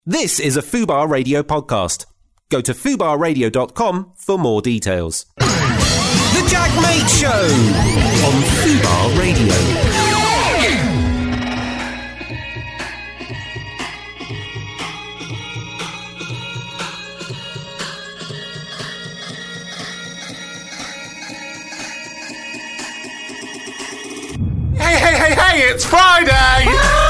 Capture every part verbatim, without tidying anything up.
This is a Fubar Radio podcast. Go to fubar radio dot com for more details. The Jack Mate Show on Fubar Radio. Hey, hey, hey, hey, it's Friday!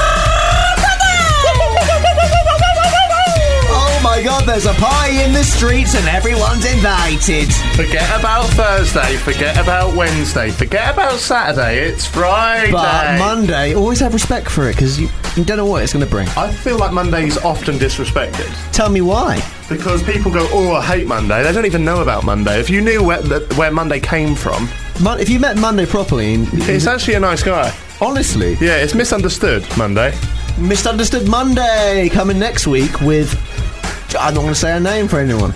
Oh my god, there's a party in the streets and everyone's invited. Forget about Thursday, forget about Wednesday, forget about Saturday, it's Friday! But Monday, always have respect for it, because you, you don't know what it's going to bring. I feel like Monday's often disrespected. Tell me why. Because people go, oh, I hate Monday. They don't even know about Monday. If you knew where, where Monday came from... Mon- if you met Monday properly... And, it's actually a nice guy. Honestly. Yeah, it's misunderstood, Monday. Misunderstood Monday, coming next week with... I'm not going to say a name for anyone.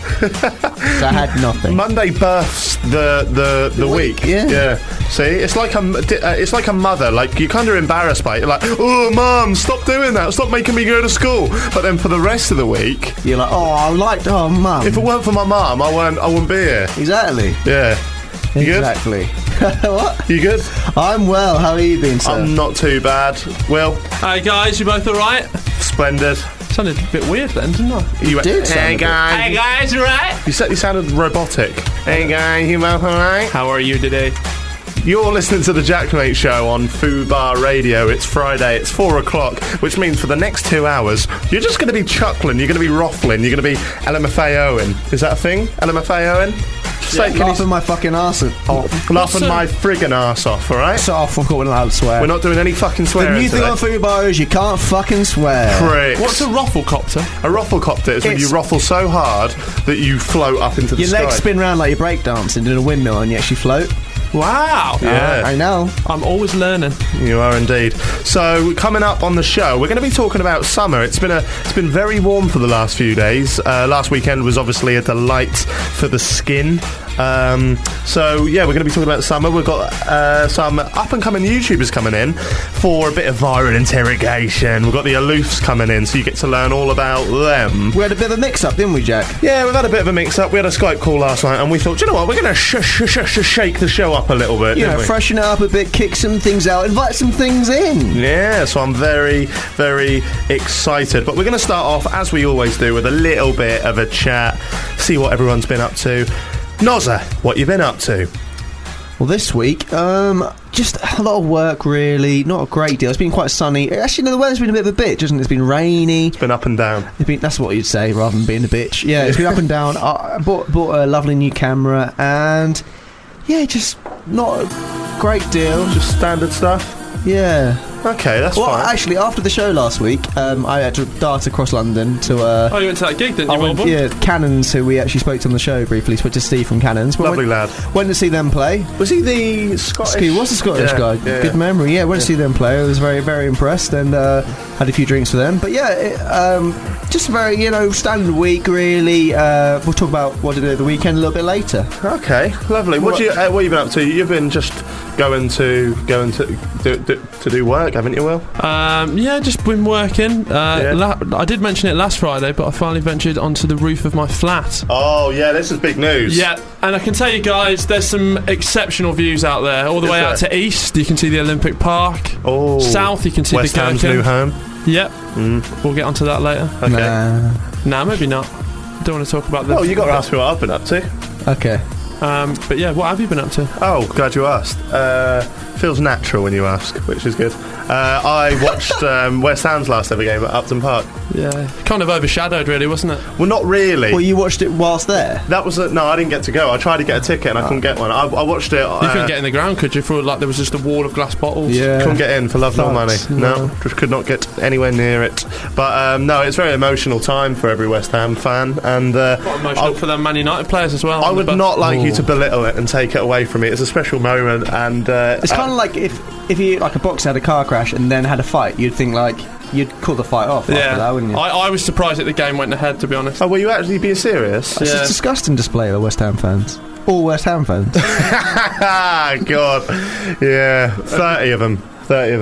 I had nothing. Monday births the the, the week. week. Yeah. Yeah. See, it's like a it's like a mother. Like you're kind of embarrassed by it. You're like, oh, mum, stop doing that. Stop making me go to school. But then for the rest of the week, you're like, oh, I liked. Oh, mum. If it weren't for my mum, I wouldn't. I wouldn't be here. Exactly. Yeah. You exactly. Good? What? You good? I'm well. How are you been, sir? I'm not too bad. Will? Hi guys, you both all right? Splendid. Sounded a bit weird then, didn't I? You did. Hey guys. Hey guys, you right? You said you sounded robotic. Hey guys, you both alright? How are you today? You're listening to the Jack Mate Show on Fubar Radio. It's Friday, it's four o'clock, which means for the next two hours, you're just going to be chuckling, you're going to be ruffling, you're going to be L M F A O-ing. Is that a thing? L M F A O-ing? Yeah, laughing my fucking arse off. Laughing a... my friggin' arse off, alright? So off, we're not allowed to swear. We're not doing any fucking swearing. The new today. thing on Fubar is you can't fucking swear. Pricks. What's a rufflecopter? A rufflecopter is it's... when you ruffle so hard that you float up into the Your sky. Your legs spin round like you're breakdancing in a windmill and you actually float. Wow. Yeah. Uh, I know. I'm always learning. You are indeed. So, coming up on the show, we're going to be talking about summer. It's been a, it's been very warm for the last few days. Uh, last weekend was obviously a delight for the skin. Um, so, yeah, we're going to be talking about summer. We've got uh, some up-and-coming YouTubers coming in for a bit of viral interrogation. We've got the Aloofs coming in, so you get to learn all about them. We had a bit of a mix-up, didn't we, Jack? Yeah, we've had a bit of a mix-up. We had a Skype call last night, and we thought, do you know what, we're going to sh- sh- sh- sh- shake the show up a little bit, You know, we? freshen it up a bit, kick some things out, invite some things in. Yeah, so I'm very, very excited. But we're going to start off, as we always do, with a little bit of a chat, see what everyone's been up to. Nozza, what you been up to? Well, this week, um, just a lot of work, really. Not a great deal. It's been quite sunny. Actually, no, the weather's been a bit of a bitch, hasn't it? It's been rainy. It's been up and down. It's been, that's what you'd say, rather than being a bitch. Yeah, it's been up and down. I bought, bought a lovely new camera, and yeah, just not a great deal. Just standard stuff? Yeah. Okay, that's well, fine. Actually, after the show last week, um, I had to dart across London to... Uh, oh, you went to that gig, didn't you, I went, Melbourne? Yeah, Cannons, who we actually spoke to on the show briefly, spoke to Steve from Cannons. Lovely went, lad. Went to see them play. Was he the Scottish... He was a Scottish yeah, guy. Yeah, Good yeah. memory. Yeah, went yeah. to see them play. I was very, very impressed and uh, had a few drinks with them. But yeah, it, um, just a very, you know, standard week, really. Uh, we'll talk about what I did at the weekend a little bit later. Okay, lovely. What, what, you, uh, what you been up to? You've been just going to going to do, do, to do work, haven't you, Will? Um, yeah, just been working. Uh, yeah. la- I did mention it last Friday, but I finally ventured onto the roof of my flat. Oh, yeah, this is big news. Yeah, and I can tell you guys, there's some exceptional views out there. All the is way there? out to east, you can see the Olympic Park. Oh, south, you can see West the Ham's Gherkin. new home. Yep, mm. We'll get onto that later. Okay. Nah. Nah, maybe not. Don't want to talk about this. Oh, you got to ask me what I've been up to. Okay. Um, but yeah, what have you been up to? Oh, glad you asked. Uh, feels natural when you ask, which is good. Uh, I watched um, West Ham's last ever game at Upton Park. Yeah, kind of overshadowed, really, wasn't it? Well, not really. Well, you watched it whilst there? That was a, no, I didn't get to go. I tried to get a ticket and I couldn't get one. I, I watched it. Uh, You couldn't get in the ground, could you? For like there was just a wall of glass bottles. Yeah. Couldn't get in for love nor money. Thugs. No, just could not get anywhere near it. But um, no, it's a very emotional time for every West Ham fan, and uh, Quite emotional I, for the Man United players as well. I would but not like Ooh. you to belittle it and take it away from me. It's a special moment, and uh, It's kind of like if if you like a boxer had a car crash and then had a fight, you'd think like you'd call the fight off Yeah, after that, wouldn't you? I, I was surprised that the game went ahead, to be honest. Oh, were you actually being serious? It's Yeah. a disgusting display of the West Ham fans. All West Ham fans. God, yeah, thirty of them. Thirty of them.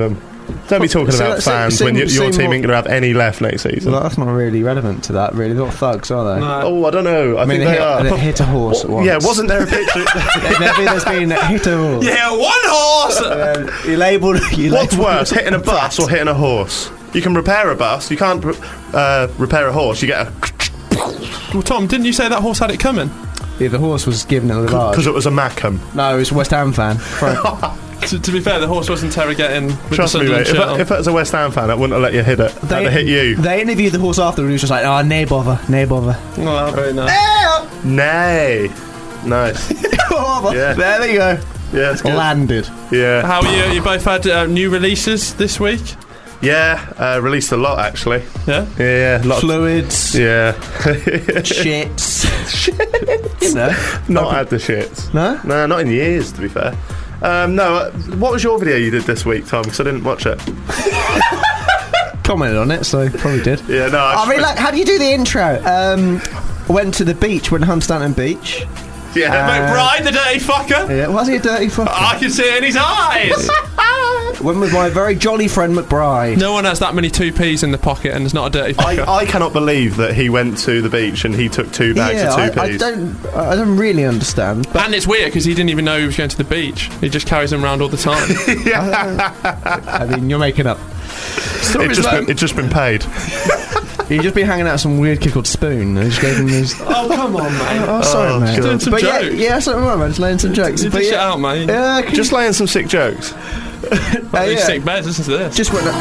Don't be talking So about that- fans so- when your, your so team more- ain't going to have any left next season. Well, that's not really relevant to that, really. They're not thugs, are they? No. Oh, I don't know. I, I mean, think they they hit, are. they hit a horse at once. Yeah, wasn't there a picture? Maybe there's been a hit a horse. Yeah, one horse! Um, you labelled. You What's labelled worse, hitting a bus or hitting a horse? You can repair a bus. You can't uh, repair a horse. You get a Well, Tom, didn't you say that horse had it coming? Yeah, the horse was given a large. because it was a Mackham. No, it was a West Ham fan. To, to be fair, the horse was interrogating with Trust the me, Sunderland mate. If, shirt I, on. if it was a West Ham fan, I wouldn't have let you hit it. I'd have hit you. They interviewed the horse after, and he was just like, "Oh, nay bother, nay bother." Oh, very nice. Nay. Nice. Yeah. There we go. Yeah, it's good. Landed. Yeah. How are you? You both had uh, new releases this week? Yeah, uh, released a lot, actually. Yeah? Yeah, a lot of- Fluids. Yeah. Shits. Shits. No. Not had the shits. No. No, not in years, to be fair. Um, no, uh, what was your video you did this week, Tom? Because I didn't watch it. Commented on it, so probably did. Yeah, no. I mean, like, how do you do the intro? Um, went to the beach, went to Hunstanton Beach. Yeah, Uh, Mate, Brian, the dirty fucker! Yeah, was he a dirty fucker? I can see it in his eyes! Went with my very jolly friend McBride. No one has that many two P's in the pocket and is not a dirty I, fucker. I cannot believe that he went to the beach and he took two bags yeah, of two I, I peas. don't, I don't really understand. But And it's weird because he didn't even know he was going to the beach. He just carries them around all the time. I mean, you're making up. It just been, it's just been paid. You've just been hanging out with some weird kid called Spoon. And he just gave him his. Oh, come on, mate. Oh, sorry, Oh, man. God. Doing some but jokes. Yeah, yeah, that's what I'm man. Just laying some jokes. You but dish it yeah, out, mate. yeah, can Just laying some sick jokes. uh, Well, these yeah. sick bears, listen to this. Just went.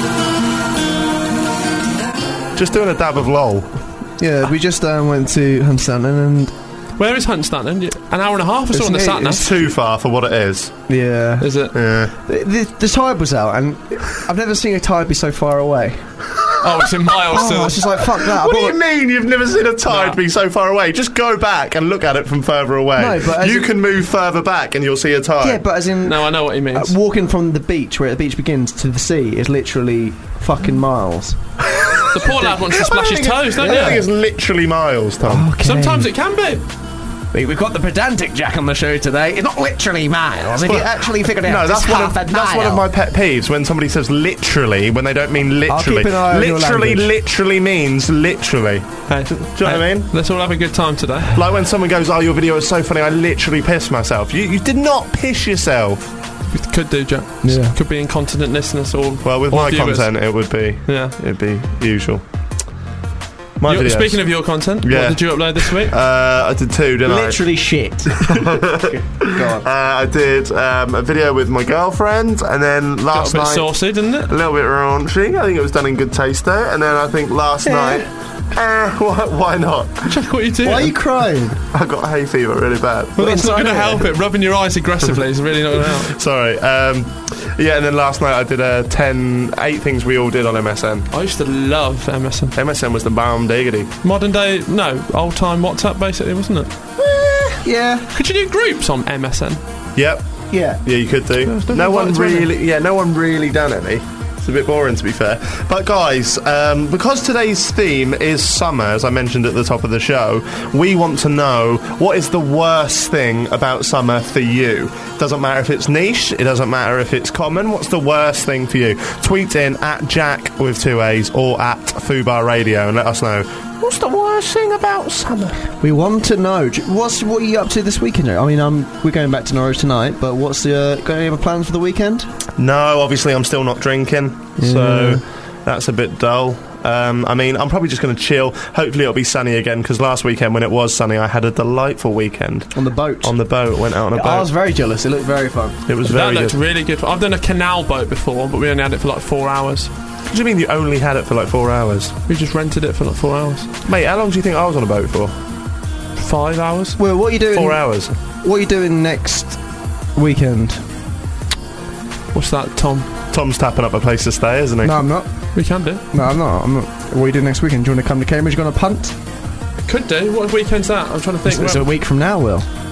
Just doing a dab of lol. Yeah, we just um, went to Hunstanton and Where is Hunstanton? You- An hour and a half or so It's on the near- sat nav. It's too far for what it is. yeah, Is it? Yeah. the, the, the tide was out, and I've never seen a tide be so far away. Oh, it's in miles Oh, I was to just like, fuck that. I What do bought- you mean you've never seen a tide Nah. be so far away? Just go back and look at it from further away. No, but as you in- can move further back and you'll see a tide. Yeah, but as in. No, I know what he Uh, means. walking from the beach, where the beach begins, to the sea is literally fucking miles. The poor lad wants to splash his toes, I don't don't think you? it's literally miles, Tom. Okay. Sometimes it can be. We've got the pedantic Jack on the show today. It's not literally miles. If you actually figured it No, out, that's it's one, half of, a that's one of mile. my pet peeves when somebody says literally when they don't mean literally. keep an eye on your literally, language. literally means literally. Hey, Do you know what I mean? Let's all have a good time today. Like when someone goes, "Oh, your video is so funny," I literally pissed myself. You, you did not piss yourself. Could do, Jack. Yeah. Could be incontinent listeners or Well, with or my viewers. content, it would be, Yeah. it'd be usual. My Your- videos. speaking of your content, Yeah. what did you upload this week? uh, I did two, didn't I? Literally shit. Go on. Uh, I did um, a video with my girlfriend, and then Got a last bit night saucy, didn't it? a little bit raunchy. I think it was done in good taste though. And then I think last night, eh, why, why not? Jack, what are you doing? Why are you crying? I got hay fever really bad. Well, that's not inside going to it? help it. Rubbing your eyes aggressively is really not going to help. Sorry. Um, yeah, and then last night I did uh, ten, eight things we all did on M S N. I used to love M S N. M S N was the bomb diggity. Modern day, no, old time WhatsApp basically, wasn't it? Yeah. Could you do groups on M S N? Yep. Yeah. Yeah, you could do. don't No know one what it's running. really, yeah, no one really done any. It's a bit boring, to be fair. But guys, um, because today's theme is summer, as I mentioned at the top of the show, we want to know what is the worst thing about summer for you. Doesn't matter if it's niche, it doesn't matter if it's common. What's the worst thing for you? Tweet in at Jack with two A's or at Fubar Radio and let us know. What's the worst thing about summer? We want to know. J- What's what are you up to this weekend? I mean, um, we're going back to Norwich tonight, but what's the uh, got any other plans for the weekend? No, obviously I'm still not drinking, so that's a bit dull. Um, I mean, I'm probably just going to chill. Hopefully it'll be sunny again, because last weekend when it was sunny, I had a delightful weekend. On the boat. On the boat, went out on a I boat. was very jealous. It looked very fun. It was That very looked good. really good. I've done a canal boat before, but we only had it for like four hours. What do you mean you only had it for like four hours? We just rented it for like four hours. Mate, how long do you think I was on a boat for? Five hours? Well, what are you doing? Four hours. What are you doing next weekend? What's that, Tom? Tom's tapping up a place to stay, isn't he? No, I'm not. We can do. No, I'm not. I'm not. What are you doing next weekend? Do you want to come to Cambridge? You going to punt? Could do. What weekend's that? I'm trying to think. It's, it's a Well, week from now, Will.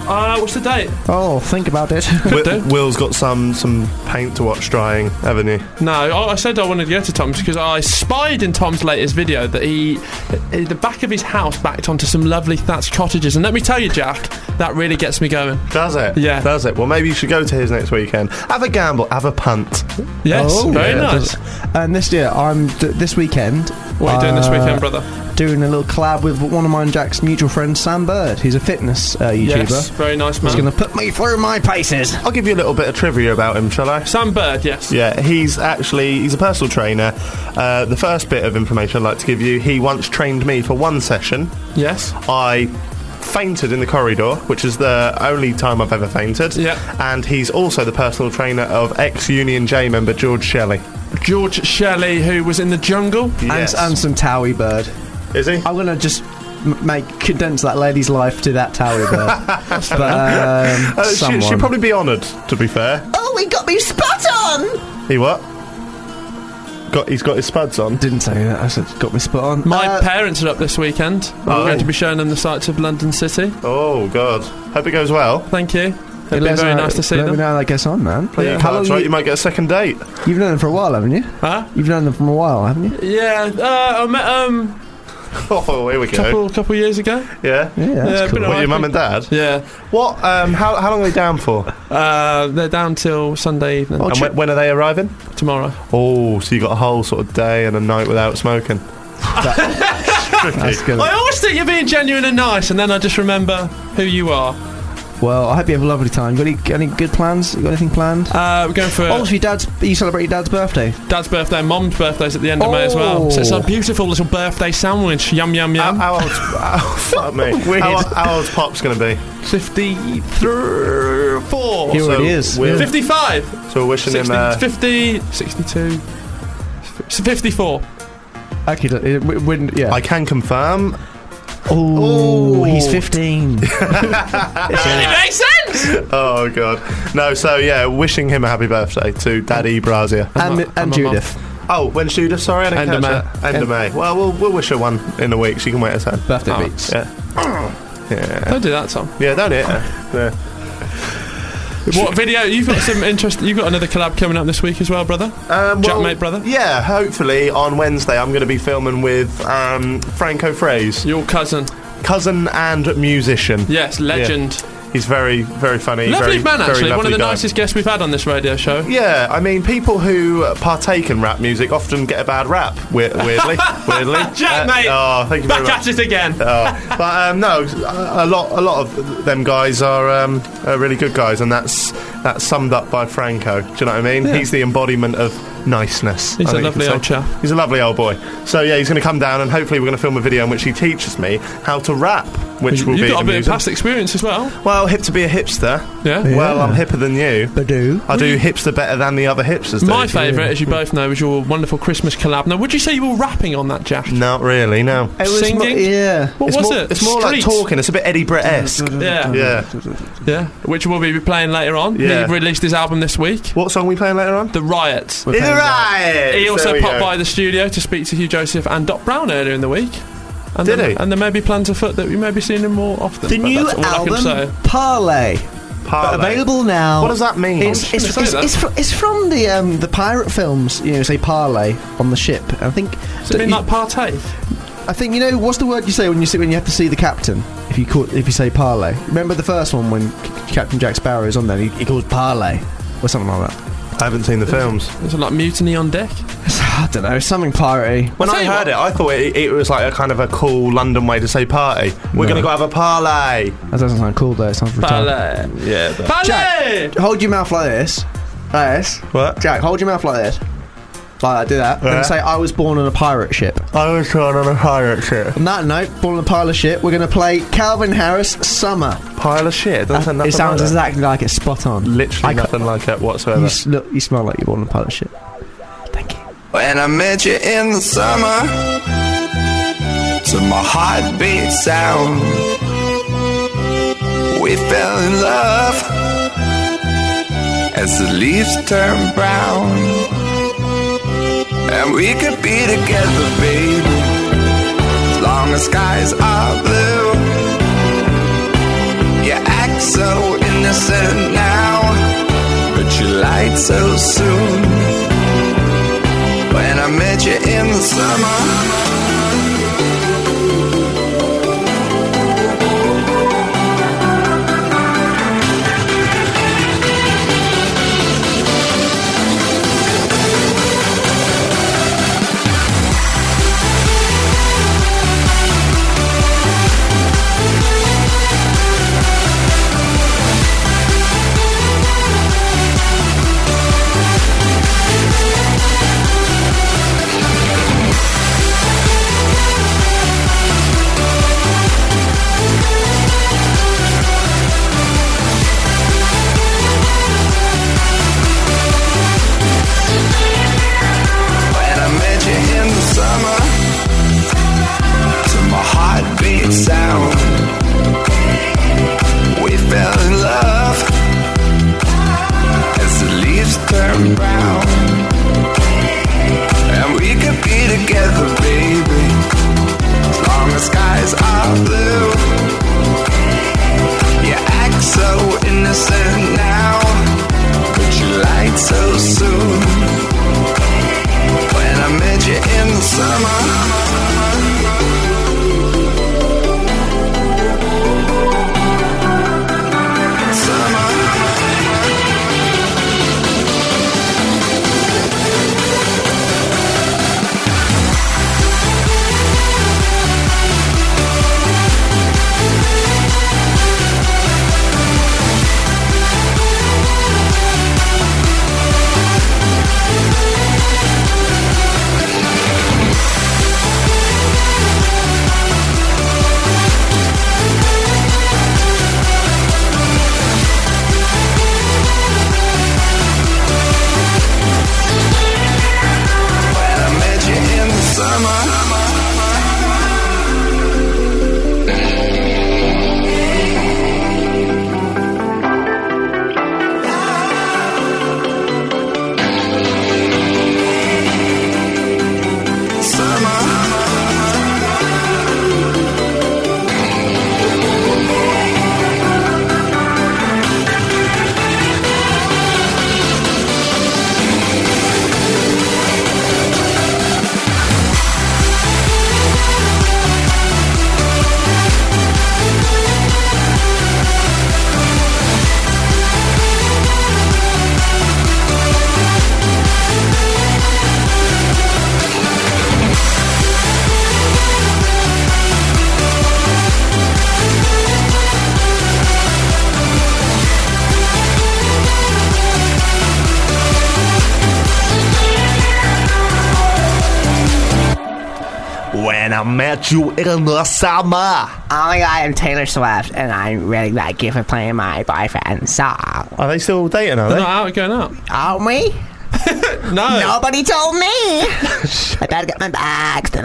Uh, what's the date? Oh, think about it. Wi- do. Will's got some some paint to watch drying, haven't you? No, I I said I wanted to go to Tom's because I spied in Tom's latest video that he, the back of his house backed onto some lovely thatched cottages, and let me tell you, Jack, that really gets me going. Does it? Yeah. Does it? Well, maybe you should go to his next weekend. Have a gamble. Have a punt. Yes, Oh, very yeah, nice. And this year, I'm d- this weekend. What are you doing this uh, weekend, brother? Doing a little collab with one of mine, Jack's mutual friend, Sam Bird. He's a fitness uh, YouTuber. Yes, very nice He's man. going to put me through my paces. I'll give you a little bit of trivia about him, shall I? Sam Bird, yes. Yeah, he's actually he's a personal trainer. Uh, the first bit of information I'd like to give you: he once trained me for one session. Yes. I fainted in the corridor, which is the only time I've ever fainted. Yeah. And he's also the personal trainer of ex-Union J member George Shelley. George Shelley, who was in the jungle. Yes. And, and some Towie Bird. Is he? I'm going to just m- make condense that lady's life to that Towie Bird. but, um, Uh, she, someone. she'd probably be honoured, to be fair. Oh, he got me spot on! He what? Got he's got his spuds on. Didn't say that. I said got me spot on. My Uh, parents are up this weekend. Oh. We're going to be showing them the sights of London City. Oh God! Hope it goes well. Thank you. It'd be let us very know- nice to see let them. me know how that gets on, man. Play your How cards long right. you, You might get a second date. you've known them for a while, haven't you? Huh? You've known them from a while, haven't you? Yeah, uh, I met um Oh, here we a go. couple couple years ago. Yeah. Yeah, that's Yeah, cool. been What, your alright. mum and dad? Yeah, What? Um. How how long are they down for? uh, they're down till Sunday evening Oh, and tri- when, when are they arriving? tomorrow. Oh, so you got a whole sort of day and a night without smoking. That's good. I always think you're being genuine and nice, and then I just remember who you are. Well, I hope you have a lovely time. Got any, got any good plans? You got anything planned? Uh, we're going for Oh, so your dad's. You celebrate your dad's birthday. Dad's birthday, Mom's birthday's at the end of May as well. So it's a Oh. beautiful little birthday sandwich. Yum yum How, yum. how old's oh, fuck me? Weird. How, how old's Pop's going to be? fifty-four. He So already is. we're- Yeah. fifty-five. So we're wishing sixty, him. Uh, fifty, sixty-two. fifty-four. Okay, look, it w- wouldn't. Yeah. I can confirm. Oh, Oh. he's fifteen. It makes sense! Oh God, no. So yeah, wishing him a happy birthday to Daddy Brazia. and I'm and a Judith. Oh, when's Judith? Sorry, I didn't End of catch that. End of May. Well, we'll we'll wish her one in a week. She can wait a turn. Birthday Oh. beats. Yeah. Yeah. Don't do that, Tom. Yeah, don't it? Yeah. What video? You've got some interest. You've got another collab coming up this week as well, brother. Um, Jack well, mate, brother? Yeah, hopefully on Wednesday I'm going to be filming with um, Franco Fraze, Your cousin. cousin and musician. Yes, legend. He's very, very funny. Lovely very, man, very actually. One of lovely the guy. nicest guests we've had on this radio show. Yeah, I mean, people who partake in rap music often get a bad rap. we- weirdly, weirdly. Jack, Uh, mate. Oh, thank you very Back much. at it again. Oh, but um, no, a a lot, a lot of them guys are, um, are really good guys, and that's that's summed up by Franco. Do you know what I mean? Yeah. He's the embodiment of niceness. He's I a think you lovely could old say. chap. He's a lovely old boy. So yeah, he's going to come down, and hopefully we're going to film a video in which he teaches me how to rap, which will You've be got a bit of amusing. past experience as well. Well, hip to be a hipster. Yeah. Yeah. Well, I'm hipper than you. Badoo. I do hipster better than the other hipsters do. My favourite, as you both know, is your wonderful Christmas collab. Now, would you say you were rapping on that, Jack? Not really, no. It was Singing? mo- yeah. What it's was more, it? It's more like Streets? talking. It's a bit Eddie Brett-esque. Yeah. Yeah. Yeah. Which we'll be playing later on. Yeah. He released his album this week. What song are we playing later on? The Riots. We're playing Right. He also There we popped go. by the studio to speak to Hugh Joseph and Doc Brown earlier in the week. And Did there, he? And there may be plans afoot that we may be seeing him more often. The but new that's all I can say. album, Parlay. Parlay. Available now. What does that mean? It's, it's, Say it's, that. it's, fr- it's from the um, the pirate films, you know, say parlay on the ship. I think. Does it mean you- like partake? I think you know what's the word you say when you see when you have to see the captain. If you call if you say parlay. Remember the first one when C- Captain Jack Sparrow is on there. He, he calls parlay or something like that. I haven't seen the films. Is it like mutiny on deck? I don't know, something piratey. When I'll I tell you heard what. it, I thought it, it was like a kind of a cool London way to say party. We're No. going to go have a parlay. That doesn't sound cool though. It sounds retarded. Ballet. Yeah. But Ballet! Jack, hold your mouth like this. Like this. what? Jack, hold your mouth like this. Like that. Do that. Then Right. say I was born on a pirate ship. I was trying on a pirate ship. On that note, born on a pirate ship, we're going to play Calvin Harris Summer. Pile of shit. Doesn't sound nothing It sounds like that. exactly like it. Spot on. Literally I ca- nothing like it whatsoever. You, s- look, you smell like you're born on a pirate ship. Thank you. When I met you in the summer, to my heartbeat sound, we fell in love as the leaves turn brown, and we could be together, baby, as long as skies are blue. You act so soon. When I met you in the summer. Sound. We fell in love as the leaves turn brown, and we could be together, baby, as long as skies are blue. You act so innocent now, but you lied so soon. When I met you in the summer. When I met you in the summer. Oh my god, I'm Taylor Swift, and I'm really glad you for playing my boyfriend's song. Are they still dating, are They're they? not out going up. Aren't we? No. Nobody told me. I better get my bags to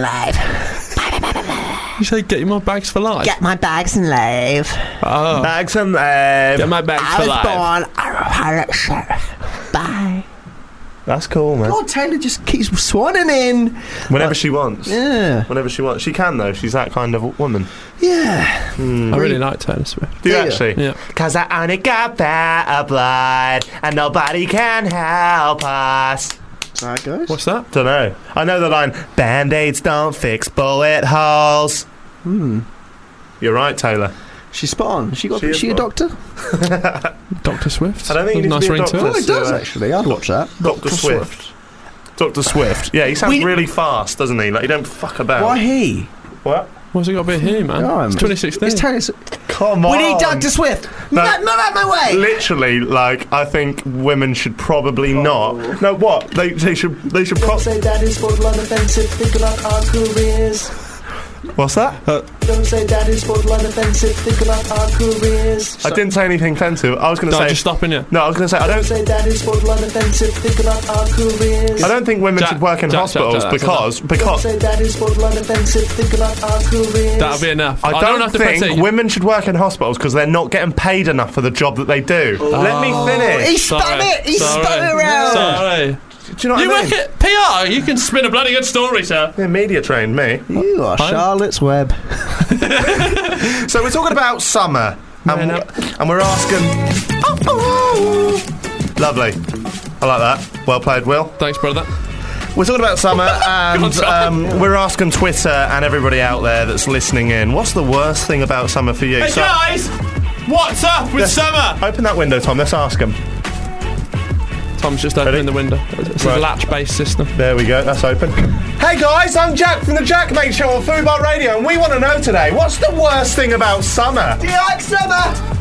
life. You say get your bags for life? Get my bags and leave. Oh. Bags and leave. Get my bags I for was life. born a pirate sheriff. Bye. That's cool, man. God, Taylor just keeps swanning in. Whenever she wants. Yeah. Whenever she wants. She can, though. She's that kind of woman. Yeah. Mm. I really like Taylor Swift. Do you Yeah. actually? Yeah. Cause I only got bad blood and nobody can help us. There it goes. What's that? Don't know. I know the line, Band-Aids don't fix bullet holes. Hmm. You're right, Taylor. She's spot on. She got. She is She, a spot doctor? Doctor Swift? I don't think you need nice to be a ring to doctor. it. Oh, it does So, uh, actually. I'd watch that. Doctor Swift. Doctor Swift. Yeah, he sounds We- really fast, doesn't he? Like, he don't fuck about. Why he? What? What's it got to be here, man? Oh, it's twenty sixteen. It's Taylor. Come on. We need Doctor Swift. No. Not, not out my way. Literally, like, I think women should probably not. No, what? They, they should. They should. Pro- Say that is borderline offensive. Think about our careers. What's that? Uh, Don't say that is borderline offensive. Think about our careers. I didn't say anything offensive. I was going to No, say. just stopping you. No, I was going to say I Don't don't. say that is borderline offensive. Think about our careers. I don't think women Jack- should work in Jack, hospitals Jack, Jack, because Don't because say that is borderline offensive. Think about our careers. That'll be enough. I don't, have to think put it- women should work in hospitals because they're not getting paid enough for the job that they do. Let me finish. He spun Sorry. it. He Sorry. spun it around. Sorry. Do you know what You I work mean? at P R. You can spin a bloody good story, sir. Yeah, media trained me. You are Fine. Charlotte's Web. So we're talking about summer, and, Man we're, up. and we're asking. Lovely. I like that. Well played, Will. Thanks, brother. We're talking about summer, and Tom. um, we're asking Twitter and everybody out there that's listening in, what's the worst thing about summer for you? Hey, So- guys! What's up with Let's- summer? Open that window, Tom. Let's ask him. Tom's just Ready? opening the window. It's Right. a latch-based system. There we go. That's open. Hey guys, I'm Jack from the Jack Mate Show on Fubar Radio, and we want to know today, what's the worst thing about summer? Do you like summer?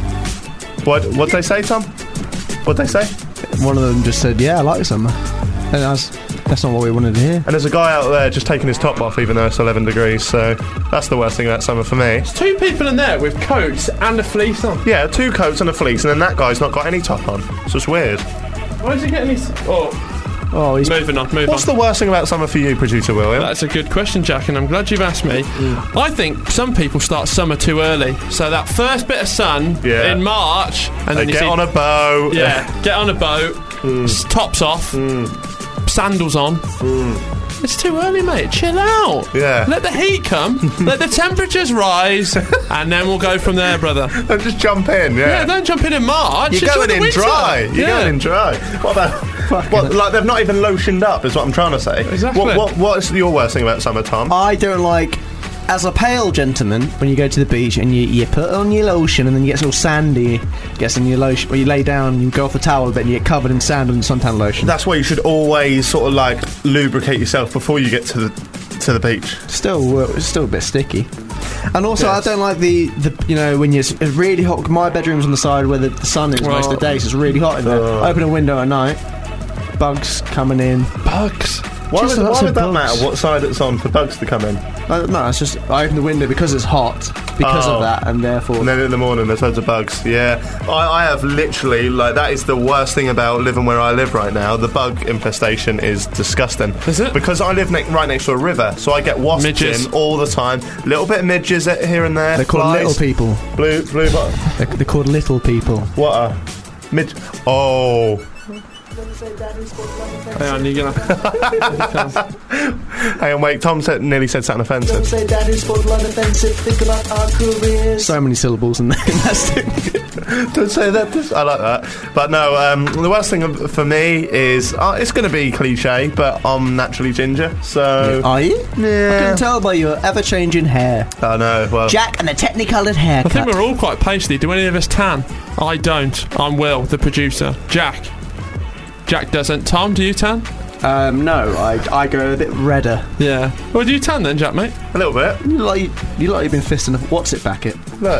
What? What'd they say, Tom? What'd they say? One of them just said, yeah, I like summer. And that's, that's not what we wanted to hear. And there's a guy out there just taking his top off, even though it's eleven degrees. So that's the worst thing about summer for me. Two people in there with coats and a fleece on. Yeah, two coats and a fleece, and then that guy's not got any top on. So it's weird. Why is he getting his... Oh, Oh, he's moving on, moving What's on. the worst thing about summer for you, producer William? That's a good question, Jack, and I'm glad you've asked me. Mm. I think some people start summer too early. So that first bit of sun Yeah. in March, and They then you get see... on a boat. Yeah, get on a boat, s- tops off, sandals on. It's too early, mate. Chill out. Yeah. Let the heat come. Let the temperatures rise, and then we'll go from there, brother. Don't just jump in. Yeah, Yeah. don't jump in in March. You're Enjoy going the in winter. dry. You're yeah. going in dry. What about? What, like they've not even lotioned up, is what I'm trying to say. Exactly. What, what, what's your worst thing about summer, Tom? I don't like, as a pale gentleman, when you go to the beach and you, you put on your lotion and then you get all sandy, gets in your lotion, or you lay down, you go off the towel, then you get covered in sand and suntan lotion. That's why you should always sort of like lubricate yourself before you get to the to the beach. Still, uh, it's still a bit sticky. And also, Yes. I don't like the, the you know, when you're, it's really hot. My bedroom's on the side where the, the sun is most of the day, so it's really hot in there. Oh. I open a window at night, bugs coming in. Bugs. Why Just would, lots why of would that bugs. matter? What side it's on for bugs to come in? Uh, no, it's just I open the window because it's hot, because Oh. of that, and therefore. And then in the morning there's loads of bugs. Yeah, I, I have literally like that is the worst thing about living where I live right now. The bug infestation is disgusting. Is it? Because I live ne- right next to a river, so I get wasps Midges. in all the time. Little bit of midges here and there. They're called flies. little people. Blue, blue. bu- They're, they're called little people. What are mid? Oh, Hang on, you're gonna. hang on, wait. Tom said nearly said something Don't offensive. say that is borderline offensive. Think about our careers. So many syllables in there. That's it. Don't say that. I like that. But no, um, the worst thing of- for me is uh, it's going to be cliche, but I'm naturally ginger, so Are you? I yeah. can tell by your ever-changing hair. I know. Well, Jack and the technicoloured I haircut. think we're all quite pasty. Do any of us tan? I don't. I'm Will, the producer. Jack. Jack doesn't. Tom, do you tan? Um, no, I, I go a bit redder. Yeah. Well, do you tan then, Jack, mate? a little bit. You look like, you, you look like you've been fisting a what's it back it. Look.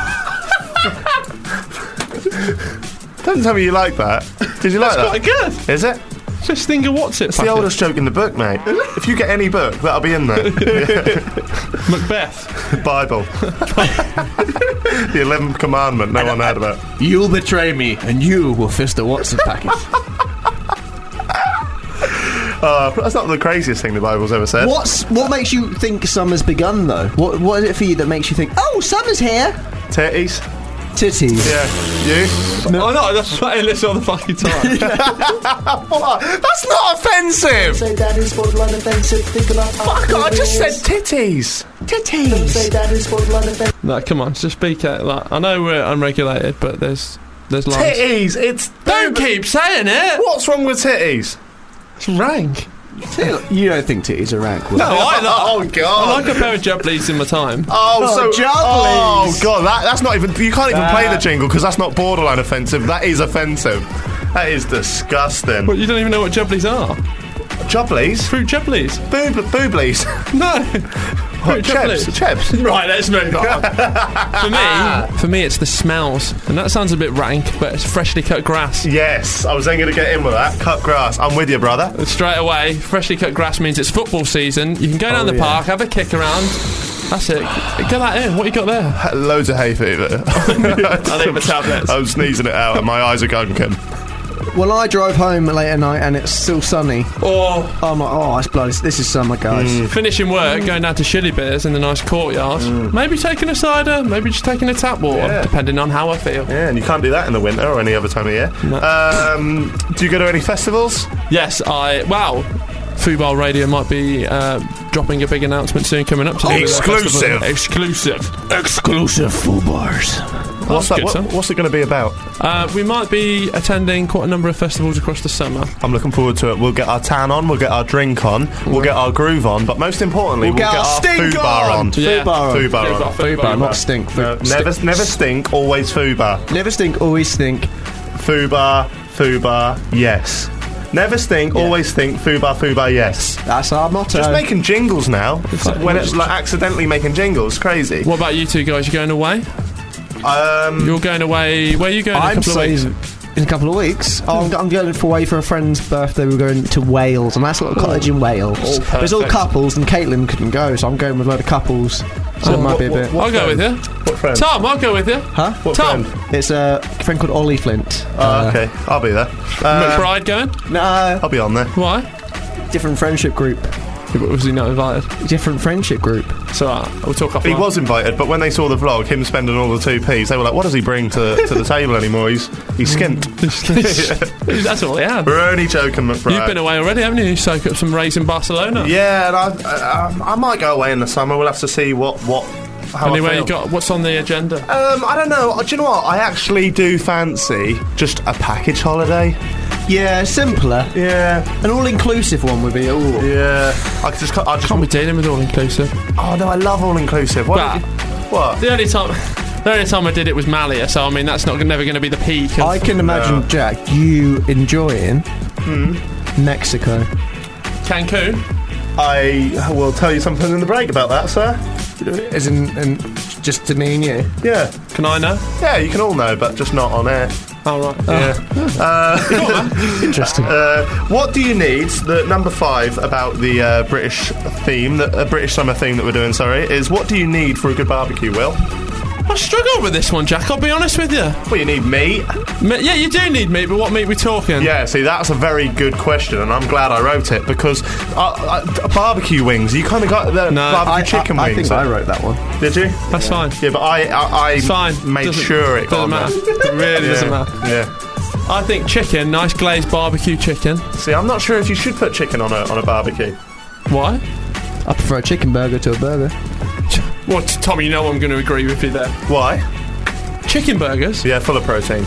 Don't tell me you like that. Did you like That's that? quite good. Is it? Just think of what's it. It's the oldest joke in the book, mate. If you get any book, that'll be in there. Macbeth. Bible. The eleventh commandment, no one heard about. You'll betray me, and you will fist a what's it packet. Uh, that's not the craziest thing the Bible's ever said. What's what makes you think summer's begun though? What what is it for you that makes you think, oh, summer's here? Titties. Titties. Yeah. You? Oh no, that's playing this all the fucking time. What? That's not offensive! Say that is borderline offensive. Think about our Fuck, I just careers. said titties. Don't say Titties. that is borderline offensive. No, come on, just speak out. Like, I know we're unregulated, but there's there's lines. Titties. It's Don't keep saying it. What's wrong with titties? It's rank. You don't think titties are rank? Will? No, I like. Oh god. I like a pair of jubblies in my time. Oh, Oh, so jugglies. oh god, that, that's not even. You can't even play Uh, the jingle because that's not borderline offensive. That is offensive. That is disgusting. But you don't even know what jubblies are. Jubblies, Fruit jubblies. Boob, booblies, No. Fruit chips, jubblies. chips. Right, let's move on. for me, for me, it's the smells, and that sounds a bit rank, but it's freshly cut grass. Yes, I was then going to get in with that. Cut grass. I'm with you, brother. Straight away, freshly cut grass means it's football season. You can go down Oh, the yeah. park, have a kick around. That's it. Get that in. What you got there? Loads of hay fever. I need the tablets. I'm sneezing it out, and my eyes are gunking. When I drive home late at night and it's still sunny, Or I'm like, oh, it's bloody. This is summer, guys. finishing work, going down to Shilly Beers in the nice courtyard. Maybe taking a cider, maybe just taking a tap water, Yeah. depending on how I feel. Yeah, and you can't do that in the winter or any other time of year. No. Um, do you go to any festivals? Yes, I. Wow. Fubar Radio might be uh, dropping a big announcement soon coming up. To do with our Exclusive. festival. Exclusive. Exclusive full bars. What's that's that? good, What, son. what's it going to be about? Uh, we might be attending quite a number of festivals across the summer. I'm looking forward to it. We'll get our tan on, we'll get our drink on, we'll get our groove on, but most importantly, we'll, We'll get our stink foobar on. Yeah. Fubar on. Fubar on. Fubar, not stink. No, Fu- never, stink. never stink. Always fubar. Never stink, always stink. Fubar, fubar, yes. Never stink. Always think. Fubar, fubar, yes. That's our motto. Just making jingles now. When it's like accidentally making jingles, crazy. What about you two guys? You going away? Um, You're going away. Where are you going in a I'm couple of weeks? saying in a couple of weeks. Oh, I'm, I'm going for away for a friend's birthday. We're going to Wales, a nice little cottage in Wales. Oh, But it's all perfect. couples, and Caitlin couldn't go, so I'm going with a load of couples. So it might be a bit. what I'll go friend? with you. What friend? Tom, I'll go with you. Huh? What Tom. friend? It's a friend called Ollie Flint. Oh, okay. I'll be there. Uh, McBride going? No, I'll be on there. Why? different friendship group. Was he not invited? Different friendship group. So uh, we'll talk offline. He was invited, but when they saw the vlog, him spending all the two p's, they were like, "What does he bring to, to the table anymore? He's he's skint." That's all he had. We're only joking, McBride. You've been away already, haven't you? You soak up some rays in Barcelona. Yeah, and I, I, I might go away in the summer. We'll have to see what what. How I Anyway, feel. you got what's on the agenda? Um, I don't know. Do you know what? I actually do fancy just a package holiday. Yeah, simpler. Yeah, An all-inclusive one would be. Ooh. yeah. I could just, I just. Can't be dealing with all inclusive. Oh no, I love all inclusive. What? But- did you- what? The only time, the only time I did it was Malia. So I mean, that's not never going to be the peak. Of, I can imagine, No. Jack, you enjoying Mexico. Cancun. I will tell you something in the break about that, sir. As in, in just to me and you. Yeah, Can I know? yeah. You can all know, but just not on air. All right. Yeah. Interesting. Uh, what do you need? The number five about the uh, British theme, the uh, British summer theme that we're doing. Sorry, is what do you need for a good barbecue? Will? I struggled with this one, Jack. I'll be honest with you. Well, you need meat. Me- yeah, you do need meat, but what meat we talking? Yeah, see, that's a very good question, and I'm glad I wrote it because uh, uh, barbecue wings. You kind of got the No, barbecue I, chicken I, I wings. think I wrote that one. Did you? That's fine. Yeah, but I I, I It's fine. made Doesn't- sure it got doesn't on matter. there. It really Yeah, doesn't matter. Yeah. I think chicken, nice glazed barbecue chicken. See, I'm not sure if you should put chicken on a on a barbecue. Why? I prefer a chicken burger to a burger. Well, t- Tommy, you know I'm going to agree with you there. Why? Chicken burgers? Yeah, full of protein.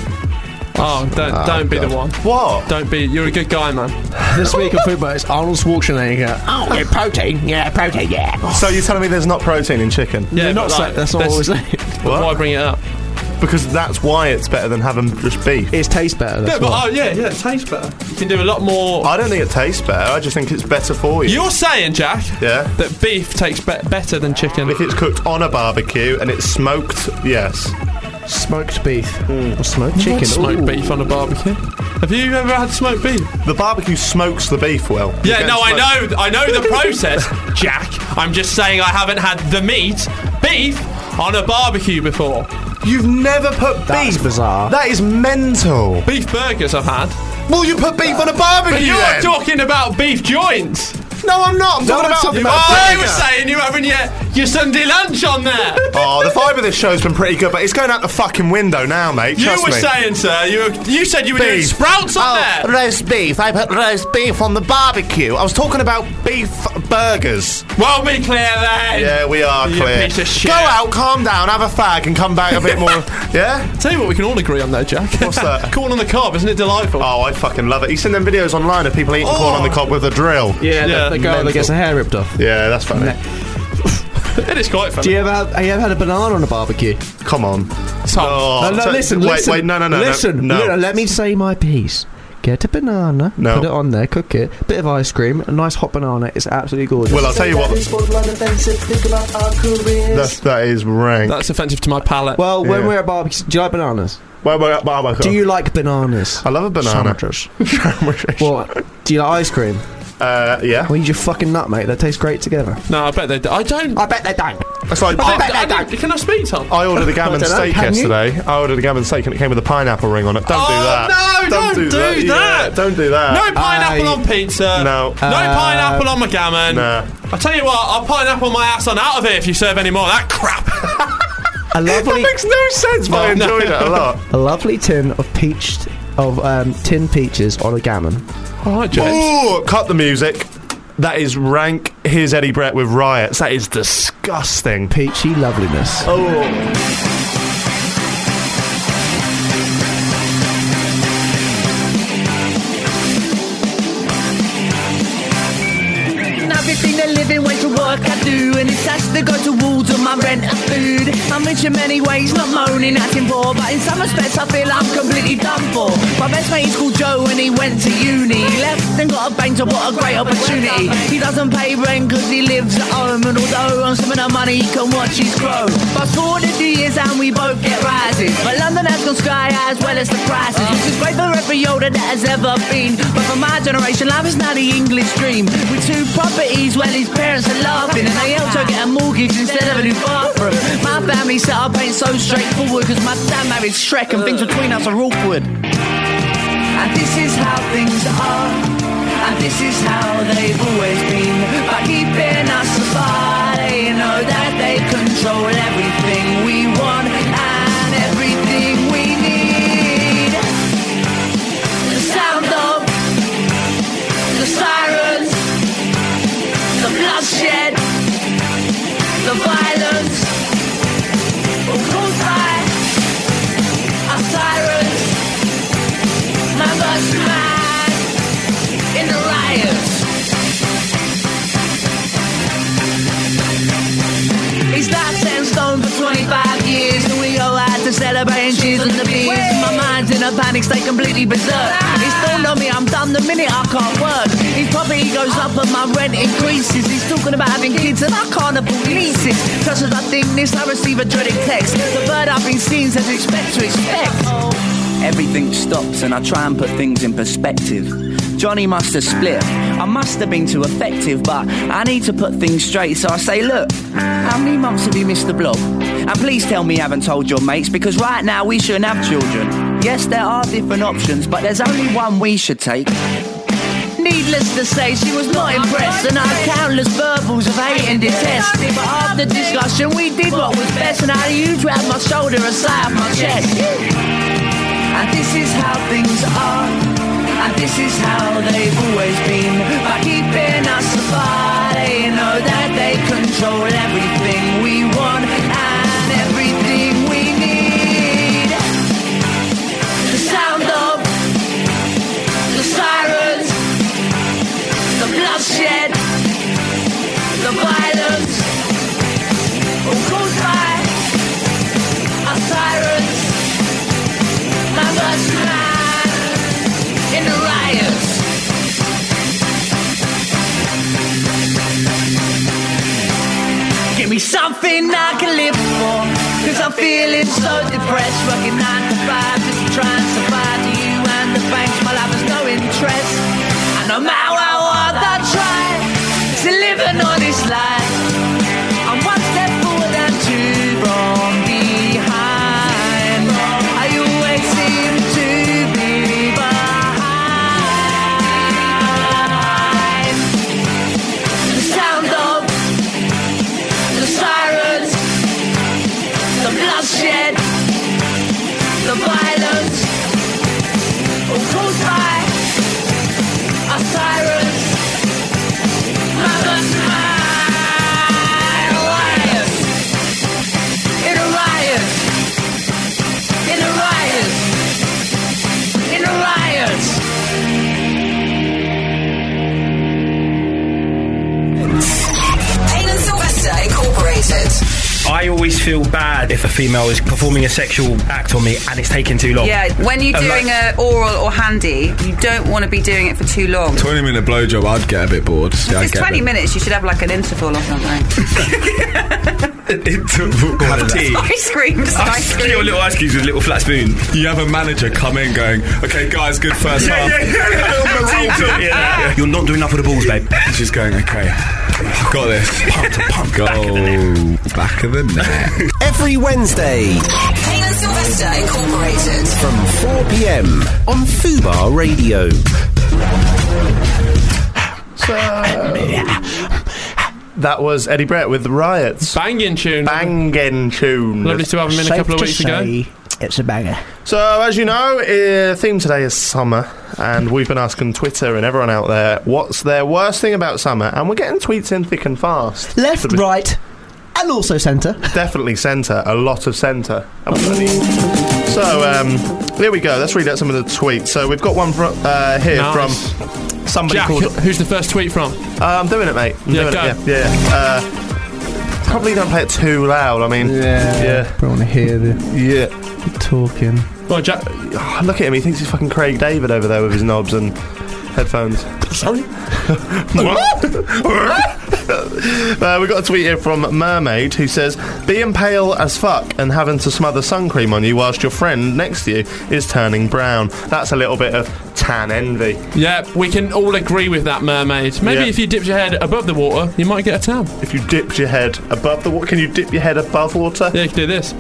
Oh, don't Oh, don't be the God. one. What? Don't be. You're a good guy, man. This week of football is Arnold Schwarzenegger. Oh, yeah, protein. Yeah, protein, yeah. So you're telling me there's not protein in chicken? Yeah, You're not but, sa- like, that's not what we're there's- saying. But why bring it up? Because that's why it's better than having just beef. It tastes better. That's Yeah, but why. oh yeah, yeah, it tastes better. You can do a lot more. I don't think it tastes better. I just think it's better for you. You're saying, Jack, Yeah. that beef tastes be- better than chicken. If it's cooked on a barbecue and it's smoked, yes. Smoked beef or smoked Chicken. chicken. Smoked Ooh. beef on a barbecue. Have you ever had smoked beef? The barbecue smokes the beef well. You Yeah, get no, I smoked- know, I know the process, Jack. I'm just saying I haven't had the meat, beef, on a barbecue before. You've never put That's beef. bizarre. That is mental. Beef burgers I've had. Well, you put beef on a barbecue. But you're then. talking about beef joints. No, I'm not. I'm talking I'm about. talking a about I burger. was saying you're having your, your Sunday lunch on there. Oh, the vibe of this show's been pretty good, but it's going out the fucking window now, mate. You Trust were me. saying, sir, you were, you said you were doing Beef. sprouts on there. roast beef. I put roast beef on the barbecue. I was talking about beef burgers. Well, be clear then. Yeah, we are You clear. piece of shit. Go out, calm down, have a fag, and come back a bit more. Yeah? Tell you what, we can all agree on though, Jack. What's that? Corn on the cob, isn't it delightful? Oh, I fucking love it. You seen them videos online of people eating Oh. corn on the cob with a drill? Yeah, Yeah, the, the girl mental. that gets her hair ripped off. Yeah, that's funny. It is quite funny. Do you ever have, have you ever had a banana on a barbecue? Come on. Tom, Oh, no, no, so- listen, wait, listen. wait, no, no, no, no, listen. no. Li- let me say my piece. Get a banana, No. put it on there, cook it, bit of ice cream, a nice hot banana. It's absolutely gorgeous. Well, I'll tell you what. Is borderline offensive. Think about our careers. That's, that is rank. That's offensive to my palate. well, when Yeah. we're at barbecues, do you like bananas? Well, well, well, well, Do you like bananas? I love a banana. Sandwiches. What? Do you like ice cream? uh, yeah. Well, you just fucking nut, mate. That tastes great together. no, I bet they do. I don't. I bet they don't. It's like, I I, bet I don't. Can I speak, Tom? ordered a gammon I don't know, steak can you? yesterday. I ordered a gammon steak and it came with a pineapple ring on it. Don't Oh, do that. no, don't do that. Yeah, don't do that. No pineapple I- on pizza. No. No Uh, pineapple on my gammon. Nah. I tell you what, I'll pineapple my ass on out of here if you serve any more of that crap. A lovely, That makes no sense, but I Oh, no. enjoyed it a lot. a lovely tin of peached, of um, tin peaches on a gammon. All right, James. Ooh, cut the music. That is rank. Here's Eddie Brett with Riots. That is disgusting. Peachy loveliness. Oh. that go towards all my rent and food. I'm rich in many ways, not moaning, acting poor, but in some respects I feel I'm completely done for. My best mate is called Joe and he went to uni. He left and got a bank job, what a great opportunity. He doesn't pay rent cause he lives at home, and although on some of the money he can watch his grow. Fast forward a few years and we both get rises, but London has gone sky high as well as the prices, which is great for every older that has ever been. But for my generation, life is now the English dream. With two properties, well his parents are laughing, and they helped her get a mortgage instead of a new bathroom. My family set up ain't so straightforward, cause my dad married Shrek and things between us are awkward. And this is how things are, and this is how they've always been. By keeping us apart, they know that they control everything we want and everything we need. The sound of the sirens, the bloodshed, the violence, all caused by our sirens. Man versus man in the riots. He's not set in stone for twenty-five years, and we go out to celebrate and cheers on the beers. My mind's in a panic state, completely berserk. He's still on me, I'm done the minute I can't work. His property goes up and my rent increases. He's talking about having kids and I can't afford leases. Just as I think this, I receive a dreaded text. The bird I've been seeing says expect to expect. Everything stops and I try and put things in perspective. Johnny must have split, I must have been too effective, but I need to put things straight, so I say, look, how many months have you missed the block? And please tell me you haven't told your mates, because right now we shouldn't have children. Yes, there are different options, but there's only one we should take. Needless to say, she was not impressed, and I had countless verbals of hate and detest. But after discussion, we did what was best, and I had a huge wrap my shoulder aside of my chest. And this is how things are, and this is how they've always been. By keeping us apart, they know that they control everything we want and everything we need. The sound of the sirens, the bloodshed, the violence, all caused by our sirens. Man versus man in the riots. Give me something I can live for, cause I'm feeling so depressed. Working nine to five just to try and survive. To you and the banks, my life has no interest. And no matter what I try to live an honest life, I'm one step forward and two from behind. I always seem to be behind. The sound of the sirens, the bloodshed, the violence, all caused by our sirens. Man versus man, riots, in a riot, in a riot, in a riot. Payne and Sylvester Incorporated. I always feel bad if a female is performing a sexual act on me and it's taking too long. Yeah, when you're And doing like- a oral or handy, you don't want to be doing it for too long. twenty minute blowjob, I'd get a bit bored. Yeah, I'd It's get a twenty bit- minutes, you should have like an interval or something. Have tea. Ice cream, just ice cream. Your little ice cubes with a little flat spoon. You have a manager come in going, okay guys, good first half. You're not doing enough with the balls, babe. She's going, okay, I've got this. Pump to pump. Go back of the net. Every Wednesday Payne and Sylvester Incorporated. from four p.m. on Fubar Radio. That was Eddie Brett with the Riots. Banging tune. Banging tune. Lovely to have him in a Safe couple of to weeks ago. say, it's a banger. So, as you know, uh, theme today is summer, and we've been asking Twitter and everyone out there what's their worst thing about summer, and we're getting tweets in thick and fast. Left, right, and also centre. Definitely centre, a lot of centre. So, um, here we go. Let's read out some of the tweets. So, we've got one fro- uh, here Nice. from somebody Jack, called. who's the first tweet from? Uh, I'm doing it, mate. I'm Yeah, doing go. it. Yeah, yeah. yeah. Uh, probably don't play it too loud. I mean, Yeah. yeah, Probably want to hear the yeah. talking. Well, Jack. Oh, look at him. He thinks he's fucking Craig David over there with his knobs and headphones. Sorry. uh, we got a tweet here from Mermaid who says, being pale as fuck and having to smother sun cream on you whilst your friend next to you is turning brown. That's a little bit of tan envy. Yeah, we can all agree with that, Mermaid. Maybe Yeah. if you dipped your head above the water, you might get a tan. If you dipped your head above the water, can you dip your head above water? Yeah, you can do this.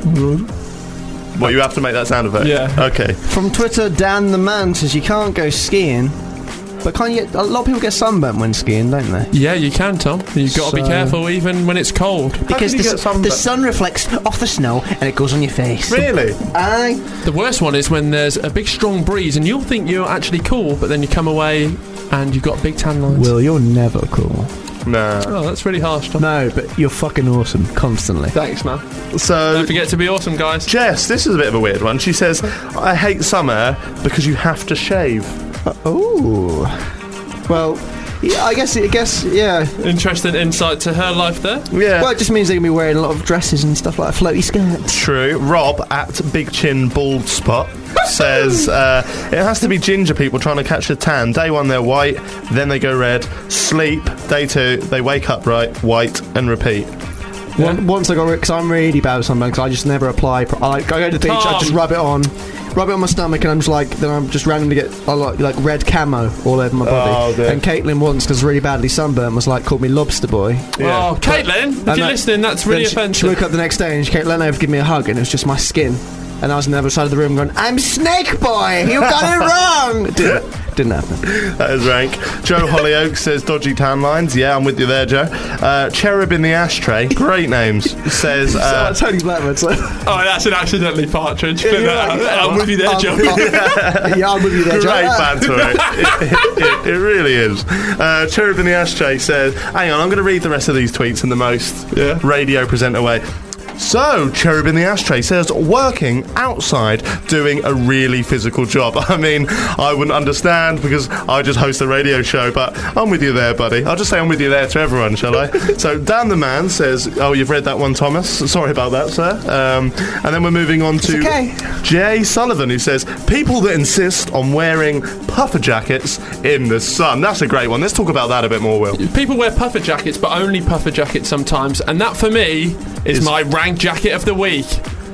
What, you have to make that sound effect? Yeah. Okay. From Twitter, Dan the Man says you can't go skiing, but can't you get, a lot of people get sunburnt when skiing, don't they? Yeah, you can, Tom. You've got to be So- careful even when it's cold. Because can the, you get s- sunburnt? the sun reflects off the snow and it goes on your face. Really? Aye. The worst one is when there's a big strong breeze and you'll think you're actually cool, but then you come away and you've got big tan lines. Will, you're never cool. No. Oh, that's really harsh, Tom. No, but you're fucking awesome, constantly. Thanks, man. So, Don't forget to be awesome, guys. Jess, this is a bit of a weird one. She says, I hate summer because you have to shave. Uh, ooh. Well, yeah, I guess, I guess, yeah. Interesting insight to her life there. Yeah. Well, it just means they're going to be wearing a lot of dresses and stuff like floaty skirts. True. Rob at Big Chin Bald Spot says uh, it has to be ginger people trying to catch a tan. Day one they're white, then they go red. Sleep. Day two they wake up right, white, and repeat. Yeah. One, once I got because I'm really bad with sunburn because I just never apply. Pro- I, like, I go to the beach, I just rub it on, rub it on my stomach, and I'm just like, then I'm just randomly get I like, like red camo all over my body. Oh, dear. And Caitlin once, because really badly sunburned, was like called me lobster boy. Yeah. Oh, Caitlin, if And you're I- listening, that's really then she, offensive. She woke up the next day and she came leant over to give me a hug, and it was just my skin. And I was on the other side of the room going, I'm Snake Boy, you got it wrong! It didn't, didn't happen. That is rank. Joe Hollyoaks says dodgy tan lines. Yeah, I'm with you there, Joe. Uh, Cherub in the Ashtray, great names, says... Uh, so, Tony Blackwood, so... Oh, that's an accidentally partridge. Flip Yeah, that out. yeah. I'm with you there, Um, Joe. uh, yeah, I'm with you there, Joe. Great banter, it. It, it, it, it really is. Uh, Cherub in the Ashtray says, hang on, I'm going to read the rest of these tweets in the most Yeah. radio presenter way. So, Cherub in the Ashtray says, working outside doing a really physical job. I mean, I wouldn't understand because I just host a radio show, but I'm with you there, buddy. I'll just say I'm with you there to everyone, shall I? So, Dan the Man says, oh, you've read that one, Thomas. Sorry about that, sir. Um, and then we're moving on to okay. Jay Sullivan, who says, people that insist on wearing puffer jackets in the sun. That's a great one. Let's talk about that a bit more, Will. People wear puffer jackets, but only puffer jackets sometimes, and that for me is, Is- my rank jacket of the week.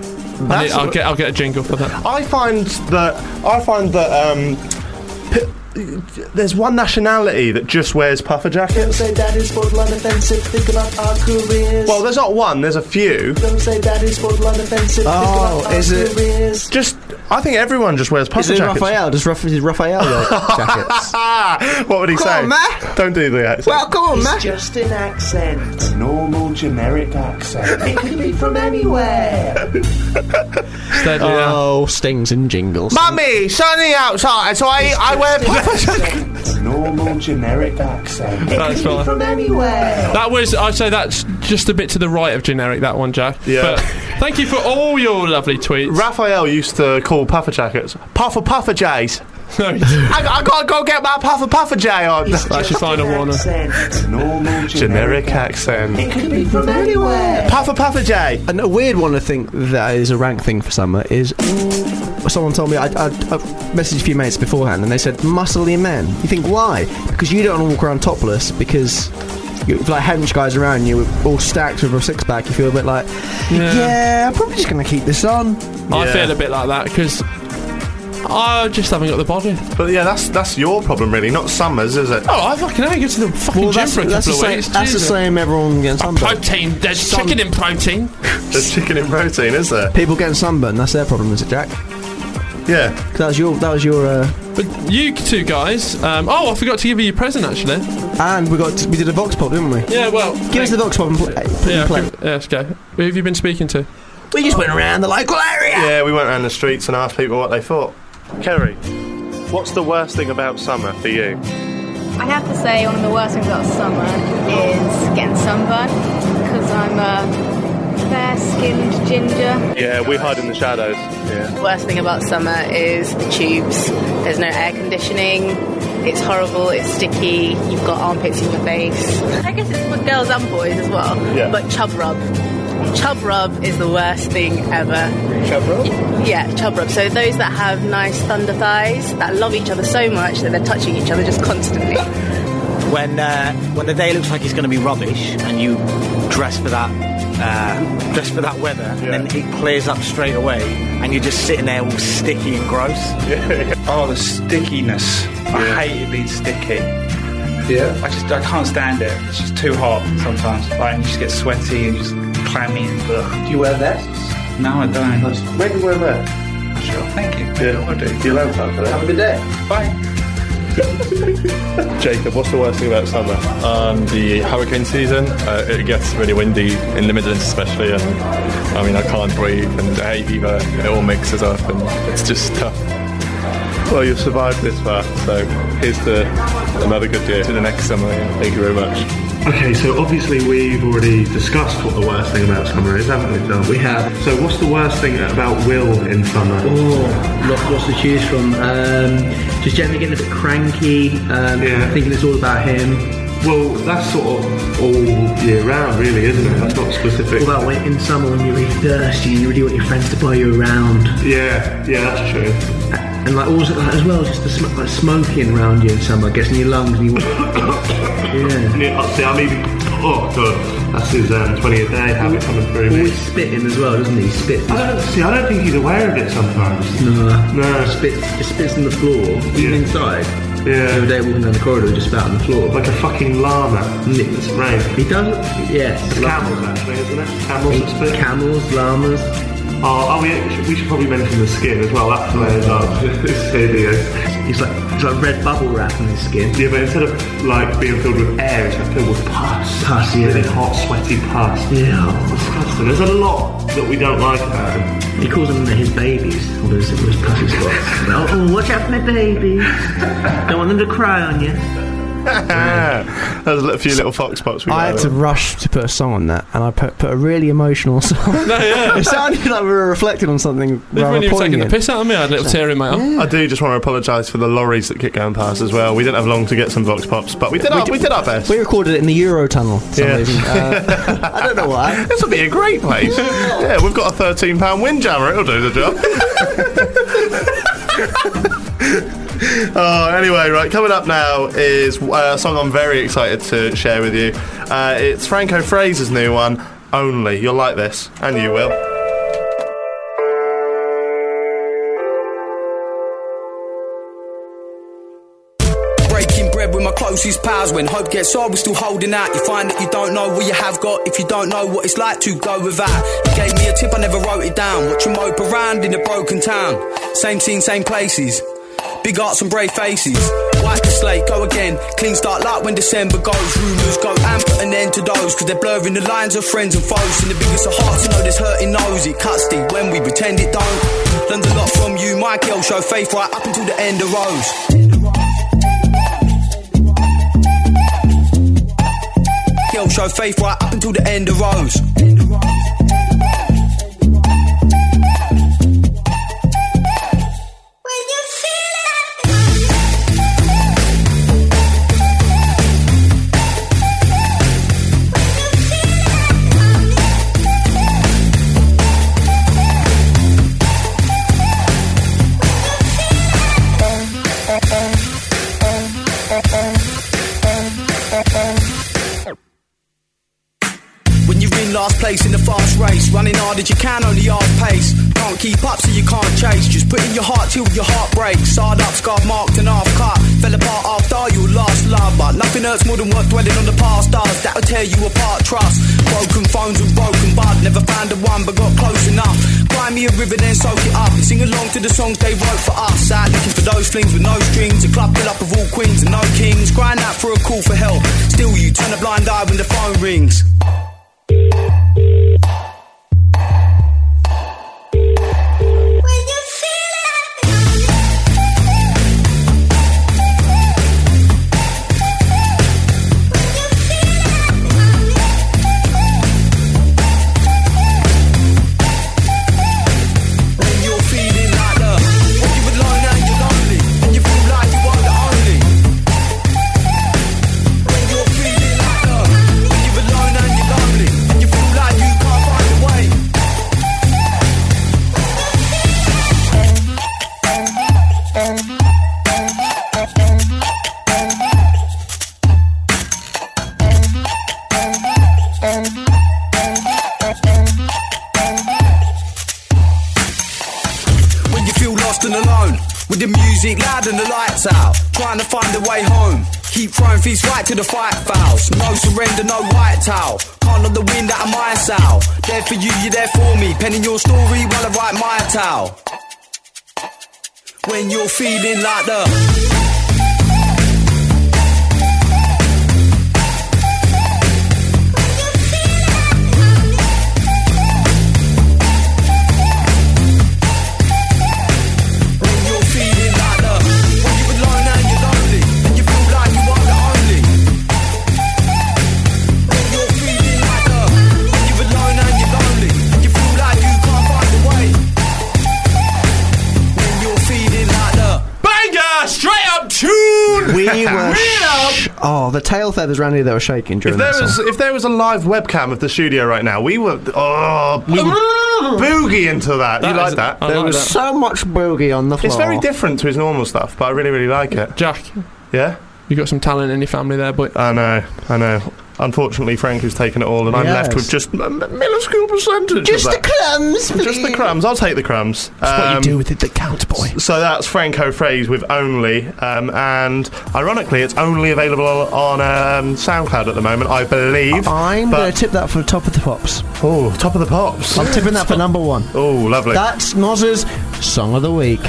I That's need- I'll a- get I'll get a jingle for that. I find that I find that um, p- there's one nationality that just wears puffer Don't jackets. say that is borderline offensive, think about our careers. Well, there's not one. There's a few. Don't say that is borderline offensive, Oh, think about is our it- careers. Just, I think everyone just wears Is puffer it jackets. Raphael? Does Raph- does Raphael wear jackets? What would he Come say? on, man. Don't do the accent. Well, come on, It's man. just an accent. normal generic accent. It could be from anywhere. Steady, yeah. Oh, stings and jingles. Mummy, sunny outside, so I, I wear puffer jackets. normal generic accent. It That's could be fine. from anywhere. That was, I'd say that's just a bit to the right of generic, that one, Jack. Yeah. But thank you for all your lovely tweets. Raphael used to call puffer jackets puffer puffer jays. No, I, I gotta go get my puffer puffer jay on. It's That's just your final an warner. accent. Normal generic accent. It could be from anywhere. Puffer puffer jay. And a weird one I think that is a rank thing for summer is someone told me I, I, I've messaged a few mates beforehand and they said muscly men. You think why? Because you don't want to walk around topless because you, if like hench guys around you all stacked with a six pack, you feel a bit like Yeah. yeah, I'm probably just gonna keep this on. I Yeah. feel a bit like that because I just haven't got the body. But yeah, that's that's your problem really, not Summers, is it? Oh, I fucking hate go to the fucking Well, gym that's, for a that's, the couple of same, weeks. that's the Jesus. same. Everyone getting Oh, sunburned. protein. There's Sun- chicken in protein. There's chicken in protein, is there? People getting sunburned. That's their problem, is it, Jack? Yeah. 'Cause that was your. That was your. Uh, But you two guys. Um, oh, I forgot to give you your present actually. and we got. We did a vox pop, didn't we? Yeah, well. Give us the vox pop and play. Yeah, play. okay, yeah, let's go. Who have you been speaking to? We just went around the local area. Yeah, we went around the streets and asked people what they thought. Kerry, what's the worst thing about summer for you? I have to say one of the worst things about summer is getting sunburned because I'm a fair-skinned ginger. Yeah, we hide in the shadows. Yeah. Worst thing about summer is the tubes. There's no air conditioning. It's horrible, it's sticky, you've got armpits in your face. I guess it's for girls and boys as well. Yeah. But chub rub. Chub rub is the worst thing ever. Chub rub? Yeah, chub rub. So those that have nice thunder thighs, that love each other so much that they're touching each other just constantly. When uh, when the day looks like it's going to be rubbish and you dress for that uh, dress for that weather, Yeah. and then it clears up straight away and you're just sitting there all sticky and gross. Yeah. Oh, the stickiness. I hate it being sticky. Yeah. I just I can't stand it. It's just too hot sometimes. Like, and you just get sweaty and just clammy and ugh. Do you wear vests? No, I don't. Where do you wear that? Sure, thank you. Yeah, I do. You're allowed to for that. Have a good day. Bye. Jacob, what's the worst thing about summer? Um, the hurricane season. Uh, it gets really windy in the Midlands especially, and I mean I can't breathe, and the hay fever, it all mixes up, and it's just tough. Well, you've survived this far, so here's to another good year. To the next summer. Yeah. Thank you very much. Okay, so obviously we've already discussed what the worst thing about summer is, haven't we, John? We have. So what's the worst thing about Will in summer? Oh, lots, lots to choose from. Um, just generally getting a bit cranky, um, Yeah. thinking it's all about him. Well, that's sort of all year round, really, isn't it? That's not specific. All about when, in summer when you're really thirsty and you really want your friends to blow you around. Yeah, yeah, that's true. And like also like, as well, just the sm- like smoking around you in summer gets in your lungs and you want. Yeah. Yeah, see, I'm even. Oh god, that's his um, twenty a day habit coming through me. Always spitting as well, doesn't he? He spits. I don't see. I don't think he's aware of it sometimes. No, No. Spits, just spits on the floor, even Yeah. inside. Yeah. The other day walking down the corridor, he just spat on the floor. Like a fucking llama. It's rain. He does. Yes. It's camels, actually, isn't it? Camels that spit. Camels, llamas. Oh, oh yeah, we should, we should probably mention the skin as well. That flares up. It's hideous. He's like, it's like red bubble wrap on his skin. Yeah, but instead of like being filled with air, it's like filled with pus. Pus, yeah. Really hot, sweaty pus. Yeah. Disgusting. There's a lot that we don't like about him. He calls them his babies, all those, those pussy spots. oh, oh, watch out for my babies. Don't want them to cry on you. There's a few little fox spots we I had got. to rush to put a song on that, and I put, put a really emotional song. No, yeah. It sounded like we were reflecting on something Even rather when you were taking the poignant. piss out of me, I had a little tear in my eye. I do just want to apologise for the lorries that keep going past as well. We didn't have long to get some vox pops, but we did our, we did our best. We recorded it in the Eurotunnel for some Yeah. reason. Uh, I don't know why. This will be a great place. Yeah, we've got a thirteen pound windjammer. It'll do the job. Oh, anyway, right, coming up now is uh, a song I'm very excited to share with you. Uh, it's Franco Fraser's new one, Only. You'll like this, and you will. Breaking bread with my closest pals. When hope gets hard, we're still holding out. You find that you don't know what you have got if you don't know what it's like to go without. You gave me a tip, I never wrote it down. Watch you mope around in a broken town. Same scene, same places. Big hearts and brave faces. Wipe the slate, go again. Clean start like when December goes. Rumours go and put an end to those. Cause they're blurring the lines of friends and foes. And the biggest of hearts to know there's hurting knows. It cuts deep when we pretend it don't. Learned a lot from you, my girl. Show faith right up until the end of rows. Girl, show faith right up until the end of rows. Last place in the fast race, running hard as you can, only half pace. Can't keep up, so you can't chase. Just put in your heart till your heart breaks. Scarred up, scarred marked and half cut. Fell apart after your last love, but nothing hurts more than what dwelling on the past does. That'll tear you apart. Trust. Broken phones and broken bud. Never found the one, but got close enough. Cry me a river, then soak it up and sing along to the songs they wrote for us. Out looking for those flings with no strings. A club full up of all queens and no kings. Crying out for a call for help. Still, you turn a blind eye when the phone rings. lost and alone, with the music loud and the lights out, trying to find a way home. Keep throwing feet right to the fight fouls. No surrender, no white towel. Can't let the wind out of my sow. There for you, you're there for me. Penning your story while I write my towel. When you're feeling like the We were sh- oh, the tail feathers around here that were shaking during if there that was song. if there was a live webcam of the studio right now, we were oh we would boogie into that. That you like is- that? I There like was that. so much boogie on the floor. It's very different to his normal stuff, but I really really like it. Jack, Yeah, you got some talent in your family there, boy. I know, I know. Unfortunately, Frank has taken it all, and I'm Yes. left with just a m- minuscule percentage. Just of the that. crumbs, Just the crumbs. I'll take the crumbs. That's what you Um, do with it that counts, boy. So that's Franco Phrase with Only, um, and ironically, it's only available on um, SoundCloud at the moment, I believe. I'm but- going to tip that for top of the pops. Oh, top of the pops. I'm tipping that for number one. Oh, lovely. That's Noz's Song of the Week.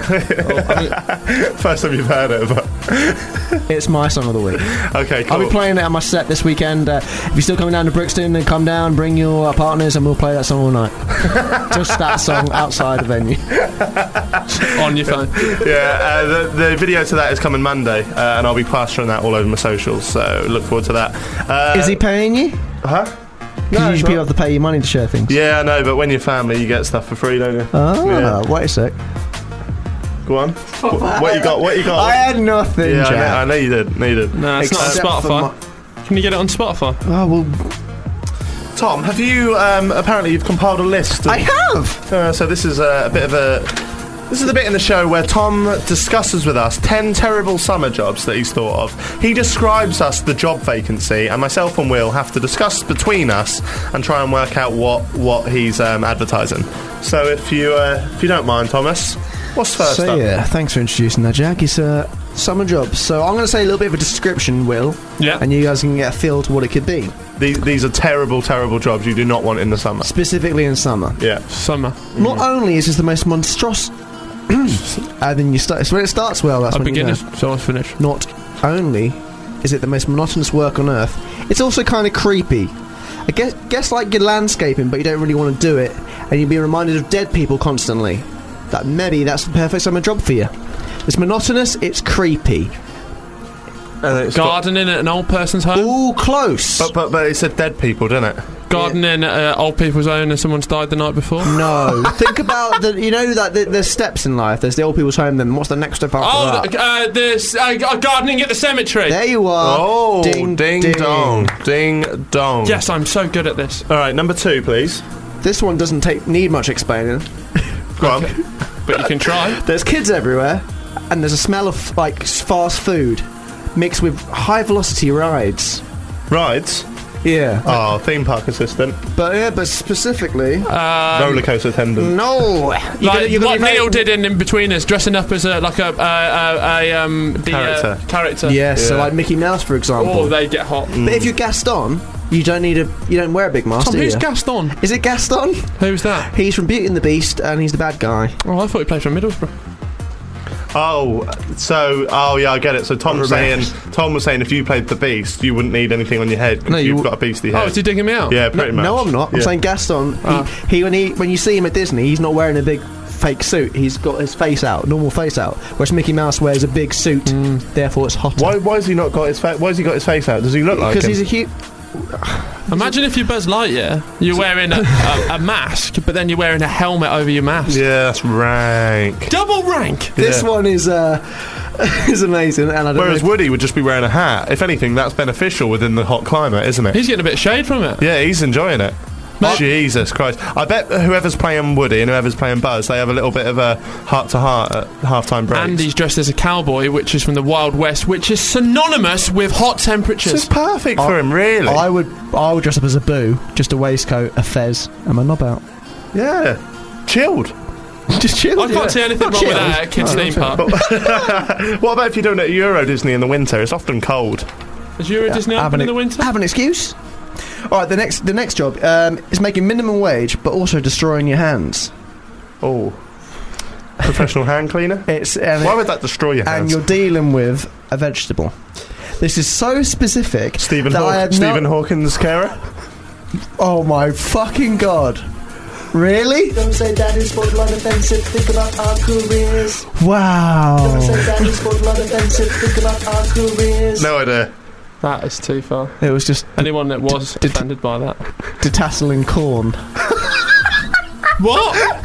First time you've heard it, but It's my Song of the Week. okay, cool. I'll be playing it at my set this weekend. Uh, if you're still coming down to Brixton, then come down, bring your uh, partners, and we'll play that song all night. Just that song outside the venue. On your phone. Yeah, uh, the, the video to that is coming Monday, uh, and I'll be plastering that all over my socials, so look forward to that. Uh, Is he paying you? Huh? Because No, usually he's people not. have to pay you money to share things. Yeah, I know, but when you're family, you get stuff for free, don't you? Ah, Yeah. wait a sec. Go on. What, what you got? What you got? I had nothing, yeah, I know, Jack. I know you did. No, you did. No, it's Except not for on Spotify. Can you get it on Spotify? Oh, well, Tom, have you? Um, apparently, you've compiled a list. Of, I have! Uh, so this is uh, a bit of a. This is a bit in the show where Tom discusses with us ten terrible summer jobs that he's thought of. He describes us the job vacancy, and myself and Will have to discuss between us and try and work out what what he's um, advertising. So if you uh, if you don't mind, Thomas, what's first So, up? yeah, thanks for introducing that, Jack. It's a summer job. So I'm going to say a little bit of a description, Will. Yeah. And you guys can get a feel to what it could be. These, these are terrible, terrible jobs you do not want in the summer. Specifically in summer. Yeah. Summer. Not only is this the most monstrous... and then you start... It's when it starts well, that's I when begin you it, know. so I finish. Not only is it the most monotonous work on earth, it's also kind of creepy. I guess, guess like your landscaping, but you don't really want to do it, and you'll be reminded of dead people constantly. That maybe that's the perfect summer job for you. It's monotonous, it's creepy. And it's got- Gardening at an old person's home. All close. but, but, but it said dead people, didn't it? Gardening at uh, old people's home and someone's died the night before. No. Think about the, you know, that the, there's steps in life. There's the old people's home. Then what's the next step after Oh, that? the, uh, there's uh, gardening at the cemetery. There you are. Oh, ding, ding, ding. dong, ding dong. Yes, I'm so good at this. All right, number two, please. This one doesn't take need much explaining. Go on. But you can try. There's kids everywhere, and there's a smell of like fast food mixed with high velocity rides. Rides. Yeah. Oh, theme park assistant, But yeah, but specifically, Um, roller coaster attendant. no. Like You're gonna- you're gonna what be very- Neil did in, in between us, dressing up as a like a uh, uh, a um the, Character. Uh, character. Yeah, so Yeah. like Mickey Mouse, for example. Oh, they get hot. But if you're Gaston, you don't need a, you don't wear a big mask, Tom, do who's you? Gaston? Is it Gaston? Who's that? He's from Beauty and the Beast, and he's the bad guy. Oh, I thought he played for Middlesbrough. Oh, so oh yeah, I get it. So Tom was saying, Tom was saying, if you played the Beast, you wouldn't need anything on your head because No, you you've w- got a beastly Oh, head. is he digging me out? Yeah, pretty much. No, I'm not. I'm Yeah. saying Gaston. He, Ah. he when he when you see him at Disney, he's not wearing a big fake suit. He's got his face out, normal face out. Whereas Mickey Mouse wears a big suit, therefore it's hotter. Why? Why has he not got his face? Why has he got his face out? Does he look like Because him? he's a huge. Imagine if you're Buzz Lightyear, you're wearing a, a, a mask, but then you're wearing a helmet over your mask. Yeah, that's rank. Double rank. This Yeah. one is uh, is amazing, and I don't Whereas know. Woody would just be wearing a hat. If anything, that's beneficial within the hot climate, isn't it? He's getting a bit of shade from it. Yeah, he's enjoying it. Jesus Christ. I bet whoever's playing Woody and whoever's playing Buzz, they have a little bit of a heart-to-heart at half-time breaks. Andy's dressed as a cowboy, which is from the Wild West, which is synonymous with hot This temperatures. is perfect I- for him, really. I would I would dress up as a boo, just a waistcoat, a fez, and my knob out. yeah. Chilled. Just chill. I can't yeah. see anything Not wrong with chilled. that at Kids Oh, Theme not Park. What about if you're doing it at Euro Disney in the winter? It's often cold. Is Euro Disney Have open an, in the winter? have an excuse. All right, the next the next job um, is making minimum wage, but also destroying your hands. Oh, professional hand cleaner. It's and Why it- would that destroy your hands? and you're dealing with a vegetable. This is so specific. Stephen, that Haw- I had Stephen no- Hawkins' carer. Oh my fucking god! Really? Don't say that is borderline offensive. Think about our careers. Wow. Don't say that is borderline offensive. Think about our careers. No idea. That is too far. It was just Anyone that was offended by that. detasseling corn. What?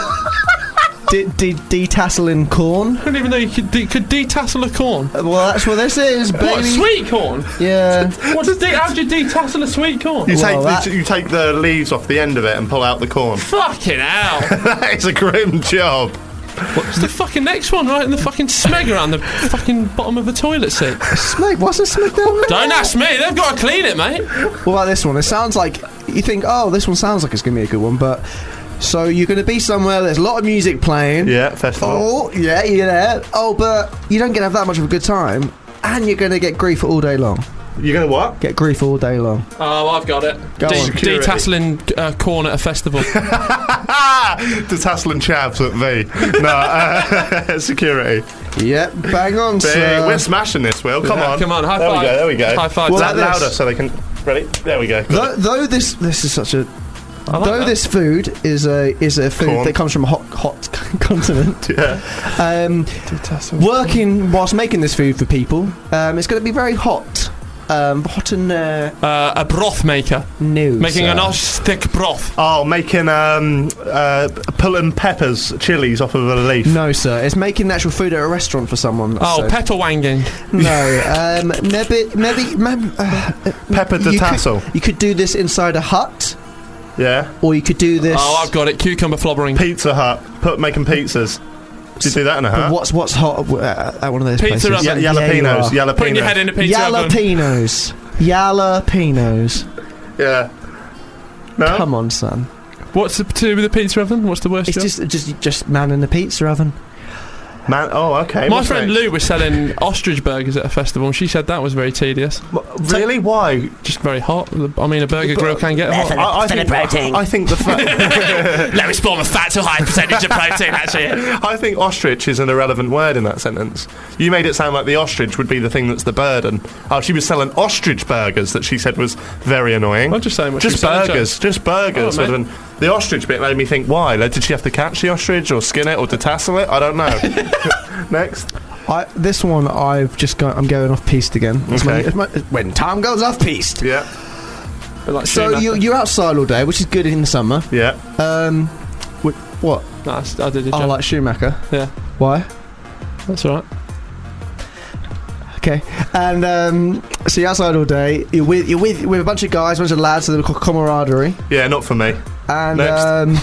De- de- detasseling corn. I didn't even know you could, de- could detassel a corn. Uh, Well, that's what this is, baby. What, sweet corn? Yeah. What does de- how do you detassel a sweet corn? You Well, take that- the, you take the leaves off the end of it and pull out the corn. Fucking hell. That is a grim job. What's the fucking next one, right? And the fucking smeg around the fucking bottom of the toilet seat. Smeg? What's a smeg down there? Don't ask me, they've got to clean it, mate. What about this one? It sounds like you think, oh, this one sounds like it's gonna be a good one, but so you're gonna be somewhere. There's a lot of music playing. Yeah, festival. Oh, yeah, you're there. Oh, but you don't get to have that much of a good time, and you're gonna get grief all day long. You're gonna what? Get grief all day long. Oh, I've got it. Go De- on. Security. Detasseling uh, corn at a festival. Detasseling chavs at V. No, uh, security. Yep, bang on, Big. sir. We're smashing this, Will. Come Yeah, on. come on, high there five. we go, there we go. High five. Is Well, that like this. louder so they can... Ready? There we go. Though, though this this is such a I like though that. this food is a is a food Corn. that comes from a hot hot continent. Yeah. Um, working whilst making this food for people, um, it's going to be very hot. Um, hot and uh, Uh, a broth maker. no. Making sir. a nice thick broth. Oh, making um, uh, pulling peppers, chilies off of a leaf. No, sir. It's making actual food at a restaurant for someone. Oh, so- pepper wanging. No, um, maybe, maybe, maybe uh, Pepper de you tassel. could, you could do this inside a hut, Yeah. or you could do this. Oh, I've got it. Cucumber flobbering. Pizza Hut. Put making pizzas. Do you do that in a But hut? what's what's hot uh, at one of those Pizza places? oven. Yeah, Yeah, you jalapenos. are. Jalapenos. Putting your head in a pizza oven. Jalapenos. Jalapenos. Yeah. No. Come on, son. What's the to with the pizza oven? What's the worst It's job? just just just man in the pizza oven. Man. Oh, okay. My what's friend next? Lou was selling ostrich burgers at a festival, and she said that was very tedious. Really? Why? Just very hot. I mean, a burger grill can get hot. I, I think. I think the fact. Lowest form of fat to high percentage of protein, actually. I think ostrich is an irrelevant word in that sentence. You made it sound like the ostrich would be the thing that's the burden. Oh, she was selling ostrich burgers that she said was very annoying. I'm just saying what she Just was selling, burgers. Joe. Just burgers. Oh, would have been, the ostrich bit made me think, why? Like, did she have to catch the ostrich or skin it or detassel it? I don't know. Next. I, this one I've just got. I'm going off piste again. It's my- Okay. it's my- when time goes off piste. Yeah. Like So Schumacher. you you're outside all day, which is good in the summer. Yeah. Um, wh- what? No, I s- I did a Oh, job. like Schumacher. Yeah, Why? that's all right. Okay, and um, so you're outside all day. You're with you're with with a bunch of guys, a bunch of lads, so they're called camaraderie. Yeah, not for me. And Next. um,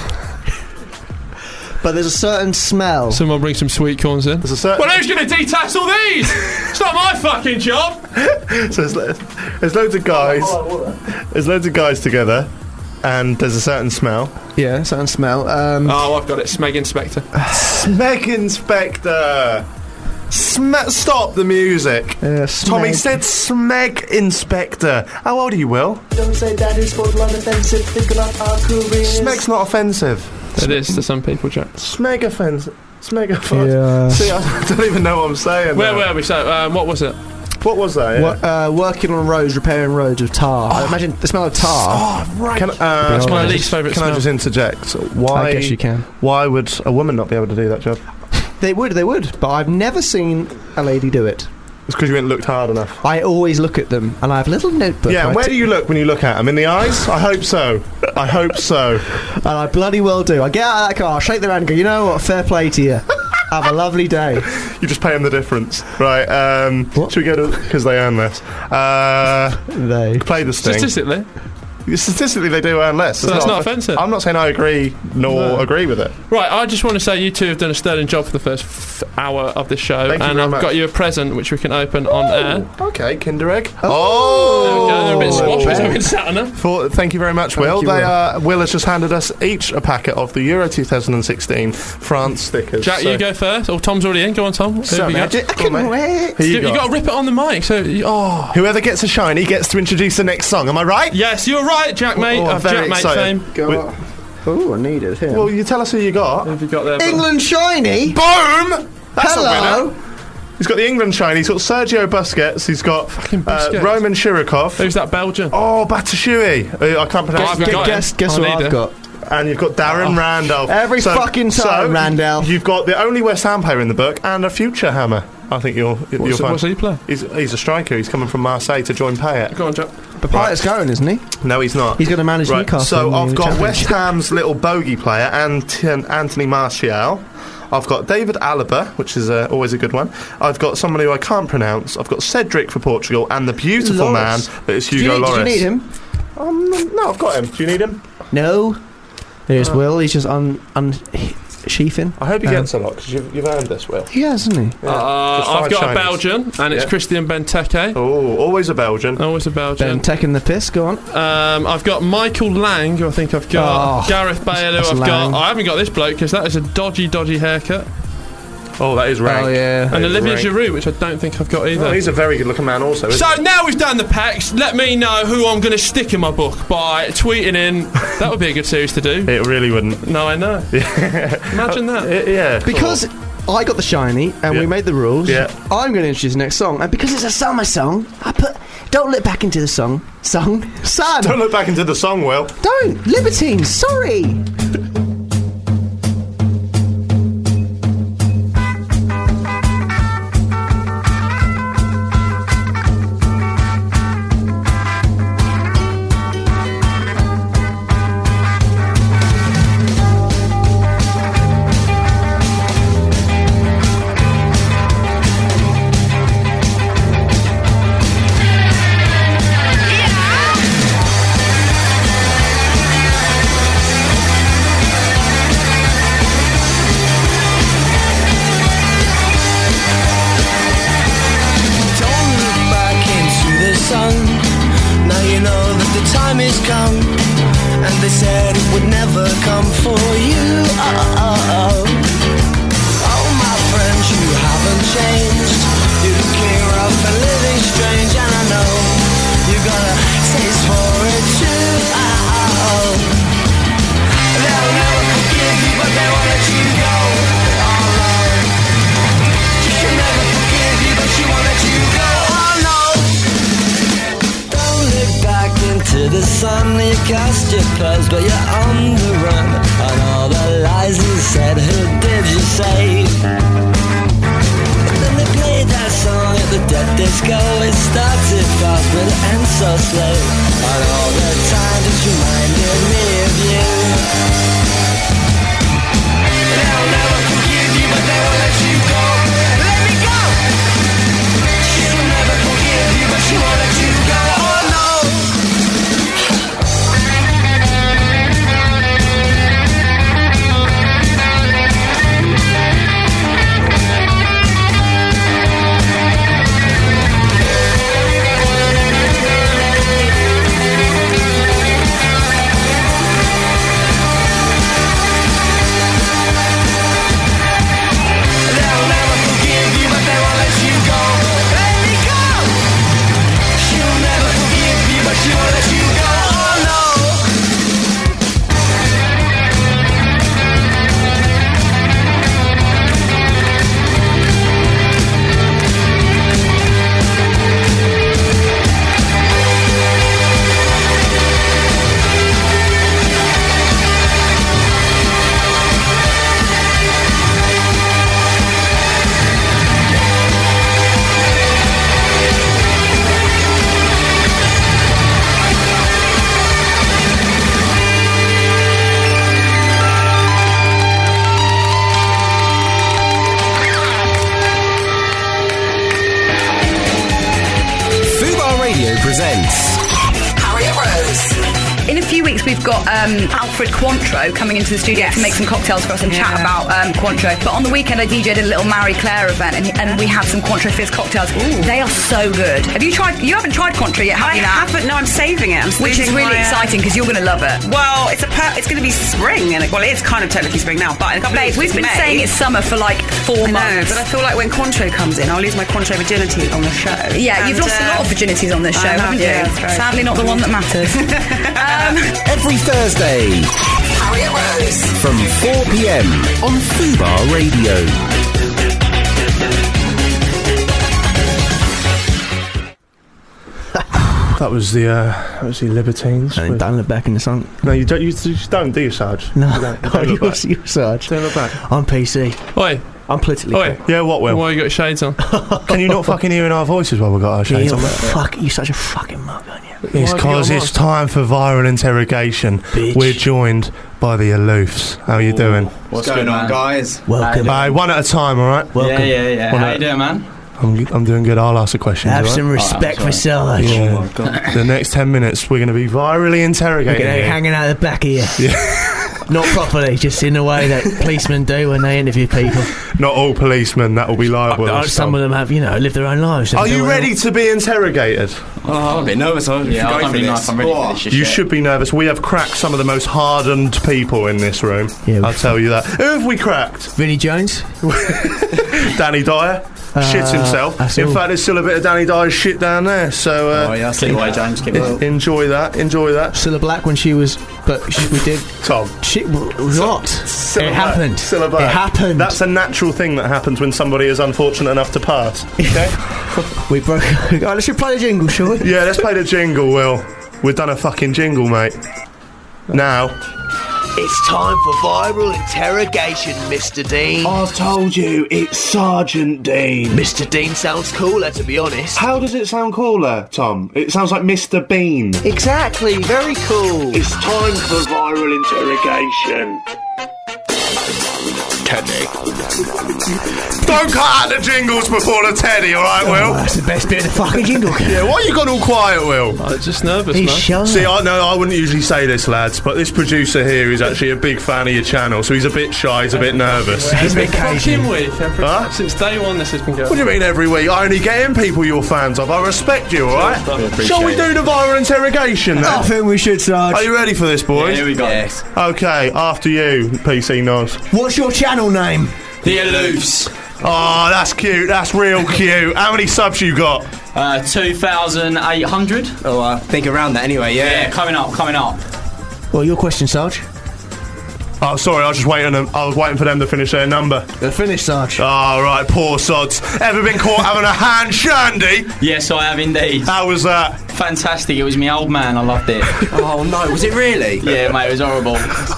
but there's a certain smell. Someone bring some sweet corns in. There's a certain. Well, who's going to detassel these? It's not my fucking job. So there's, lo- there's loads of guys. There's loads of guys together, and there's a certain smell. Yeah, a certain smell. Um, Oh, I've got it. Smeg Inspector. Smeg Inspector. Sme- stop the music. uh, Tommy smeg. said Smeg Inspector. How old are you, Will? Don't say that is borderline offensive. Think about our careers. Smeg's not offensive. It is to some people, Jack. Smeg offensive. Smeg offensive. Yeah. See, I don't even know what I'm saying. Where now. were we? So, um, what was it? What was that? Yeah. Wo- uh, working on roads, repairing roads with tar. I imagine the smell of tar. Oh, right. Can, uh, That's my can I least just- favourite Can I smell. just interject? Why? I guess you can. Why would a woman not be able to do that job? They would, they would, but I've never seen a lady do it. It's because you ain't looked hard enough. I always look at them, and I have a little notebook. Yeah, and and I where t- do you look when you look at them? In the eyes? I hope so. I hope so. And I bloody well do. I get out of that car, shake their hand, and go, you know what? Fair play to you. Have a lovely day. You just pay them the difference. Right, um... What? Should we go to... Because they earn less. Uh... They. Play the sting. Statistically. Statistically, they do earn less. So that's not offensive. I'm not saying I agree nor No. agree with it. Right, I just want to say you two have done a sterling job for the first f- hour of this show, Thank you and very I've much. got you a present which we can open on air. Okay, Kinder Egg. Oh, there we go. They're a bit squashy, Ben. so I've been sat on them. For, thank you very much, Thank Will. you, they Will. are. Will has just handed us each a packet of the Euro twenty sixteen France stickers. Jack, So- you go first. Oh, Tom's already in. Go on, Tom. Who So, have you mate, got? I couldn't Come on, wait. Who you You, got? got to rip it on the mic. So, oh, Whoever gets a shiny gets to introduce the next song. Am I right? yes, you're right, Jack, mate. Oh, I'm of very Jack, mate excited. fame. Go. Oh, I need it here. Well, you tell us who you got. Who have you got there? bud? England shiny. Boom! That's a Hello. winner. He's got the England shiny. He's got Sergio Busquets. He's got Fucking uh, Busquets. Roman Shirokov. Who's that Belgian? Oh, Batshuayi. Uh, I can't pronounce I've his got name. him. Guess, guess I what need I've it. got. And you've got Darren Oh. Randolph. Every fucking time, so Randolph. You've got the only West Ham player in the book and a future Hammer. I think you'll, you'll What's, find. what's he play? He's, he's a striker. He's coming from Marseille to join Payet. Go on, Jack. But Payet's going, isn't he? No, he's not. He's going to manage Right, Newcastle. so in I've the got West Championship. Ham's little bogey player, Ant- Anthony Martial. I've got David Alaba, which is uh, always a good one. I've got someone who I can't pronounce. I've got Cedric for Portugal, and the beautiful Loris. man that is Do Hugo you, need, Lloris. do you need him? Um, no, I've got him. Do you need him? No. There's Will. He's just un unsheathing. I hope he Um, gets a lot because you've, you've earned this, Will. He has, hasn't he? Yeah, Uh, just I've five got a shinies. Belgian, and it's Yeah. Christian Benteke. Oh, always a Belgian. Always a Belgian. Ben taking the piss. Go on. Um, I've got Michael Lang, who I think I've got. Oh, Gareth Bale, who that's I've Lang. got. I haven't got this bloke because that is a dodgy, dodgy haircut. Oh, that is rank. Oh, yeah. That And is Olivier rank. Giroud, which I don't think I've got either. Oh, he's a very good-looking man, also. Isn't So he? now we've done the packs. Let me know who I'm going to stick in my book by tweeting in. That would be a good series to do. It really wouldn't. No, I know. Imagine that. Uh, yeah. Because I got the shiny and we Yeah. made the rules. Yeah. I'm going to introduce the next song, and because it's a summer song, I put "Don't Look Back into the Song." Song, son. Don't look back into the song, Will. Don't. Libertines. Sorry. Don't look back into the sun. Now you know that the time is come. And they said it would never come for you. Oh, oh, oh. Oh, my friends, you haven't changed. You look rough and living strange. And I know you got a taste for it too. Oh, oh, oh. They'll never forgive you, but they won't let you go. Oh, no. She'll never forgive you, but she won't let you go. Oh no! Don't look back into the sun. You cast your pearls, but you're on the run. And all the lies you said, who did you say? Then they played that song at the dead disco. It started fast, but it ends so slow. And all the time just reminded me of you. They'll never forgive you, but they won't let you go. Let me go! She'll never forgive you, but she won't let you go. Oh no! They'll never forgive you, but they won't let you go. Let me go! She'll never forgive you, but she won't let you go. Oh no! Fubar Radio presents Harriet Rose. few weeks we've got um, Alfred Cointreau coming into the studio to make some cocktails for us and chat Yeah. about um, Cointreau. But on the weekend I D J'd a little Marie Claire event and, and we had some Cointreau fizz cocktails. They are so good. Have you tried? You haven't tried Cointreau yet, have I you? Nat? haven't. No, I'm saving it. I'm Which is saving really my, uh, exciting because you're going to love it. Well, it's a per- it's going to be spring, and it, well, it's kind of technically spring now. But in a couple Babe, of we've weeks, been May, saying it's summer for like four I know, months. but I feel like when Cointreau comes in, I'll lose my Cointreau virginity on the show. Yeah, you've And, lost a uh, lot of virginities on this show, I have, haven't you? yeah, that's right. Sadly, not the one that matters. um, Every Thursday Harriet Rose. from four p.m. on Fubar Radio. That was the uh, that was the Libertines. And then don't look back in the sun. No, you don't. You just don't, do you, Sarge? No, you don't, you oh, don't look you're, back. you're Sarge. Don't look back. I'm P C. Oi, I'm politically oi. correct. Yeah, what, Will? Why you got shades on? Can you not fucking hear in our voices while we've got our shades You're on? fuck, you're such a fucking mug, aren't you? It's Why have you because got it's them time for viral interrogation. Bitch. We're joined by the Aloofs. How you doing? What's going on, guys? Welcome. Hey, one at a time, all right? Welcome. Yeah, yeah, yeah. Well, How no. you doing, man? I'm, I'm doing good. I'll ask the questions. Have all right? some respect Oh, for Sarge. Yeah. Oh, God. The next ten minutes, we're going to be virally We're interrogating. going to you. hanging out the back of you. Yeah. Not properly, just in the way that policemen do when they interview people. Not all policemen. That will be liable. Uh, Some of them have, you know, lived their own lives. Are They you don't ready to be interrogated? Oh, I'm a bit nervous. I Yeah, I go don't for really know this. if I'm ready for this. You should be nervous. We have cracked some of the most hardened people in this room. Yeah, I'll we've- tell you that. Who have we cracked? Vinnie Jones? Danny Dyer. Shits Uh, himself. that's In all. fact, there's still a bit of Danny Dyer's shit down there. So uh, Oh, yeah, keep away, James. Keep away. enjoy that. Enjoy that. Cilla Black when she was... But she, we did... Tom. She, what? Cilla It Black. happened. Cilla Black. It happened. That's a natural thing that happens when somebody is unfortunate enough to pass. Okay? We broke... Oh, let's just play the jingle, shall we? Yeah, let's play the jingle, Will. We've done a fucking jingle, mate. Now. It's time for viral interrogation, Mister Dean. I told you, it's Sergeant Dean. Mister Dean sounds cooler, to be honest. How does it sound cooler, Tom? It sounds like Mister Bean. Exactly, very cool. It's time for viral interrogation. Teddy. Don't cut out the jingles before the Teddy, alright, Oh, Will? that's the best bit of the fucking jingle. Yeah, why you gone all quiet, Will? I'm just nervous, He's man. shy. See, I know I wouldn't usually say this, lads, but this producer here is actually a big fan of your channel, so he's a bit shy, he's a bit nervous. He's been Fucking caging. week. Every, Huh? Since day one, this has been going. What do you mean every week? I only get in people you're fans of. I respect you, alright? Shall we do the viral interrogation I then? think we should, Sarge. Are you ready for this, boys? Here we go. Yes. Okay, after you, P C Nos. What's your channel name? The Aloofs. Oh, that's cute. That's real cute. How many subs you got? Uh, two thousand eight hundred. Oh, I think around that anyway, yeah. Yeah, coming up, coming up. Well, your question, Sarge. Oh, sorry, I was just waiting. I was waiting for them to finish their number. They're finished, Sarge. Oh, right, poor sods. Ever been caught having a hand shandy? Yes, I have indeed. How was that? Fantastic. It was me old man. I loved it. Oh, no. Was it really? Yeah, mate, it was horrible.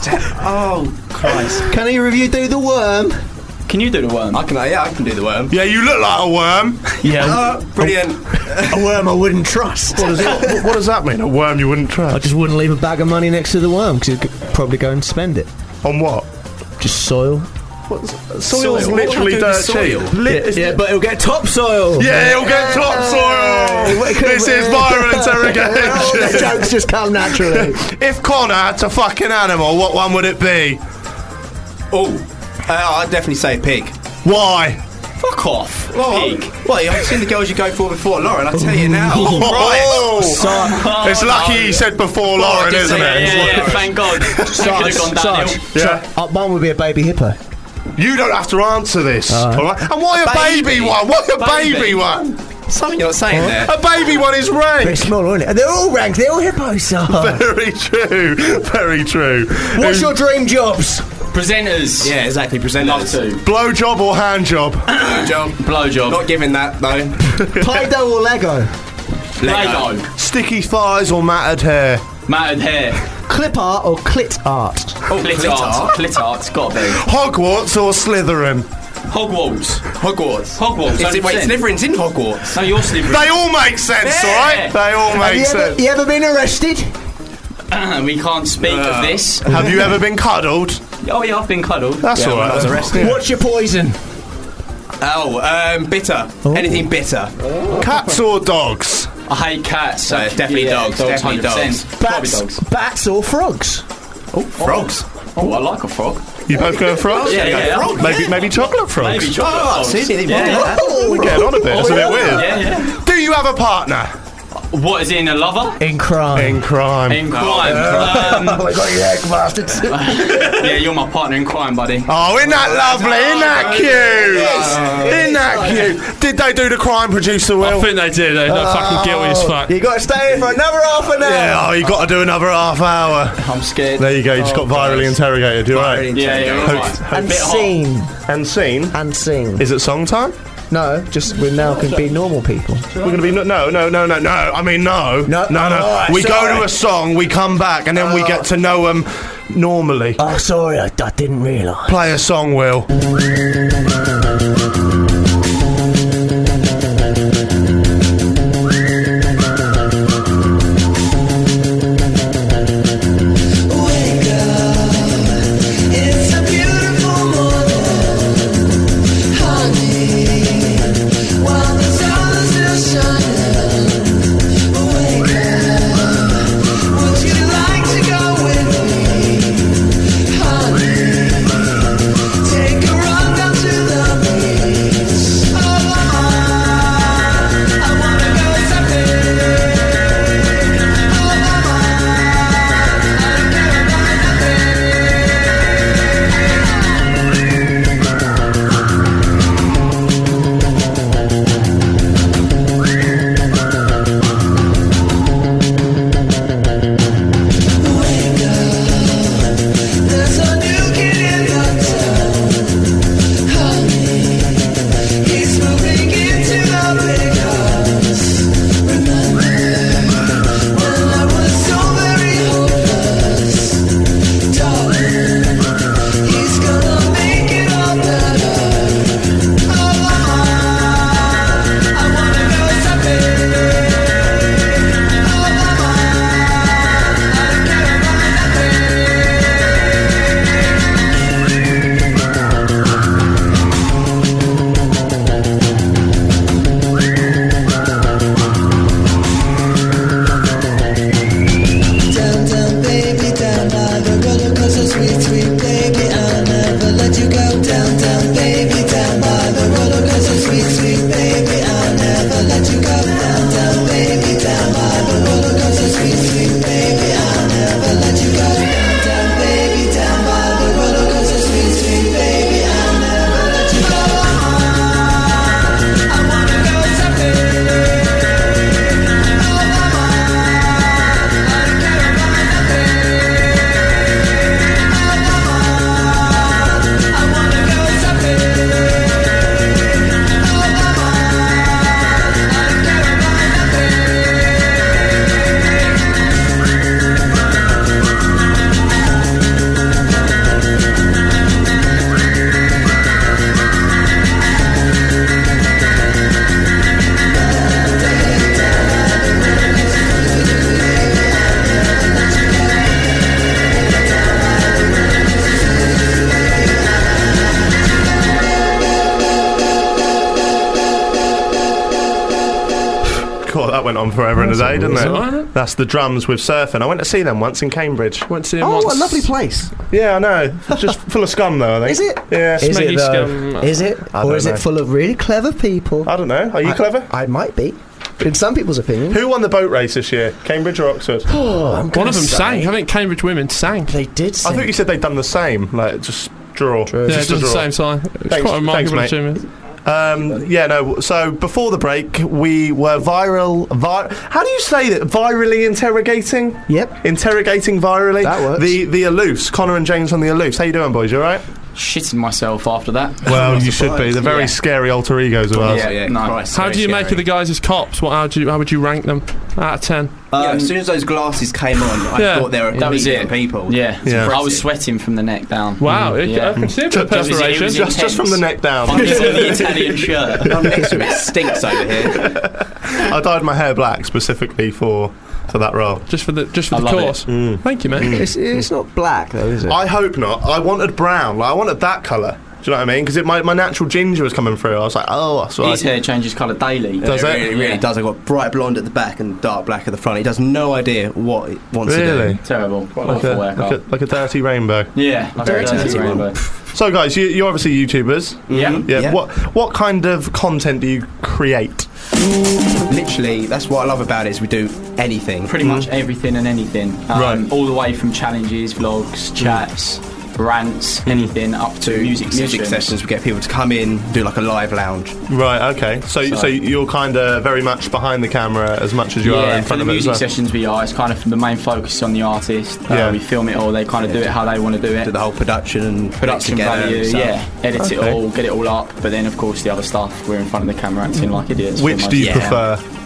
Oh, Christ. Can either of you do the worm? Can you do the worm? I can, yeah, I can do the worm. Yeah, you look like a worm. Yeah. Oh, brilliant. A worm I wouldn't trust. What does, it, what does that mean? A worm you wouldn't I trust? just wouldn't leave a bag of money next to the worm because you'd probably go and spend it. On what? Just soil. Soil's Soil? What literally do I do dirt with soil? cheap. Li- Yeah, but it'll get topsoil. Yeah, it'll get topsoil. What could- This is viral Oh, the interrogation. jokes just come naturally. If Connor had a fucking animal, what one would it be? Oh, uh, I'd definitely say pig. Why? Fuck off. Oh. Pig. Well, I've seen the girls you go for before, Lauren. I'll tell you now. Oh, Right. it's lucky he said before Lauren, did isn't say- it? Yeah, yeah, yeah, thank God. That could have gone downhill. Sarge, Yeah. uh, mine would be a baby hippo. You don't have to answer this, Alright. all right? And why a baby, Baby. one? Why a baby, Baby. one? Something you're not saying there. A baby one is Very ranked. small, aren't it? They're all ranked. They're all hippos, Sarge. Very true. Very true. What's Who- your dream jobs? Presenters. Yeah, exactly. Presenters. Love to. blow job or hand job? Blowjob. Blowjob. Not giving that, though. Play-Doh or Lego? Lego. Sticky thighs or matted hair? Matted hair. Clip art or clit art? Oh, clit art. Clit art's gotta be. Hogwarts or Slytherin? Hogwarts. Hogwarts. Hogwarts. Is it, wait, one hundred percent. Slytherin's in Hogwarts. No, you're Slytherin. They all make sense, Yeah. alright? They all Have make you ever, sense. you ever been arrested? we can't speak of this. Have you ever been cuddled? Oh, yeah, I've been cuddled. That's yeah, all when right. I was arrested. What's your poison? Oh, um, bitter. Anything bitter. Cats or dogs? I hate cats, so No, definitely yeah, dogs, definitely one hundred percent. dogs. Probably Bats, dogs. bats or frogs? Oh, frogs. Oh, I like a frog. You both go frogs? Yeah, yeah, yeah. Frogs. Maybe, maybe chocolate frogs. Maybe chocolate Oh, frogs. see, they yeah, yeah. Oh, we're getting on a bit. It's a bit weird. Yeah, yeah. Do you have a partner? What is he in a lover? In crime. In crime. In crime. Um, Oh, I got you there, bastards. yeah, you're my partner in crime, buddy. Oh, isn't that lovely? Isn't that cute? Isn't that cute? Did they do the crime, producer Will? I think they did. They're Oh. fucking guilty as fuck. You got to stay here for another half an hour. Yeah, oh, you got to do another half hour. I'm scared. There you go, you just Oh, got virally Christ. interrogated. You're right. Yeah, yeah, Hope- right. hope- And bit hot. seen. And seen. And seen. Is it song time? No, just we now can be normal people. We're going to be no, no, no, no, no, no. I mean, no, No, no, no. alright, we go sorry. to a song, we come back, and then we get to know them normally. Oh, sorry, I, I didn't realise. Play a song, Will. It's a beautiful morning, honey. While the sun is still shining, wake up. Would you like to go with me, honey? Take a run down to the beach. Oh, I wanna go something. Oh, I don't care about nothing. There's a new kid in the town, honey. He's moving into the big house. Remember when I was so very hopeless, darling? He's gonna make it all better. Oh, I wanna go something. Oh, I don't care about nothing. Down, down, baby, down by the roller coaster, sweet, sweet baby, I'll never let you go. Down, down, baby, down by the roller coaster, sweet, sweet baby, I'll never let you go. Down, down, baby, down by the roller coaster, sweet, sweet baby, I'll never let you go. Down, down, baby, down by the roller coaster, sweet, sweet baby, I'll never let you go. I wanna go something. God, that went on forever and a day, didn't That's it? all right. That's the drums with surfing. I went to see them once in Cambridge. Went to see him Oh, once. a lovely place. Yeah, I know. It's just full of scum, though, I think. Is it? Yeah. Is it Smeggy though? scum. Is it? I Or don't is know. it full of really clever people? I don't know. Are you I- clever? I might be. In some people's opinion. Who won the boat race this year? Cambridge or Oxford? Oh, I'm One gonna of them say sang. I think Cambridge women sang. They did I sing. thought you said they'd done the same, like just draw. Yeah, Just a just the draw. same sign. It's Thanks- quite a remarkable thanks, mate. achievement. Um, yeah, no. So before the break, we were viral. Vi- How do you say that? Virally interrogating. Yep. Interrogating virally. That works. The the Aloofs, Connor and James on the Aloofs. How you doing, boys? You all right? Shitting myself after that. Well, you should be. They're very Yeah. scary alter egos of ours. Yeah, yeah, no. Christ, How very do you make scary. of the guys as cops? What? How do you? How would you rank them out of ten? yeah, as soon as those glasses came on, I Yeah. thought they were That was completely it. different people. Yeah, Yeah. I was Impressive. sweating from the neck down. Wow, it- Yeah. I can see a bit of Just- it was- it perspiration. was Just, just from the neck down. Under the Italian shirt. I'm next to it. It stinks over here. I dyed my hair black specifically for for that role. Just for the just for I the love it. course. Thank you, mate. It's, it's not black though, is it? I hope not. I wanted brown. Like, I wanted that colour. Do you know what I mean? Because my, my natural ginger was coming through. I was like, oh, that's right. His hair changes colour daily. Does it? it? Really, really Yeah. does. I've got bright blonde at the back and dark black at the front. He does no idea what it wants Really? to do. Terrible. Quite Like awful a, haircut. like, a, like a dirty rainbow. Yeah, like Very a dirty dirty rainbow. So, guys, you, you're obviously YouTubers. Yeah. Yeah. Yeah. What what kind of content do you create? Literally, that's what I love about it is we do anything. Pretty much everything and anything. Um, Right. All the way from challenges, vlogs, chats, rants, anything, up to music sessions. Music sessions, we get people to come in, do like a live lounge. Right. Okay. So so, So- you're kind of very much behind the camera as much as you are Yeah, in for front the of it. music as well. sessions we are, it's kind of the main focus on the artist. Uh, Yeah. We film it all, they kind of do it how they want to do it. Do the whole production and put it Production together value, and stuff. yeah. Edit Okay. it all, get it all up, but then of course the other stuff, we're in front of the camera acting like idiots. for Which most do you of the prefer? time.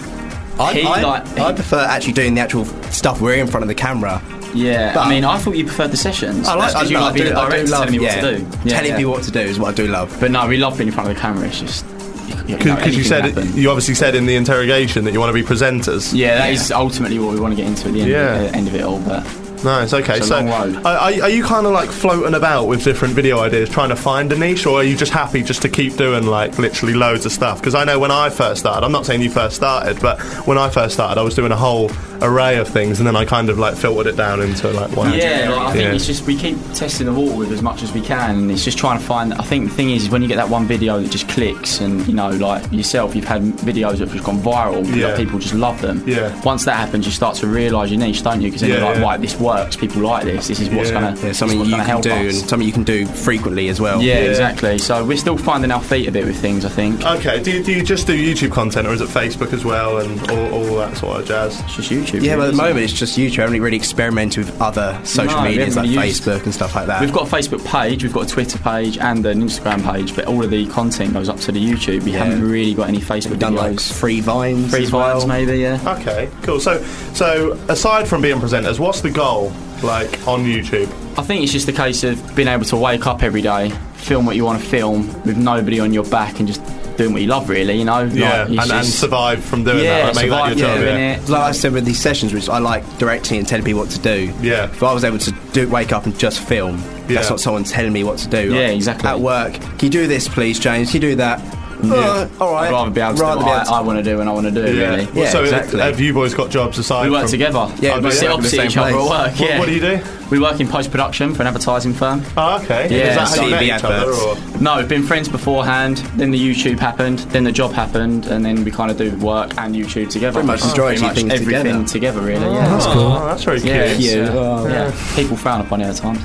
I, He I, like- I prefer actually doing the actual stuff we're in front of the camera. Yeah, But- I mean, I thought you preferred the sessions. I like, That's 'cause I, you no, like I being do, the I do director love telling me yeah, what to do. Yeah, telling yeah. people what to do is what I do love. But no, we love being in front of the camera. It's just you know, Because you anything said can happen. you obviously said in the interrogation that you want to be presenters. Yeah, that is ultimately what we want to get into at the end, Yeah. of, it, end of it all. But Nice. Okay. It's a So, long road. are, are are you kind of like floating about with different video ideas, trying to find a niche, or are you just happy just to keep doing like literally loads of stuff? Because I know when I first started, I'm not saying you first started, but when I first started, I was doing a whole array of things, and then I kind of like filtered it down into like one. yeah, like, I think Yeah. it's just we keep testing the water with as much as we can, and it's just trying to find. I think the thing is, is when you get that one video that just clicks, and you know, like yourself, you've had videos that have just gone viral. because Yeah. people just love them. Yeah. Once that happens, you start to realise your niche, don't you? Because then Yeah, you're like, yeah. right, this works. People like this. This is what's Yeah. gonna. Yeah, this is something what's you gonna can help do us. and something you can do frequently as well. Yeah, Yeah. exactly. So we're still finding our feet a bit with things, I think. Okay. Do you, do you just do YouTube content, or is it Facebook as well, and all, all that sort of jazz? It's just YouTube. Yeah, really, but at the isn't it? moment it's just YouTube. I haven't really experimented with other social No, we medias like haven't really used- Facebook and stuff like that. We've got a Facebook page, we've got a Twitter page, and an Instagram page, but all of the content goes up to the YouTube. We Yeah. haven't really got any Facebook We've done like videos. free vines. Free as well. vines, maybe, yeah. Okay. Cool. So so aside from being presenters, what's the goal like on YouTube? I think it's just a case of being able to wake up every day, film what you want to film, with nobody on your back, and just doing what you love, really, you know? Yeah, Like, and, it's and just- survive from doing Yeah, that. Like, make that survive your job. doing Yeah. it. Like I said with these sessions, which I like directing and telling people what to do. Yeah. If I was able to do wake up and just film, Yeah. that's not someone telling me what to do. Yeah, Like, exactly. At work, can you do this, please, James? Can you do that? Uh, all right. I'd rather be able to Rather do be what able to- I, I want to do when I want to do it, Yeah. really. Well, Yeah, so exactly. have you boys got jobs aside? We work from- together. Yeah, we we sit work in the opposite same each other at place. work. What, Yeah. what do you do? We work in post-production for an advertising firm. Oh, okay. Yeah, Is that how you met T V each other? adverts. Or? No, we've been friends beforehand, then the YouTube happened, then the job happened, and then we kind of do work and YouTube together. Pretty much Oh, majority pretty much things everything together. together, really. Yeah. That's cool. Oh, that's very cute. Yeah, it's, uh, Oh, yeah. People frown upon it at times.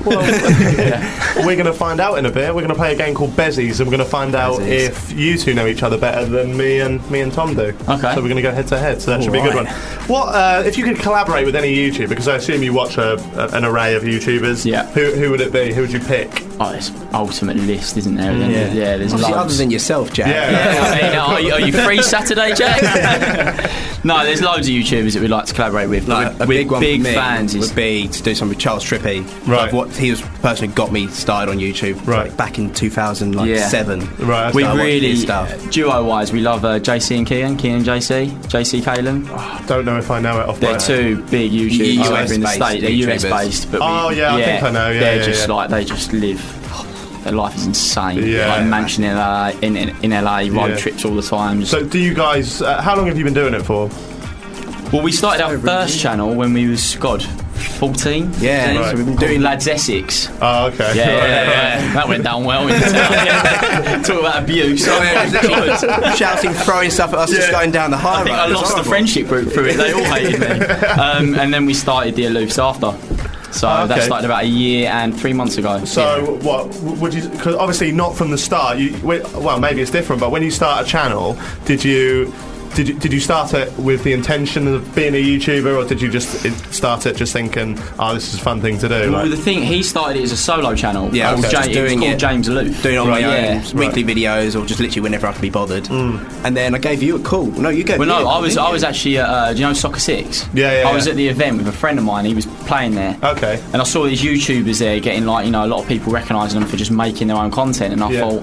We're going to find out in a bit. We're going to play a game called Bezies, and we're going to find out Bezies. if you two know each other better than me and me and Tom do. Okay. So we're going to go head to head. So that should be a good one. What uh, if you could collaborate with any YouTuber? Because I assume you watch a, a, an array of YouTubers. Yeah. Who who would it be? Who would you pick? Oh, it's ultimate list, isn't there? Yeah, Yeah. yeah there's Obviously, loads. other than yourself, Jack. Yeah. Yeah, I mean, are, you, are you free Saturday, Jack? No, there's loads of YouTubers that we'd like to collaborate with. Like, Like, a we're big one big for me fans. would Is, be to do something with Charles Trippy. Right. Like what he was the person who got me started on YouTube. Right. Like back in two thousand seven. Yeah. Right. that's we how I watch really, his stuff. duo-wise, we love uh, J C and Kian, Kian J C, J C Kalen. I don't know if I know it off They're my head. two big YouTubers U S over in the based state. They're U S YouTubers. based, but Oh, we, yeah, I think I know, yeah, they're yeah, just yeah. like they just live. Their life is insane. Yeah. Like mansion in L A, in, in, in L A, road Yeah. trips all the time. Just- So do you guys? Uh, how long have you been doing it for? well, we started our first channel when we was God fourteen. Yeah, So right. we've been doing Lads Essex. Oh, okay. Yeah, Right, yeah, right. yeah. That went down well. In the town. Yeah. Talk about abuse. Oh, yeah, it was literally shouting, throwing stuff at us, just Yeah. going down the high I think road. I It was lost the horrible. friendship group through it. They all hated me. Um, and then we started the Aloofs after. So Oh, that okay. started about a year and three months ago. So what would you? Because obviously not from the start. You wi- well, maybe it's different. But when you start a channel, did you? Did you, did you start it with the intention of being a YouTuber, or did you just it- start it just thinking, "Oh, this is a fun thing to do"? Well, Like, the thing, he started it as a solo channel. Yeah, I was called just Ja- doing it was called it. James Aloof. Doing it on Right, my yeah. own weekly videos, or just literally whenever I could be bothered. And then I gave you a call. No, you gave Well, me a no, call, I was didn't I you? was actually at, uh, do you know Soccer Six? Yeah, yeah, I was yeah. at the event with a friend of mine. He was playing there. okay. And I saw these YouTubers there getting like, you know, a lot of people recognising them for just making their own content, and I Yeah. thought,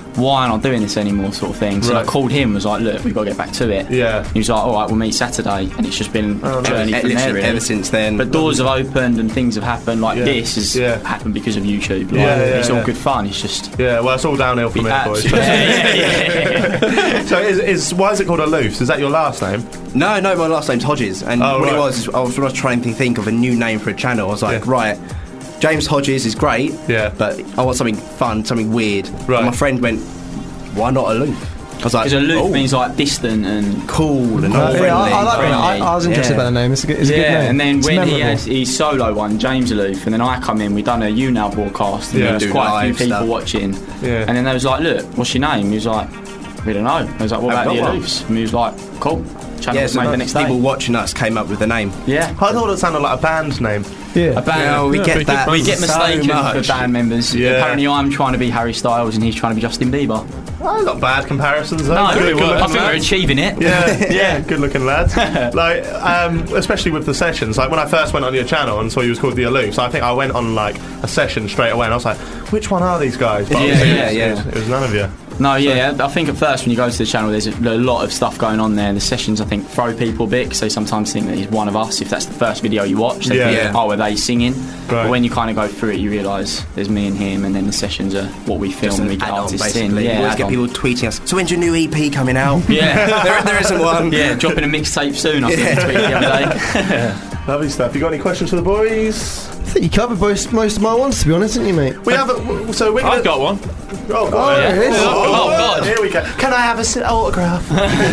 why aren't I doing this anymore, sort of thing. So Right. I called him, was like, look, we've got to get back to it. Yeah. He was like, all right, we'll meet Saturday, and it's just been Oh, a nice. journey Eh, from there, literally really. ever since then. But doors have opened and things have happened. Like Yeah. this has Yeah. happened because of YouTube. Like, Yeah, yeah, it's yeah. all good fun. It's just Yeah, well, it's all downhill from Be here, boys. abs- yeah, yeah, yeah. So, is, is why is it called Aloofs? Is that your last name? No, no, my last name's Hodges, and Oh, what right. it was, I was, when I was trying to think of a new name for a channel, I was like, Yeah. right, James Hodges is great, Yeah. but I want something fun, something weird. Right. And my friend went, why not Aloof? I was like, Because aloof oh, means like distant and cool and Uh, all yeah, friendly. I, I like that. I, friendly. I was interested Yeah. about the name. It's a good, it's a good yeah, name. and then It's when he memorable. has his solo one, James Aloof, and then I come in, we done a You Now broadcast, and Yeah. there was Do quite a few live people stuff. watching. Yeah. And then they was like, look, what's your name? He was like, we don't know. I was like, what I've about the got one. Aloofs? And he was like, cool. Channel Yeah, was so made the next day. people watching us came up with the name. Yeah. I thought it sounded like a band name. Yeah. A band. Yeah, we Yeah, get pretty that good. We get so mistaken much. for band members. Yeah. Apparently, I'm trying to be Harry Styles and he's trying to be Justin Bieber. Oh, not bad comparisons, though. No, Good- good I looking think we're lads. achieving it. Yeah, yeah, good looking lads. Like, um, especially with the sessions. Like when I first went on your channel and saw you was called the Aloof, so I think I went on like a session straight away, and I was like, which one are these guys? But Yeah, obviously yeah, it was, yeah. It was, it was none of you. No, yeah, I think at first when you go to the channel, there's a, a lot of stuff going on there. The sessions, I think, throw people a bit because they sometimes think that he's one of us. If that's the first video you watch, they Yeah. think, Yeah. oh, are they singing? Right. But when you kind of go through it, you realise there's me and him, and then the sessions are what we film Just and an we get add-on, artists in. basically. Yeah, we always get add-on. people tweeting us, so when's your new E P coming out? Yeah. there, there isn't one. Yeah, dropping a mixtape soon, I think, tweeted the other day. Lovely stuff. You got any questions for the boys? I think you covered most, most of my ones, to be honest, didn't you, mate? We have. A, so we're gonna, I've got one. Oh, Oh, yeah. there it is. Oh, Oh, God. Here we go. Can I have a sit autograph?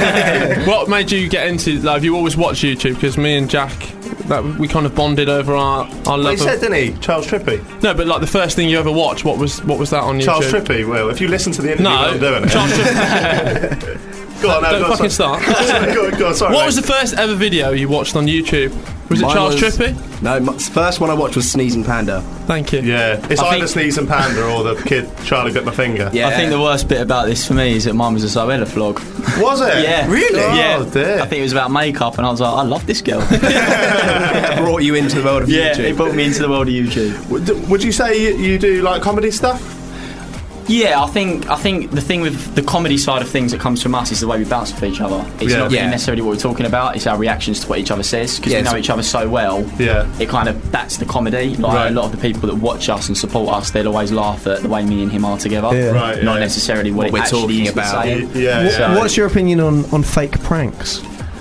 What made you get into? Like, have you always watched YouTube? Because me and Jack, that we kind of bonded over our our Well, love. he said, of, didn't he? Charles Trippy. no, but like the first thing you ever watched, what was what was that on YouTube? Charles Trippy. Well, if you listen to the interview, No, while I'm doing it. Charles Trippy. Go on, no, Don't go on, fucking sorry. start. go, on, go on, sorry. What mate. was the first ever video you watched on YouTube? Was it Mine Charles was- Trippy? No, my first one I watched was Sneezing Panda. Thank you. Yeah, it's I either think- Sneeze and Panda or the kid Charlie bit my finger. Yeah. I think the worst bit about this for me is that mine was a Zoella vlog. Was it? Yeah. Really? Oh, Yeah. dear. I think it was about makeup, and I was like, I love this girl. brought you into the world of yeah, YouTube. it brought me into the world of YouTube. Would, would you say you, you do like comedy stuff? Yeah, I think I think the thing with the comedy side of things that comes from us is the way we bounce off each other. It's Yeah. not really Yeah. necessarily what we're talking about; it's our reactions to what each other says because Yeah, we know so- each other so well. Yeah. It kind of that's the comedy. Like Right. a lot of the people that watch us and support us, they'll always laugh at the way me and him are together. Yeah. Right, Not yeah. necessarily what, What it we're actually talking is we're about. saying. Yeah, What- yeah. What's your opinion on, on fake pranks?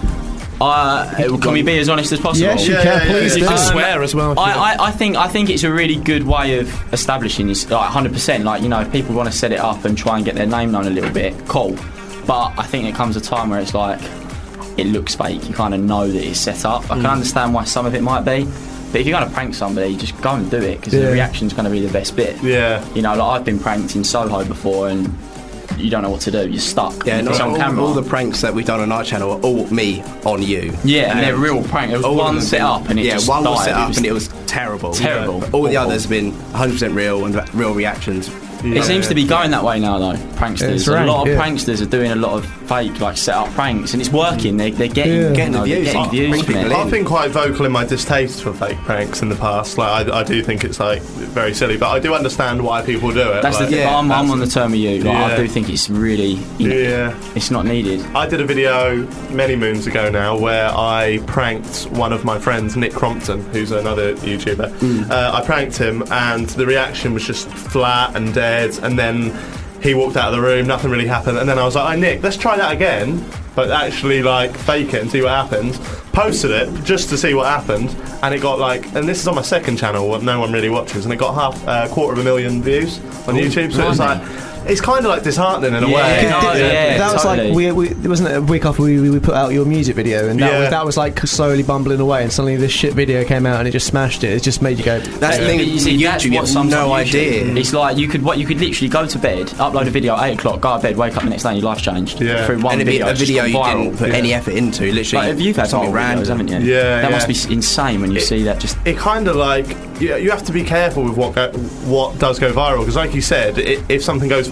Uh, can we be as honest as possible? Yes, you Yeah, can. yeah, yeah, Please yeah. You do. can swear as well. if you I, want. I, I think I think it's a really good way of establishing this, like one hundred percent. Like, you know, if people want to set it up and try and get their name known a little bit, cool. But I think there comes a time where it's like it looks fake. You kind of know that it's set up. I can understand why some of it might be, but if you're going to prank somebody, just go and do it because Yeah. the reaction's going to be the best bit. Yeah. You know, like I've been pranked in Soho before and you don't know what to do. You're stuck. Yeah, it's no, on all, camera. all the pranks that we've done on our channel are all me on you. yeah, and they're real prank. There was all of one them have set been- up and it yeah, just one was died. set It up was and it was terrible. terrible. But all the Awful. others have been one hundred percent real and real reactions. It seems to be going that way now, though. Pranksters, It's a rank, lot of yeah. pranksters are doing a lot of fake, like set-up pranks, and it's working. They, they're getting, Yeah. Getting you know, the they're views. getting Oh, views bring from people it. in. I've been quite vocal in my distaste for fake pranks in the past. Like, I, I do think it's like very silly, but I do understand why people do it. That's like, the thing. I'm, I'm on the term of you. Like, Yeah. I do think it's really, you know, Yeah. it's not needed. I did a video many moons ago now where I pranked one of my friends, Nick Crompton, who's another YouTuber. Uh, I pranked him, and the reaction was just flat and dead. And then he walked out of the room, nothing really happened. And then I was like, "Hey Nick, let's try that again, but actually like fake it and see what happens." Posted it just to see what happened, and it got like, and this is on my second channel, what no one really watches, and it got half a uh, quarter of a million views on YouTube. So it's like, it's kind of like disheartening in a Yeah, way. no, yeah. that was totally. like we, we it wasn't it a week after we, we put out your music video, and that Yeah. was that was like slowly bumbling away, and suddenly this shit video came out and it just smashed it. It just made you go. That's the thing. But you see, with that's YouTube, you what have some no YouTube- idea. It's like you could what you could literally go to bed, upload a video at eight o'clock, go to bed, wake up the next day, and your life's changed. Yeah. Through one and it'd be video, a it's just video you gone viral. didn't put Yeah. any effort into. Literally, Like, if you've had something viral random, videos, haven't you? Yeah, that yeah. must be insane when you It- see that. Just It kind of like you, you have to be careful with what go, what does go viral, because like you said, I if something goes viral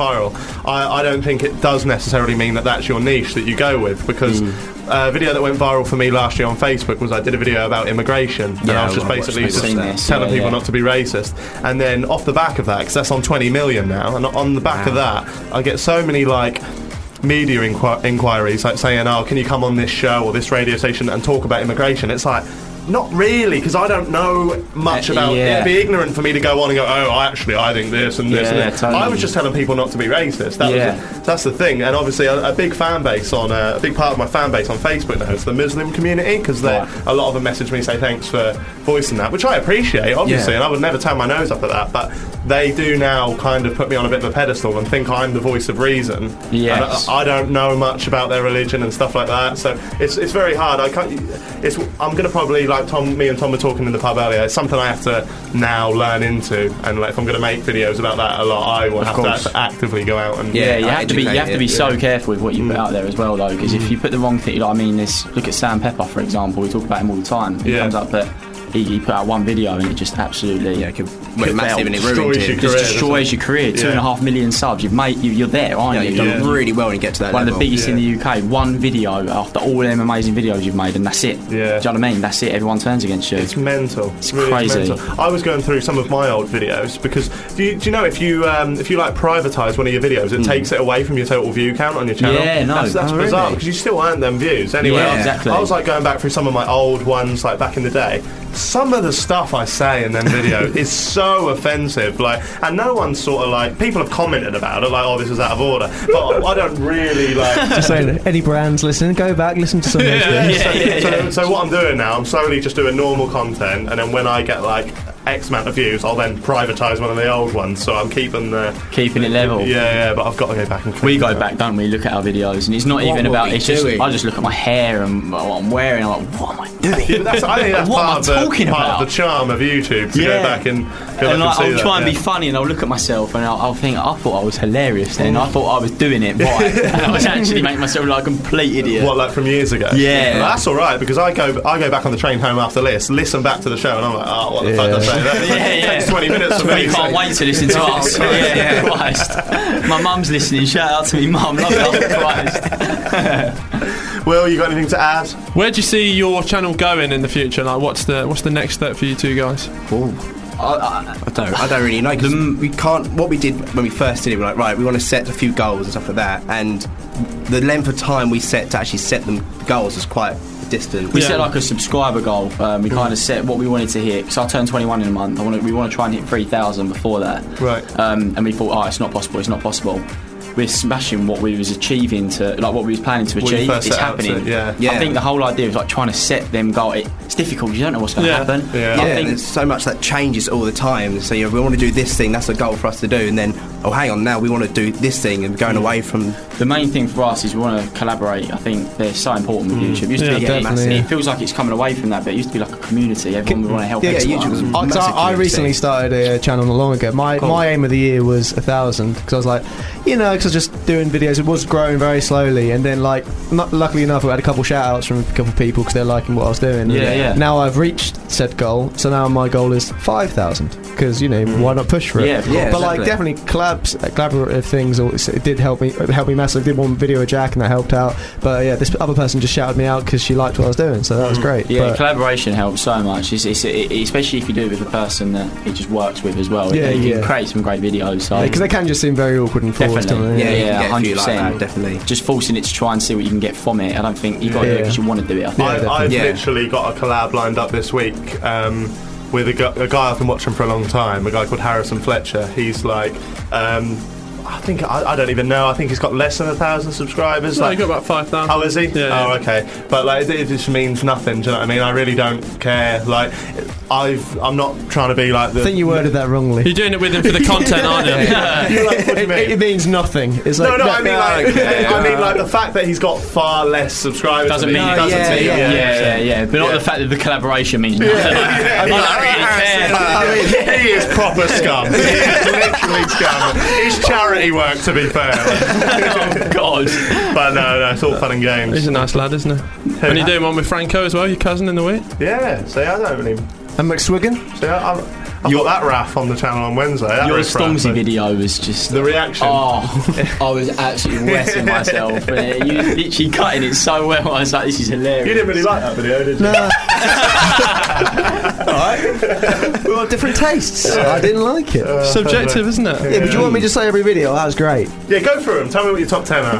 viral, I, I don't think it does necessarily mean that that's your niche that you go with, because uh, a video that went viral for me last year on Facebook was I did a video about immigration, and Yeah, I was just I basically watched just this. telling Yeah, people yeah. not to be racist, and then off the back of that, because that's on twenty million now, and on the back of that, I get so many like media inqu- inquiries like saying, oh, can you come on this show or this radio station and talk about immigration? It's like, not really, because I don't know much Uh, about it. yeah. It'd be ignorant for me to go on and go, oh, actually, I think this and this. Yeah, and this. totally. I was just telling people not to be racist. That Yeah. was the, that's the thing. And obviously, a, a big fan base on uh, a big part of my fan base on Facebook now is the Muslim community, because Right. a lot of them message me and say thanks for voicing that, which I appreciate, obviously, Yeah. and I would never turn my nose up at that. But they do now kind of put me on a bit of a pedestal and think I'm the voice of reason. Yes. And I, I don't know much about their religion and stuff like that, so it's it's very hard. I can't. It's I'm going to probably, like Tom, me and Tom were talking in the pub earlier, it's something I have to now learn into, and like if I'm going to make videos about that a lot, I will Of have course. to actively go out and Yeah, you have to be you have to be so Yeah. careful with what you put out there as well, though, because if you put the wrong thing, like, I mean, this look at Sam Pepper, for example. We talk about him all the time. He Yeah. comes up that he, he put out one video and it just absolutely yeah, could, went massive and it ruined destroys him. your career. Just destroys your career. Yeah. Two and a half million subs. You've made you, you're there, aren't Yeah, you? you've done really well when you get to that One level. of the biggest in Yeah. the U K. One video after all them amazing videos you've made, and that's it. Yeah. Do you know what I mean? That's it. Everyone turns against you. It's mental. It's Really crazy. mental. I was going through some of my old videos because do you, do you know if you um, if you like privatise one of your videos, it takes it away from your total view count on your channel. Hmm. Yeah, no. that's, that's Oh, bizarre really? because you still earn them views anyway. Yeah, I was, exactly. I was like going back through some of my old ones like back in the day. Some of the stuff I say in them videos is so offensive, like, and no one's sort of like people have commented about it, like, oh, this is out of order, but I don't really like. Just saying, any brands listening, go back, listen to some of those Yeah, videos. so, so, so what I'm doing now, I'm slowly just doing normal content, and then when I get like X amount of views, I'll then privatise one of the old ones. So I'm keeping the Keeping it level. Yeah, yeah, but I've got to go back and. We clean go it up. back, don't we? Look at our videos, and it's not What even were about. we It's just doing? I just look at my hair and what I'm wearing. I'm like, what am I doing? Yeah, but that's, I think that's what part, am of, I the, talking part about? of the charm of YouTube to Yeah. go back and go and back like, and see I'll that, try and yeah. be funny, and I'll look at myself, and I'll, I'll think, I thought I was hilarious. Then I thought I was doing it right, and I was actually making myself like a complete idiot. What, like from years ago? Yeah. Well, that's all right because I go I go back on the train home after this, listen back to the show, and I'm like, oh, what the fuck did I say that? Yeah, yeah. It takes twenty minutes for me. We can't wait to listen to us. Oh, yeah, yeah. Christ. My mum's listening. Shout out to me, mum. Love you, Christ. Will, you got anything to add? Where do you see your channel going in the future? Like, what's the what's the next step for you two guys? I, I don't. I don't really know because we can't. What we did when we first did it, we were like, right, we want to set a few goals and stuff like that, and the length of time we set to actually set them goals was quite distant. We set like a subscriber goal. Um, we kind of set what we wanted to hit. Because I turned twenty-one in a month. I want to, we want to try and hit three thousand before that. Right. Um, and we thought, oh, it's not possible. It's not possible. We're smashing what we was achieving to, like what we was planning to What you achieve. first It's set out to, happening. yeah. Yeah. I think the whole idea is like trying to set them goal. It, it's difficult. You don't know what's going to Yeah. happen. Yeah. Yeah, I think there's so much that changes all the time. So you know, we want to do this thing, that's a goal for us to do, and then oh, hang on, now we want to do this thing, and going away from. the main thing for us is we want to collaborate. I think they're so important with YouTube. It used to Yeah, be definitely, it yeah. feels like it's coming away from that, but it used to be like a community. Everyone would want to help. Yeah, everyone. YouTube was a I, 'cause massive I, I community. recently started a channel not long ago. My Cool. my aim of the year was a thousand because I was like, you know, because I was just doing videos. It was growing very slowly, and then like, not, luckily enough, I had a couple shout outs from a couple of people because they're liking what I was doing. Yeah, And yeah. Now I've reached said goal, so now my goal is five thousand because you know why not push for it? Yeah, of course. Yeah, but like exactly. definitely collabs, uh, collaborative things. Always, it did help me. It helped me massively. I did one video with Jack, and that helped out. But yeah, this other person just shouted me out because she liked what I was doing, so that was great. Yeah, But- collaboration helps so much. It's, it's, it, especially if you do it with a person that it just works with as well. Yeah, you yeah. can create some great videos. So because they can just seem very awkward and forced. definitely, don't they? yeah, you can yeah, get a hundred few like that, percent. definitely. Just forcing it to try and see what you can get from it. I don't think you got to do it Yeah. because you want to do it. I think. I, definitely. I've Yeah. literally got a collab lined up this week um, with a, gu- a guy I've been watching for a long time, a guy called Harrison Fletcher. He's like, um, I think, I, I don't even know, I think he's got less than a thousand subscribers. No, like, you got about five thousand. oh, is he? Yeah, oh, yeah. okay. But like, it, it just means nothing. Do you know what I mean? I really don't care. Like, I've, I'm not trying to be like the. I think you worded that wrongly. You're doing it with him for the content, aren't you? You're like, what do you it, mean? it means nothing. It's like, no, no, I mean like, okay, I mean uh, like the fact that he's got far less subscribers Doesn't than me mean doesn't yeah, mean yeah, yeah, yeah, yeah, yeah. But not Yeah. the fact that the collaboration means nothing. I mean, I don't really care. I mean, he is proper scum. He is literally scum. It's charity work, to be fair. Oh God! But no, no, it's all fun and games. He's a nice lad, isn't he? And you're doing one with Franco as well, your cousin in the week. Yeah, see, I don't even. And McSwiggan? See, I, I'm, I've got that Raf on the channel on Wednesday. That Your Riff Raff Stormzy thing. video was just the reaction. Oh, I was absolutely wetting myself. And you were literally cutting it so well. I was like, this is hilarious. You didn't really like that video, did you? No. Alright. We've got different tastes. I didn't like it. Uh, Subjective, isn't it? Yeah, but do you want me to say every video? That was great. Yeah, go through them. Tell me what your top ten are.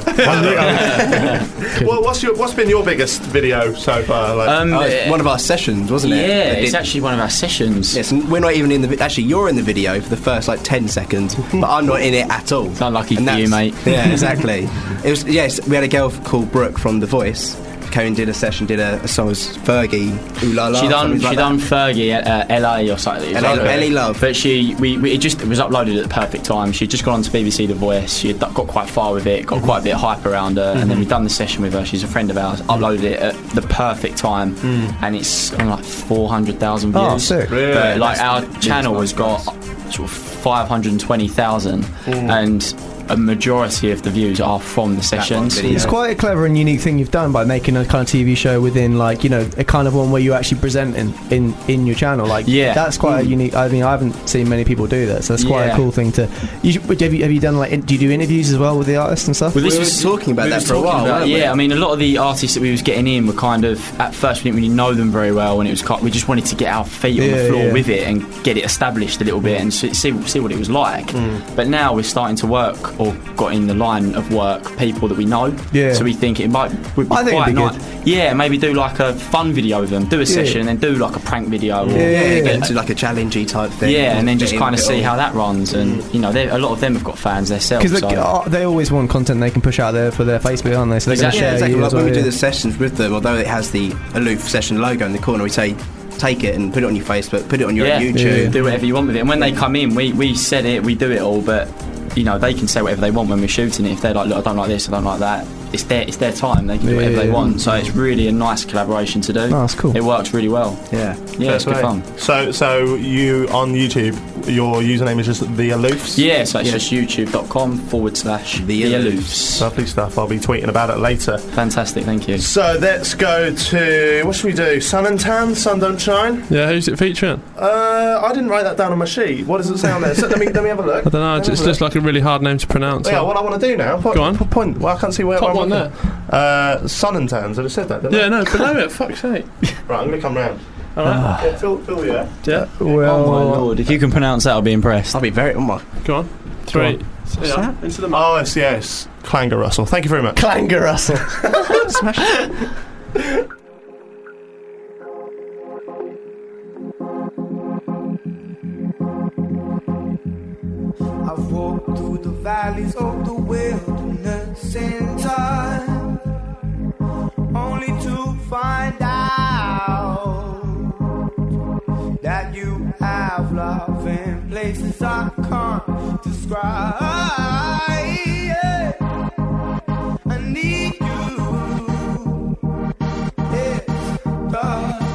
Well, what's your what's been your biggest video so far? Like, Um, Oh, it's one of our sessions, wasn't it? Yeah, That it's did- actually one of our sessions. Yes, and we're not even in the. vi- Actually, you're in the video for the first like ten seconds, but I'm not in it at all. It's unlucky And for you, that's- mate. Yeah, exactly. It was yes. We had a girl called Brooke from The Voice. Came and did a session, did a, a song with Fergie. Ooh la la. She done something she like done that. Fergie at uh, L A or something. It was L A like- L A Love. But she we, we it just it was uploaded at the perfect time. She'd just gone on to B B C The Voice. She had got quite far with it, got quite a bit of hype around her, and then we done the session with her. She's a friend of ours. Uploaded it at the perfect time, and it's on like four hundred thousand views. Oh, sick. Really? But like That's- our channel has got sort of five hundred and twenty thousand, and a majority of the views are from the sessions. video. It's quite a clever and unique thing you've done by making a kind of T V show within, like, you know, a kind of one where you actually present in in, in your channel. Like, Yeah. that's quite a unique. I mean, I haven't seen many people do that, so that's quite Yeah. a cool thing to. You should, have you have you done like? in- Do you do interviews as well with the artists and stuff? Well, this We were was talking about we that was for a talking while, about- weren't we? yeah, I mean, a lot of the artists that we was getting in were kind of at first we didn't really know them very well, and it was quite, we just wanted to get our feet on Yeah, the floor yeah. with it and get it established a little bit and see see see what it was like. But now we're starting to work or got in the line of work people that we know. Yeah. So we think it might would be I think quite it'd be nice. Yeah, maybe do like a fun video with them, do a session, and then do like a prank video. Or, Yeah, Yeah, yeah, get yeah. into like a challengey type thing. Yeah, and then just Get in kind of with it see all. how that runs, and you know, they- a lot of them have got fans themselves. Because So. they always want content they can push out there for their Facebook, aren't they? So they're Exactly. going Yeah, to share exactly. you Like as when well, we do yeah. the sessions with them, although it has the Aloof session logo in the corner, we say take it and put it on your Facebook, put it on your yeah, YouTube. do whatever you want with it. And when they come in, we, we said it, we do it all, but you know, they can say whatever they want when we're shooting it. If they're like, look, I don't like this, I don't like that, it's their it's their time. They can do Yeah, whatever yeah, they yeah. want. So it's really a nice collaboration to do. Oh, that's cool. It works really well. Yeah. Yeah, it's good fun. So, so you on YouTube, your username is just the Aloofs. Yeah, so it's just youtube.com forward slash the Aloofs. Lovely stuff. I'll be tweeting about it later. Fantastic, thank you. So let's go to what should we do? Sun and Tan, Sun Don't Shine. Yeah, who's it featuring? Uh, I didn't write that down on my sheet. What does it say on there? So let me let me have a look. I don't know, Let it's me have a just look. like a really hard name to pronounce. Yeah, what I want to do now. Point, Go on. Point. Well, I can't see where. Top where one I'm looking. Uh, Sun and Tans. I just said that. Didn't Yeah, I? no, below it, fuck's sake. Right, I'm gonna come round. All right. Yeah, Phil, Phil, yeah. Yeah. Well, Oh my lord, if you can pronounce that, I'll be impressed. I'll be very. Oh my. Go on. Three. What's Yeah, that? Into the Oh, yes, yes. Clanger Russell. Thank you very much. Clanger Russell. Smash it. I've walked through the valleys of the wilderness in time, only to find out that you have love in places I can't describe. Yeah. I need you. It's the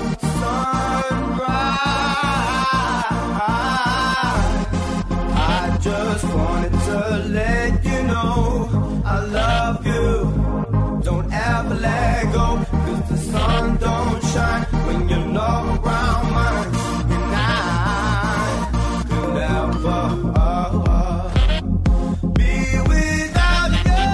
sunrise. I just wanted to let you know I love you. Don't ever let go, 'cause the sun don't shine when you're not around mine. And I could never be without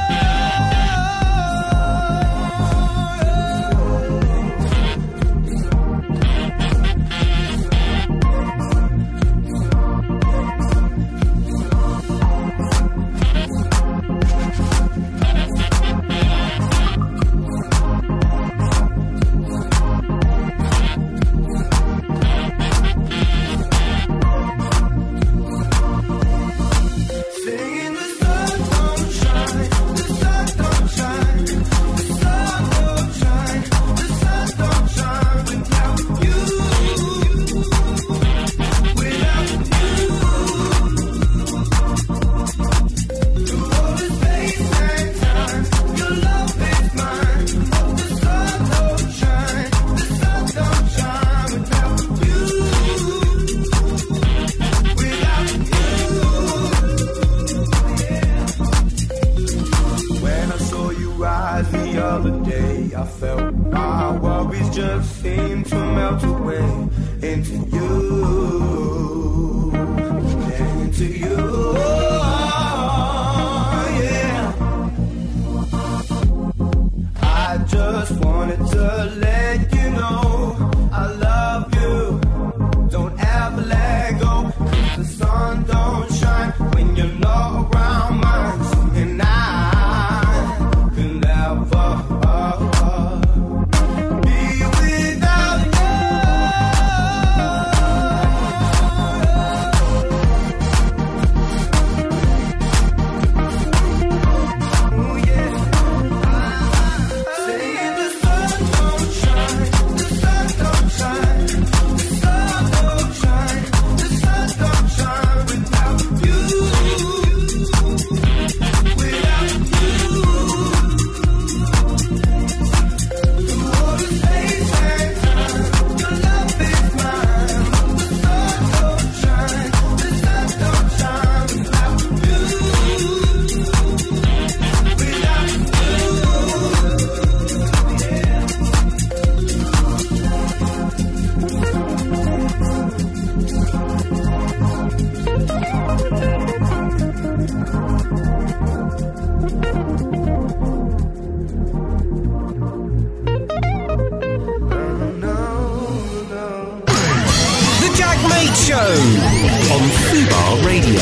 singing the sun don't shine, the sun don't shine, the sun don't shine, the sun don't shine without you, without you. Through all the space and time, your love is mine. Oh, the sun don't shine, the sun don't shine without you, without you. When I saw you rise the other day, I felt my worries just seemed to melt away into you. to you. Yeah. I just wanted to let you know I love you. Don't ever let go, 'cause the sun don't shine when you're not around mine. And I can never uh, uh, be without you. Ooh, yeah. Say the sun don't shine, the sun don't shine, the sun don't shine, the sun don't shine without you. Without you. Through all the space and time, your love is mine. The sun don't shine, the sun don't shine without you. Without The Jack Mate Show on Fubar Radio.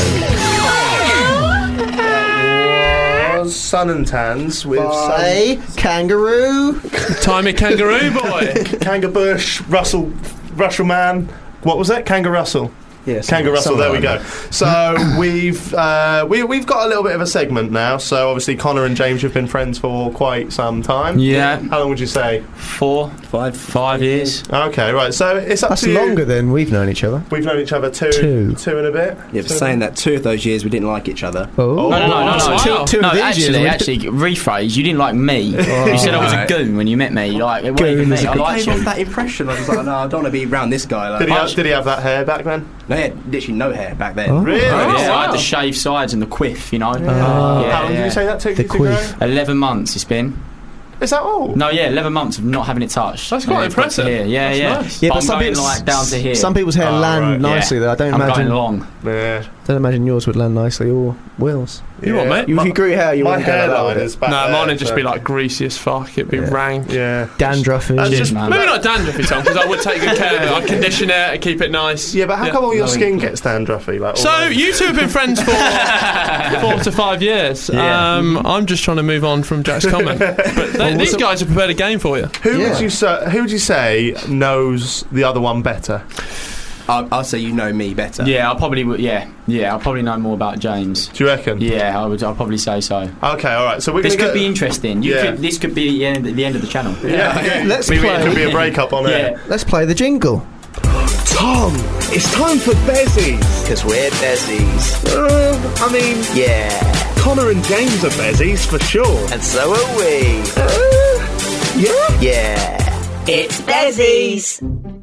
Was Sun and Tans with By some Kangaroo. Timey Kangaroo Boy. Kanga Bush, Russell, Russell Man. What was it? Kanga Russell. Yes. Kanga Russell. There we something go. So we've uh, we we've got a little bit of a segment now. So obviously Connor and James have been friends for quite some time. Yeah. How long would you say? Four, five, five years. Okay, right. So it's up That's to you. longer than we've known each other. We've known each other two, Two. two and a bit. Yeah, for saying that, two of those years we didn't like each other. Oh. No, no, no, no, no. Two- two no, of these actually, years, we- actually, rephrase. You didn't like me. You said I was a goon when you met me. Like, it wasn't Goon even is me. a I good- liked I gave you. off that impression. I was like, no, I don't want to be around this guy. Like, Did he, have, did he have that hair back then? no, he had literally no hair back then. Oh. Really? Yeah, I wow. had the shaved sides and the quiff, you know. Oh. Yeah, How long did yeah. you say that took The you to quiff. grow? Eleven months it's been. Is that all? No, yeah, eleven months of not having it touched. That's quite Yeah, it's got to impressive. here. Yeah, That's yeah. nice. Yeah, but but I'm some going people's like down to here. Some people's hair Oh, land right. nicely. Yeah. Though I don't I'm imagine. going long. Yeah. Don't imagine yours would land nicely, or Will's. You what, mate? You, if you grew your hair, you My wouldn't go like that, hairline would it? is back No, there, mine would just so- be like greasy as fuck. It'd be Yeah. rank. Yeah. Dandruffy. That's just- man. Maybe not dandruffy, Tom, because I would take good care of it. I'd condition it and keep it nice. Yeah, but how Yeah. come all your skin gets dandruffy? Like, all So over? you two have been friends for four to five years. Yeah. Um, I'm just trying to move on from Jack's comment, but they, these guys have prepared a game for you. Who Yeah. would you say? Who would you say knows the other one better? I'll, I'll say you know me better. Yeah, I probably would. Yeah, yeah, I'll probably know more about James. Do you reckon? Yeah, I would. I'll probably say so. Okay, all right. So we're This gonna could go- be interesting. You Yeah. could, this could be the end, the end of the channel. Yeah, yeah. Let's Maybe play. it could be a breakup on Yeah. air. Let's play the jingle. Tom, it's time for Bezies. Because we're Bezies. Uh, I mean, Yeah. Connor and James are Bezies for sure. And so are we. Uh, yeah? Yeah. It's Bezies.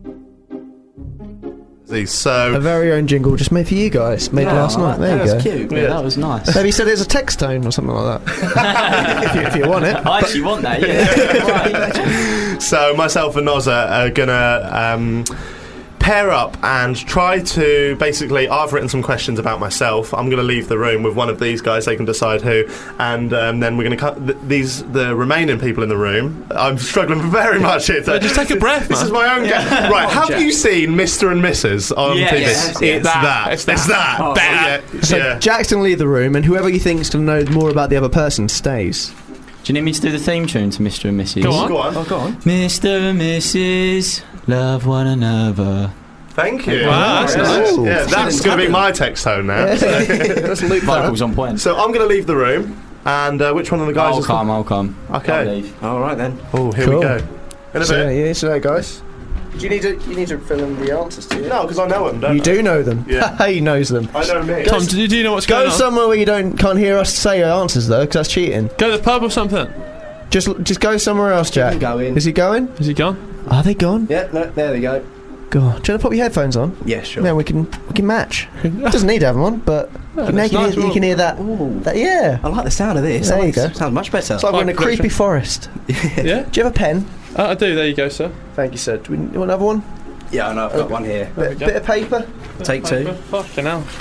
So A very own jingle just made for you guys. Made last night. There you go. That's cute. Yeah, that was nice. Maybe said it's a text tone or something like that. if, you, if you want it. I actually want that. Yeah. So myself and Nozza are gonna um, pair up and try to basically. I've written some questions about myself. I'm going to leave the room with one of these guys. They can decide who, and um, then we're going to cut th- these the remaining people in the room. I'm struggling very much here. To, Just take a breath, This man. is my own game. Right? Have Jack. you seen Mister and Missus on Yes, T V? yes, It's yes. that. That. It's It's that. that. Better. Yeah. So yeah. Jack's going to leave the room, and whoever you think's going to know more about the other person stays. Do you need me to do the theme tune to Mister and Missus Go on. Go on. Oh, go on. Mister and Missus love one another. Thank you. Wow, that's Yeah, nice. Yeah, that's going to be my text tone now. Let's loop that. Vocals on point. So I'm going to leave the room, and uh, which one of the guys I'll is come. I'll come. Okay. I'll leave. All right then. Oh, here Cool. we go. In a So, bit. yeah, so guys. Do you need to you need to fill in the answers to you? No, because I know them. Don't You I? do know them. Yeah. He knows them. I know me. Tom, do you, do you know what's Go going on? somewhere where you don't can't hear us say our answers though, because that's cheating. Go to the pub or something. Just just go somewhere else, Jack. Go in. Is he going? Is he gone? Are they gone? Yeah, no, there they go. God, do you want to pop your headphones on? Yeah, sure. Yeah, we can we can match. Doesn't need to have them on, but you, can, that's you, nice. hear, you can hear that. that yeah. I like the sound of this. There I you like go. it sounds much better. It's like we're in a Quite creepy forest. Yeah? Do you have a pen? Uh, I do. There you go, sir. Thank you, sir. Do we, you want another one? Yeah, I know. I've got one here. Bit, bit of paper. Take two. Fucking hell.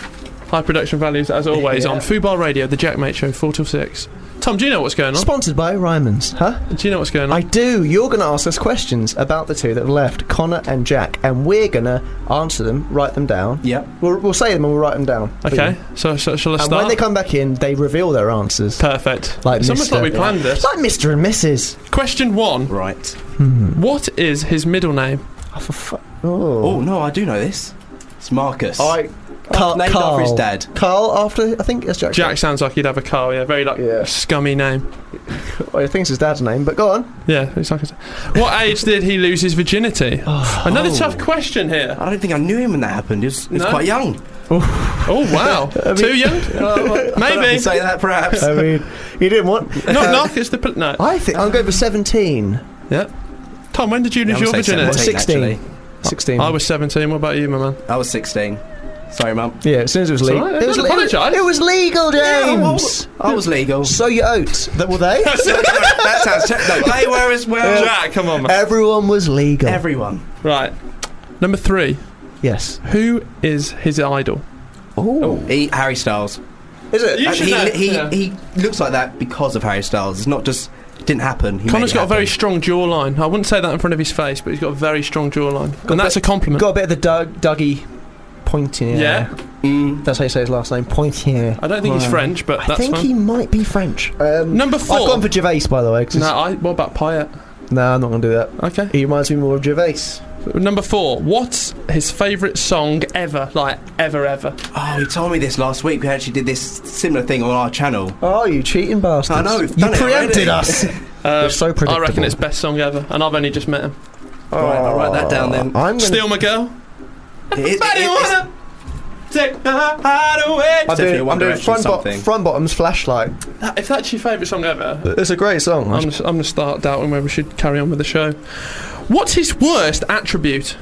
High production values, as always, Yeah. on Fubar Radio, the Jack Mate Show, four till six. Tom, do you know what's going on? Sponsored by Ryman's, huh? Do you know what's going on? I do. You're going to ask us questions about the two that have left, Connor and Jack, and we're going to answer them, write them down. Yep. We'll, we'll say them and we'll write them down. Okay, so, so shall I And start? when they come back in, they reveal their answers. Perfect. Like It's almost like we Mister planned this. Like Mister and Missus Question one. Right. Hmm. What is his middle name? Oh, for fu- Oh. oh. no, I do know this. It's Marcus. I... Oh, Carl, named Carl. after his dad. Carl after, I think it's Jack. Jack sounds like he'd have a Carl, yeah. Very, like, Yeah. scummy name. Well, I think it's his dad's name, but go on. Yeah, it's like a, what age did he lose his virginity? Another Oh. tough question here. I don't think I knew him when that happened. He was, he was No? quite young. Oh, wow. I mean- Too young? I Maybe. can say that, perhaps. I mean, he didn't want... Knock, knock, it's the... pl- No. I think I'm going for seventeen. Yeah. Tom, when did you Yeah, lose I would your say virginity? seventeen. sixteen. actually. sixteen. I was seventeen. What about you, my man? I was sixteen. Sorry, Mum. Yeah, as soon as it was It's legal. all right, It was don't le- apologise. It was legal, James. I was legal. So you oats. That were they? That sounds... Te- no, they were as well. Jack, come on, man. Everyone was legal. Everyone. Right. Number three. Yes. Who is his idol? Oh. He, Harry Styles. Is it? You And should he, know, he, yeah. he looks like that because of Harry Styles. It's not just... It didn't happen. He Connor's made it got a very happen. strong jawline. I wouldn't say that in front of his face, but he's got a very strong jawline. And that's a compliment. Got a bit of the Doug, Dougie Pointier. Yeah. Mm. That's how you say his last name. Pointier. I don't think he's Right. French, but I that's think fine. he might be French. Um, Number four. I've gone for Gervais, by the way. 'cause No, it's- I, what about Pyatt? no, I'm not going to do that. Okay. He reminds me more of Gervais. Number four. What's his favourite song ever? Like, ever, ever? Oh, he told me this last week. We actually did this similar thing on our channel. Oh, you cheating bastards. I know, we've You done it preempted already. us. Uh, You're so predictable. I reckon it's best song ever, and I've only just met him. Right, I'll write that down then. I'm gonna, Steal My Girl. It is- it- Buddy it's- wanna take my heart away. I'm definitely doing, One I'm doing Direction front, bo- something. front bottoms flashlight. That- If that's your favourite song ever, It's a great song. I'm, just, I'm going to start doubting whether we should carry on with the show. What's his worst attribute?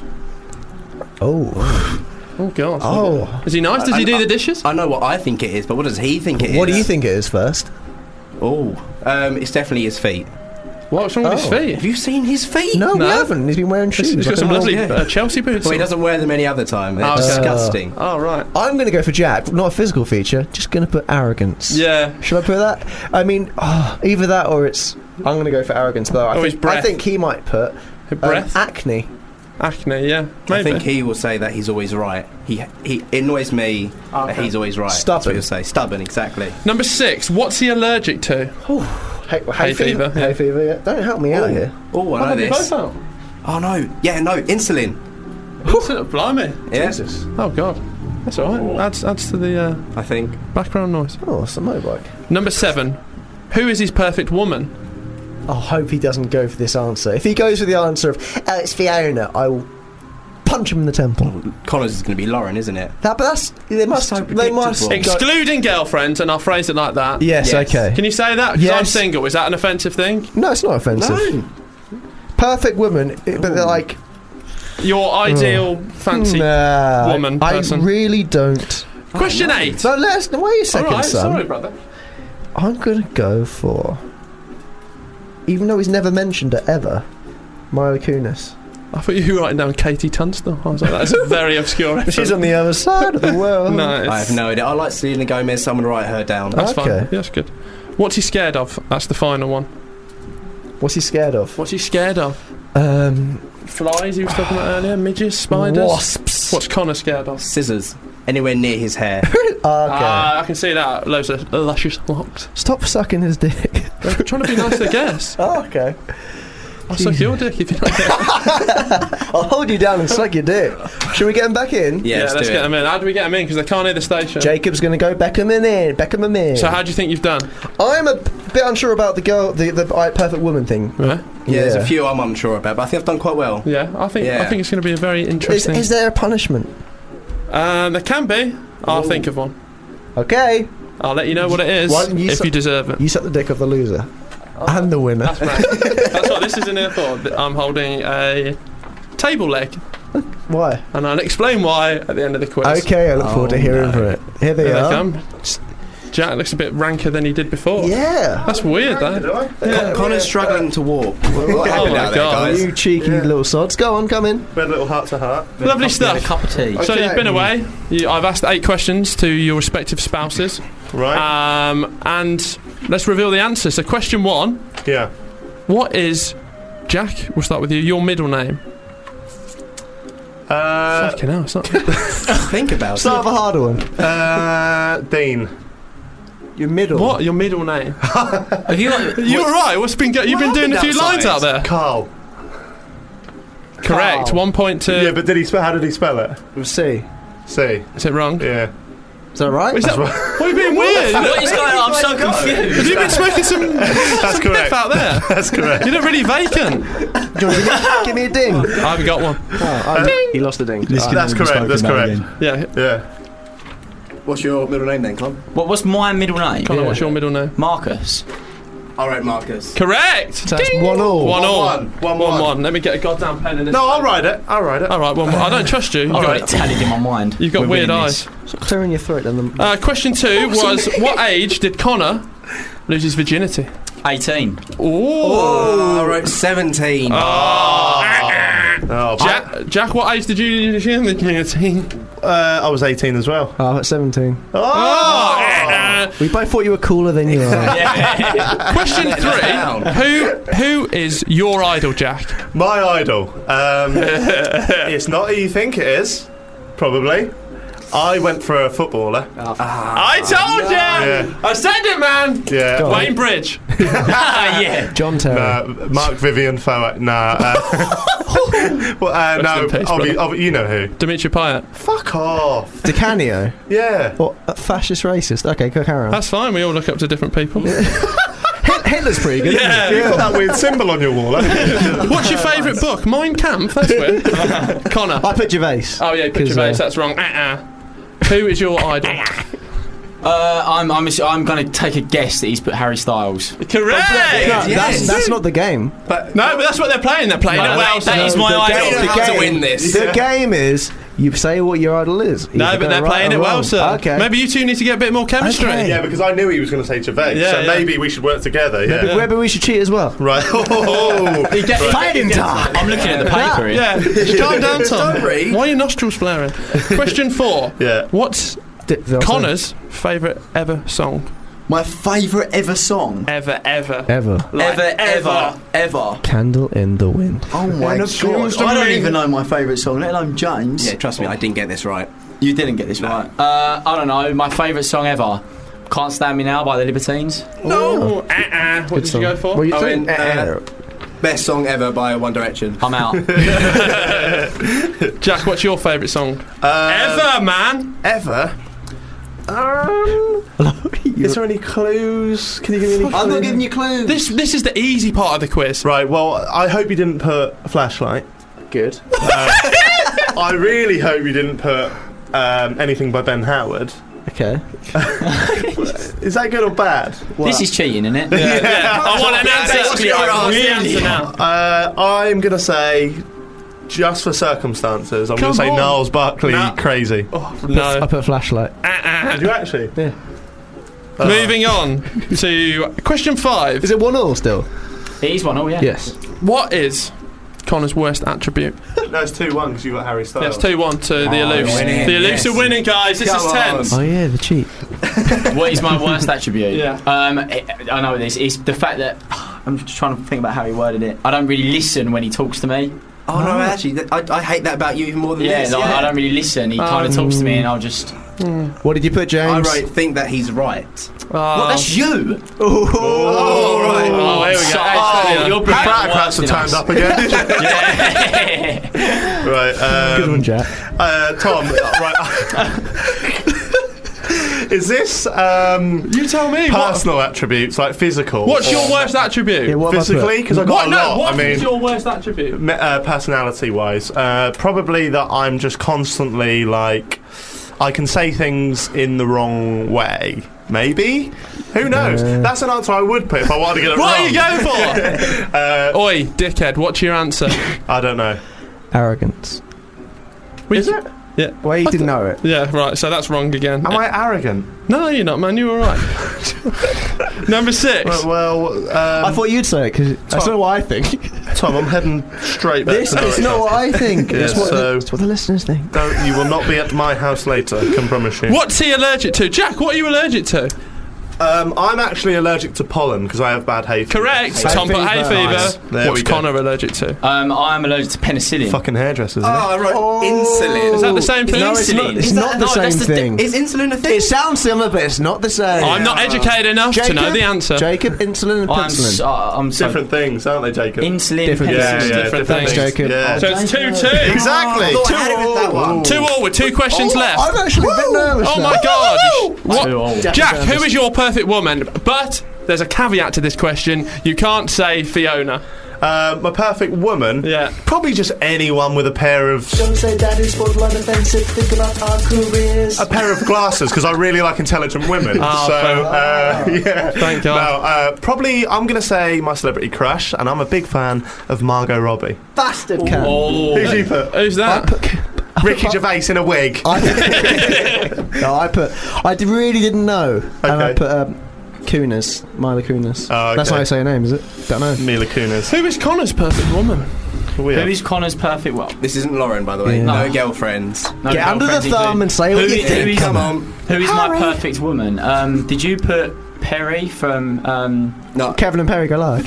oh. Oh, God. Oh. Is he nice? Does I- he do I- the dishes? I know what I think it is, but what does he think it is? What do you think it is first? Oh, um, it's definitely his feet. What's wrong with his Oh. feet? Have you seen his feet? No, we No. haven't. He's been wearing shoes. He's got like some a lovely normal- uh, Chelsea boots. Well, he on. doesn't wear them any other time. They're Oh, okay. disgusting. Oh, right. I'm going to go for Jack. Not a physical feature. Just going to put arrogance. Yeah. Should I put that? I mean, oh, either that or it's. I'm going to go for arrogance, though. I, Or his think, I breath. think he might put Her um, breath. acne. Acne, yeah. Maybe. I think he will say that he's always right. He he it annoys me that Okay. he's always right. That's Stubborn. what he'll say. Stubborn, exactly. Number six. What's he allergic to? Hay, hay, Hay fever, Hay yeah. fever. Yeah. Don't help me out here. Oh, I know have you this. both out? Oh no, yeah, no, insulin. Insulin, blimey. Yeah, Jesus. Oh, God. That's all right. Adds, adds to the uh, I think. background noise. Oh, it's a motorbike. Number seven. Who is his perfect woman? I hope he doesn't go for this answer. If he goes for the answer of, oh, it's Fiona, I will punch him in the temple. Connors is going to be Lauren, isn't it? That, but that's they must. so they must. predictable. go- Excluding girlfriends, and I'll phrase it like that. yes, Yes. Okay. Can you say that? 'Cause I'm Yes. single. Is that an offensive thing? No, it's not offensive. No. Perfect woman, it- but they're like Your ideal fancy nah, woman I person. really don't. Question eight. So let's wait a second, all right, son. sorry, brother. I'm gonna go for, even though he's never mentioned it ever, Milo Kunis. I thought you were writing down Katie Tunstall. I was like, that's a very obscure reference. She's on the other side of the world. No, it's, I have no idea. I like Selena Gomez. Someone write her down. that's Okay. fine. Yeah, that's good. What's he scared of? That's the final one. What's he scared of? What's he scared of? Um, Flies he was talking about earlier? Midges? Spiders? wasps. What's Connor scared of? Scissors. Anywhere near his hair. Okay. Ah, I can see that. Loads of luscious locks. Stop sucking his dick. They're trying to be nice to guests. Oh, okay. I'll suck your dick if you like. I'll hold you down and suck your dick. Should we get him back in? Yeah, Yeah, let's, let's do get it. them in. How do we get them in? Because they can't hear the station. Jacob's going to go Beckham him in. Beckham him in. So how do you think you've done? I'm a bit unsure about the girl, the the uh, perfect woman thing. Yeah, Yeah, there's a few I'm unsure about, but I think I've done quite well. yeah. I think I Yeah. think it's going to be a very Is, interesting. is there a punishment? Um, there can be. I'll Ooh. think of one. Okay. I'll let you know what it is Why don't you if su- you deserve it. You suck the dick of the loser. And the winner. That's right. That's what this is in here for. I'm holding a table leg, Why? and I'll explain why at the end of the quiz. Okay, I look forward to Oh, hearing no. from it. Here they Here they are. come. Jack looks a bit ranker than he did before. Yeah. That's weird, though. Yeah. Connor's struggling to walk. What, what Oh happened my out there, God. guys? You cheeky little sods. Go on, come in. We had a little heart to heart. Lovely stuff. A cup of tea. So Okay. you've been away. You, I've asked eight questions to your respective spouses. Right. Um, and let's reveal the answer. So question one. Yeah. What is, Jack, we'll start with you, your middle name? Uh, Fucking hell, it's not... Think about Start with a harder one. uh, Dean. Your middle. What? Your middle name? Have you got, You're right. What's been go- You've been doing a few lines out there. Carl. Correct. Carl. One point to... Yeah, but did he spell? How did he spell it? With C. C. Is it wrong? Yeah. Is that right? Is that, right. What are you being weird? what is going on? I'm so confused. Have you been smoking some, That's some correct. piff out there? That's correct. You look really vacant. Do you want to give me a ding? I haven't got one. Oh, I- he lost a ding. That's correct. That's correct. Yeah. Yeah. What's your middle name then, Con? What, what's my middle name? Connor, what's your middle name? Marcus. All right, Marcus. Correct. So that's one all. One all. One, one, One, one. one. Let me get a goddamn pen in this. No, I'll write it. I'll write it. All right, one more. I don't trust you. You've I've got it got, tallied in my mind. you've got We're weird winning eyes. this. So clearing your throat and the. Uh, question two was, what age did Connor lose his virginity? eighteen. Oh. I wrote seventeen. Oh, Jack, Jack, what age did you lose your virginity? uh, I was eighteen as well. Oh, at seventeen. Oh. We both thought you were cooler than you are. Question three. Who Who is your idol, Jack? My idol. Um, it's not who you think it is. Probably. I went for a footballer. I told you! Yeah. I said it, man! Yeah. Go on. Wayne Bridge. yeah. John Terry. Nah, Mark Vivian Foa. Nah. Uh, well, uh, no, in peace, obvi- brother. obvi- you know who. Dimitri Payet. Fuck off. DiCanio. Yeah. What? A fascist racist. Okay, go carry on. That's fine, we all look up to different people. Hit- Hitler's pretty good. Yeah. You've got that weird symbol on your wall, haven't you? What's your favourite book? Mein Kampf? That's weird. Connor. I put Gervais. Oh, yeah, put 'Cause, Gervais. uh, That's wrong. Uh-uh. Who is your idol? Uh, I'm I'm I'm going to take a guess that he's put Harry Styles. Correct! No, Yes. that's, that's not the game. But No, but that's what they're playing. They're playing No, it well. that so- is my the idol. Game, They know the how to game- win this. The Yeah. game is you say what your idol is. No, Either but go they're right playing or it well, wrong. sir. Okay. Maybe you two need to get a bit more chemistry. Okay. Yeah, because I knew he was going to say Gervais, Yeah, so yeah. maybe we should work together. Yeah. Maybe, maybe we should cheat as well. Right. Oh. You get Fighting time. I'm looking at the paper here. Yeah, just calm down, Tom. Don't read. Why are your nostrils flaring? Question four. Yeah. What's D- they'll say- Connor's favourite ever song? My favourite ever song. Ever, ever. Ever. Ever, ever, ever. Candle in the wind. Oh my And of god! course, I don't the even know my favourite song, let alone James. yeah, trust me, I didn't get this right. You didn't get this right. Uh, I don't know. My favourite song ever. Can't Stand Me Now by the Libertines. No. Uh-uh. What Good did song. you go for? What you I think? went, uh, Best song ever by One Direction. I'm out. Jack, what's your favourite song? Uh, ever, man. Ever? Um, is there any clues? Can you give me any clues? I'm not giving you clues. This this is the easy part of the quiz. Right, well, I hope you didn't put a flashlight. Good. Uh, I really hope you didn't put um, anything by Ben Howard. Okay. Is that good or bad? This is cheating, isn't it? Yeah, yeah. I want an answer. Basically, I want the really answer now. Uh, I'm going to say, just for circumstances, I'm going Come to say on. Niles Barkley, No. Crazy. Oh, I no. put flashlight. Uh-uh. Did you actually? Yeah. Uh, Moving on to question five. Is it one all still? It is one, oh yeah. Yes. What is Connor's worst attribute? No, it's two one because you got Harry Styles. Yes, two one to the Oh, Eloofs. winning, The Eloofs yes. are winning, guys. This Come is on. tense. Oh yeah, the cheat. What is my worst attribute? Yeah. Um, I I know this. It's the fact that I'm just trying to think about how he worded it. I don't really listen when he talks to me. Oh no, actually, th- I, I hate that about you even more than Yeah, this. like, I don't really listen. He kind of talks to me, and I'll just. What did you put, I James? wrote think that he's right. Oh. What? That's you. Oh, right. Oh, here we go. So- Hey, oh, steady on. you're The bringing frat it crats worse have than turned us. up again. Yeah. Right, um, Good one, Jack. uh, Tom, right. Is this um, You tell me. What, personal attributes, like physical? what's your or worst attribute? Yeah, what have I put? physically? Because I got What? a No, lot. what I is mean, your worst attribute? me- uh, personality-wise, uh, probably that I'm just constantly like, I can say things in the wrong way. Maybe. Who knows? Uh, That's an answer I would put if I wanted to get it What wrong. are you going for? uh, Oi, dickhead, what's your answer? I don't know. Arrogance. We, Is it? Yeah. Well, he didn't know it. Yeah, right. So that's wrong again. Am I arrogant? No, you're not, man. You're all right. Number six. Well, well um, I thought you'd say it because that's not what I think. Tom, I'm heading straight back This to is Norwich. not what I think. Yeah, it's, what so the, it's what the listeners think. Don't, you will not be at my house later, I can promise you. What's he allergic to? Jack, what are you allergic to? Um, I'm actually allergic to pollen because I have bad hay fever. Correct. Hay Tom put hay fever. Nice. There What's we go. Connor allergic to? Um, I'm allergic to penicillin. Fucking hairdressers, isn't Oh, it? I wrote insulin. Is that the same thing? No, it's not, it's Is not that- the no, same that's the thing. di- is insulin a thing? It sounds similar, but it's not the same. I'm not educated enough to know the answer. Jacob, insulin and I'm, penicillin. so, I'm so Different things, aren't they, Jacob? Insulin, Different penicillin. yeah, yeah, different different things. Jacob. Yeah. So it's two two. Exactly. Oh, I thought I had it with that one. Two all with two questions left. I'm actually a bit nervous. Oh now. my god! What? Two all. Jack, who is your perfect woman? But there's a caveat to this question. You can't say Fiona. Uh, my perfect woman? Yeah. Probably just anyone with a pair of... Don't say daddy's borderline offensive. Think about our careers. A pair of glasses, because I really like intelligent women. Oh, so, thank- uh, yeah. Thank God. No, uh, probably I'm going to say my celebrity crush, and I'm a big fan of Margot Robbie. Bastard can. Oh. Who's you put? Who's I that? put, Ricky Gervais in a wig. I, no, I put. I d- really didn't know, and I Okay. put um, Kunis, Mila Kunis. Oh, That's okay. how I say her name, is it? Don't know. Mila Kunis. Who is Connor's perfect woman? We Who have- is Connor's perfect? Well, This isn't Lauren, by the way. Yeah. No girlfriends. no Get under the girlfriends thumb included. and say Who what you is- think. Who is, Come on. who is my Harry. perfect woman? Um, did you put Perry from? Um, No. Kevin and Perry go live.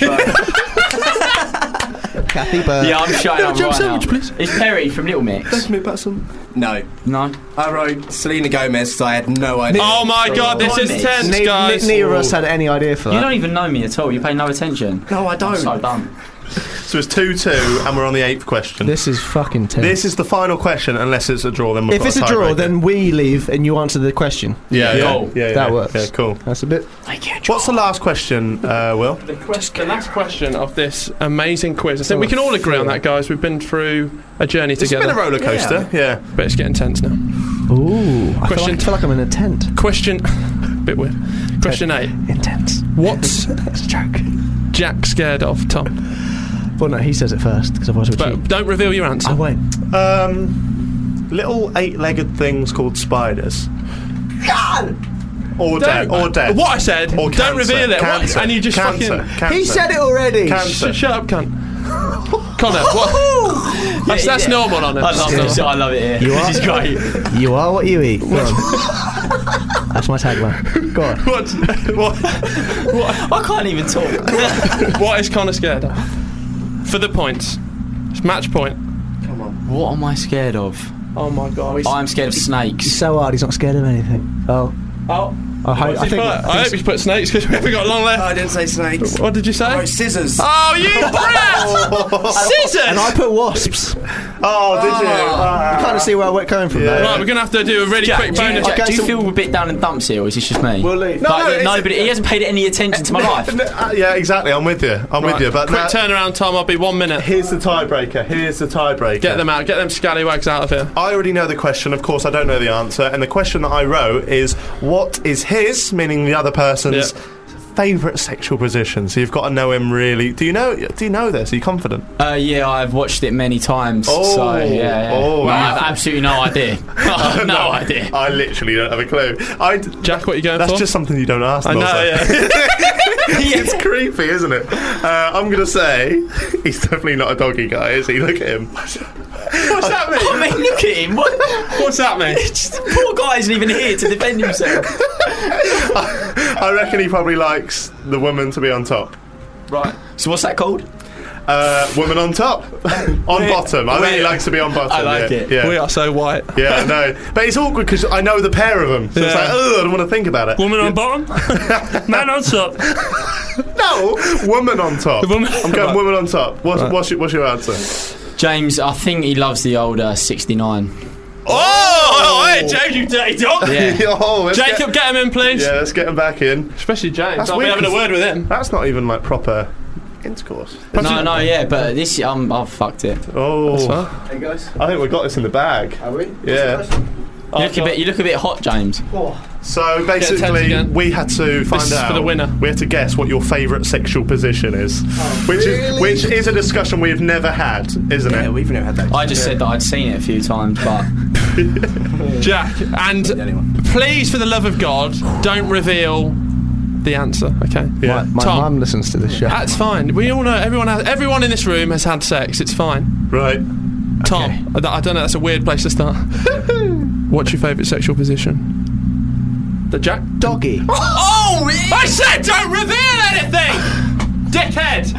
Kathy Burke. yeah, I'm shutting up jam right sandwich, now. please. It's Perry from Little Mix. No. No. I wrote Selena Gomez because I had no idea. Oh my god, this is Blimey. tense, Ne- guys. ne- neither of us had any idea for that. You don't even know me at all. You pay no attention. No, I don't. So dumb. So it's two two, and we're on the eighth question. This is fucking tense. This is the final question, unless it's a draw. Then we've if got it's a a draw, tiebreaker. then we leave and you answer the question. yeah, yeah, Cool. yeah, yeah, That yeah. works. Yeah, cool. That's a bit. What's the last question, uh, Will? The, quest- the last question of this amazing quiz. I think we can all agree on that, guys. We've been through a journey It's together. been a roller coaster. Yeah. But it's getting tense now. Ooh. I feel, Question- like, I feel like I'm in a tent. Question. Bit weird. Question eight. Intense. What's That's a joke. Jack scared of, Tom? Well, no, he says it first because otherwise we'll But cheat. don't reveal your answer. I won't. Um, little eight-legged things called spiders. God! Or dead. Don't- Or dead. What I said. Or don't cancer, reveal it. What- cancer, and you just cancer, fucking. cancer. He said it already. Cancer. Sh- shut up, cunt. Connor, what? that's that's normal on it. I love That's it. I love it here. You This are- is great. You are what you eat. Go on. That's my tagline. Go on. What? What? What? I can't even talk. What is Connor scared of? For the points. It's match point. What am I scared of? Oh my god. I'm scared of He's snakes. so hard. He's not scared of anything. Oh. Oh. I, hope, What's I he think. put? I hope he's put snakes because we haven't got long left. I didn't say snakes. What did you say? Oh, scissors. Oh, you brat! Scissors! And I put wasps. Oh, did you? You kind of see where we're going from Yeah. there. Right, we're going to have to do a really Jack, quick do you, bonus. Jack, Okay, do you so- feel a bit down in the dumps here, or is this just me? We'll leave. No, Like, no, that it's- nobody, he hasn't paid any attention to my life. Uh, yeah, exactly. I'm with you. I'm Right, with you. But quick now- turnaround time, I'll be one minute. here's the tiebreaker. Here's the tiebreaker. Get them out, get them scallywags out of here. I already know the question. Of course, I don't know the answer. And the question that I wrote is, what is his, meaning the other person's, favourite sexual position? So you've got to know him really. Do you know? Do you know this? Are you confident? Uh, yeah, I've watched it many times. Oh, so yeah, yeah. oh, Well, I you- have absolutely no idea. I have no, No, idea. I literally don't have a clue. I d- Jack, what are you going that's for? just something you don't ask. I them, know, also. yeah. It's creepy, isn't it? Uh, I'm gonna say he's definitely not a doggy guy, is he? Look at him. What's that mean? I mean, look at him. What? What's that mean? Just, the poor guy isn't even here to defend himself. I reckon he probably likes the woman to be on top. Right. So what's that called? Uh, woman on top, on bottom. I think he We're- likes to be on bottom. I like yeah. it. Yeah. We are so white. Yeah, I know. But it's awkward because I know the pair of them. So it's Yeah. like, oh, I don't want to think about it. Woman on bottom, man on top. No, woman on top. Woman- I'm going Right. woman on top. What's, Right. what's, your, what's your answer? James, I think he loves the old uh, sixty-nine. Oh, hey, James, you dirty dog. Yeah. Oh, let's Jacob, get, him in, please. Yeah, let's get him back in. Especially James. That's I'll be weird, having a 'cause word with him. That's not even like proper intercourse. No, no, yeah, but this, um, I've fucked it. Oh, That's Hey guys. I think we've got this in the bag. Are we? Yeah. You look a bit, you look a bit hot, James. So tense basically, again. we had to find is out. for the winner. We had to guess what your favourite sexual position is, which really? is which is a discussion we've never had, isn't Yeah, it? we've never had that. I just said that I'd seen it a few times, but Jack, and please, for the love of God, don't reveal the answer. Okay. My, my Tom. mum listens to this show. That's fine. We all know. Everyone has. Everyone in this room has had sex. It's fine. Right. Tom. I, I don't know. That's a weird place to start. What's your favourite sexual position? The Jack doggy. Oh! I said don't reveal anything, dickhead.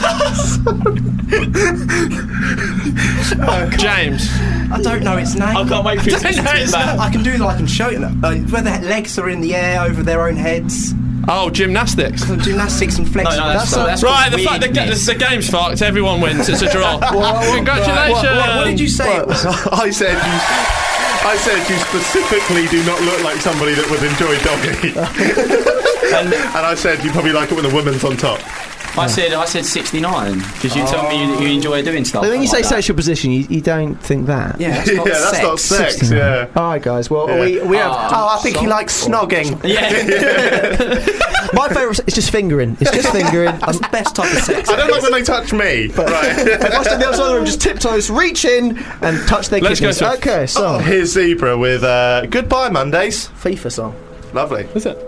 Oh, James. I don't know its name. I can't wait for you to listen to it, man. I can do that. I can show it. Uh, where their legs are in the air over their own heads. Oh, gymnastics. Gymnastics and flexion. No, no, that's, that's, that's right. The, fa- the, the, the game's fucked. Everyone wins. It's a draw. Well, Congratulations. What, what, what did you say? It was? I said you. I said you specifically do not look like somebody that would enjoy doggy. and, and I said you probably like it when the woman's on top. I said I said sixty-nine because you Oh. told me you, you enjoy doing stuff. But when you say like that. sexual position, you, you don't think that? Yeah, that's not yeah, that's sex. not sex. sixty-nine. Yeah. All right, guys. Well, Yeah. we we have. Oh, I think he likes snogging. Yeah. My favourite is just fingering. It's just fingering. That's the best type of sex. I don't like when they touch me. But right. if I stand the other side of the room, just tiptoes, reach in and touch their Let's go kidneys. to- Okay, so Here's Zebra with uh, Goodbye Mondays. FIFA song. Lovely. Is it?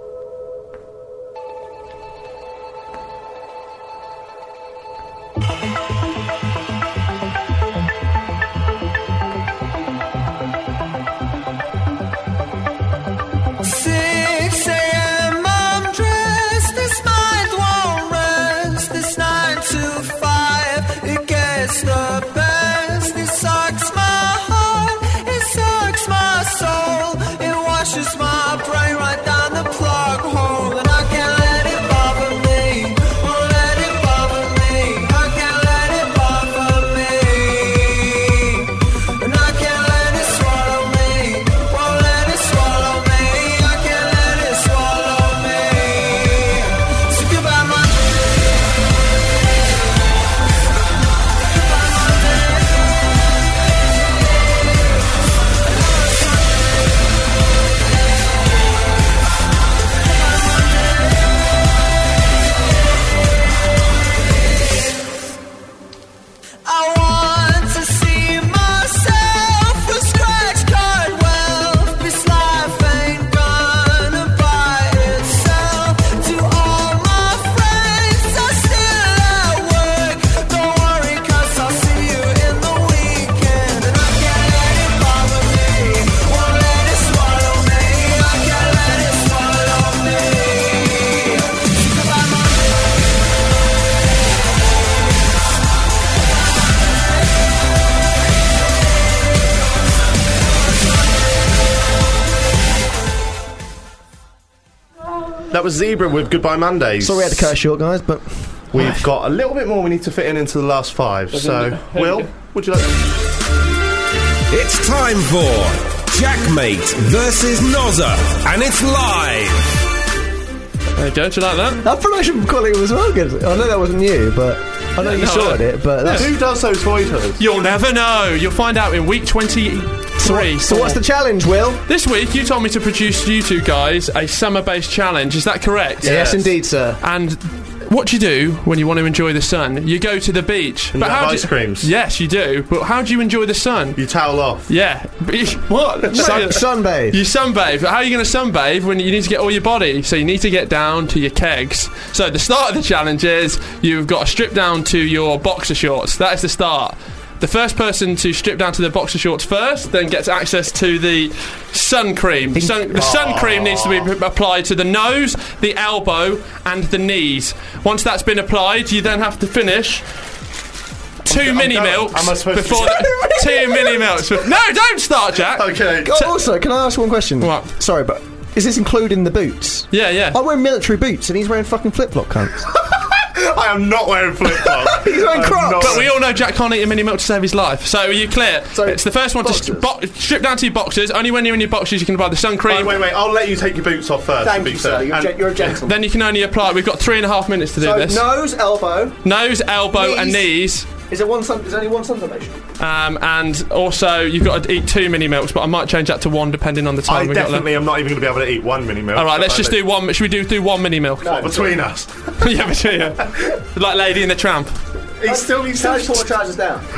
six a.m. I'm dressed. This mind won't rest. This nine to five, it gets the best. It sucks my heart. It sucks my soul. It washes my brain right down the plug hole, and I can't let it bother me. Won't let it bother me. I can't let it bother me, and I can't let it swallow me. Won't let it swallow me. I can't let it swallow me. So goodbye, Monday. I want to see myself with scratch card wealth. This life ain't gonna buy itself. To all my friends, I'm still at work. Don't worry, cause I'll see you in the weekend. And I can't let it bother me. Won't let it swallow me. I can't let it swallow me. Goodbye, Monday. That was Zebra with Goodbye Mondays. Sorry, we had to cut it short, guys, but We've got a little bit more we need to fit in into the last five. So, Will, would you like? It's time for Jackmate versus Nozza, and it's live. There you go. Do you like that? that production quality was well good. I know that wasn't you, but I know you No, sorted uh, it. But that's, Who does those voices? You'll never know. You'll find out in week twenty-three. so what's the challenge, Will? This week, you told me to produce you two guys a summer-based challenge. Is that correct? Yes, indeed, sir. And what do you do when you want to enjoy the sun? You go to the beach. And you have how do ice creams. Yes, you do. But how do you enjoy the sun? You towel off. Yeah. What? Sun, sunbathe. You sunbathe. But how are you going to sunbathe when you need to get all your body? So you need to get down to your kegs. So the start of the challenge is you've got to strip down to your boxer shorts. That is the start. The first person to strip down to their boxer shorts first then gets access to the sun cream. Sun, the sun cream needs to be p- applied to the nose, the elbow, and the knees. Once that's been applied, you then have to finish two I'm mini going. milks Am I supposed to before start? the, two mini milks. be- No, don't start, Jack. Okay. Oh, also, can I ask one question? What? Sorry, but is this including the boots? Yeah, yeah. I'm wearing military boots and he's wearing fucking flip-flop cunts. I am not wearing flip-flops. He's wearing I am Crocs. not But we all know Jack can't eat a mini milk to save his life. So are you clear? So, it's the first one to st- bo- strip down to your boxers. Only when you're in your boxers you can apply the sun cream. Wait, wait, wait. I'll let you take your boots off first. Thank to be you, fair. sir. You're, And- gen- you're a gentleman. Then you can only apply. We've got three and a half minutes to do So this. nose, elbow. Nose, elbow, and Knees. knees. Is there one? Sun- there's only one sunbation. Um, and also, you've got to eat two mini milks, but I might change that to one depending on the time I we've got left. definitely am not even going to be able to eat one mini milk. All right, let's but just I- do one. Should we do do one mini milk? What, between us. yeah, between you. Like Lady and the Tramp. He's still. He's still. Charge four charges down.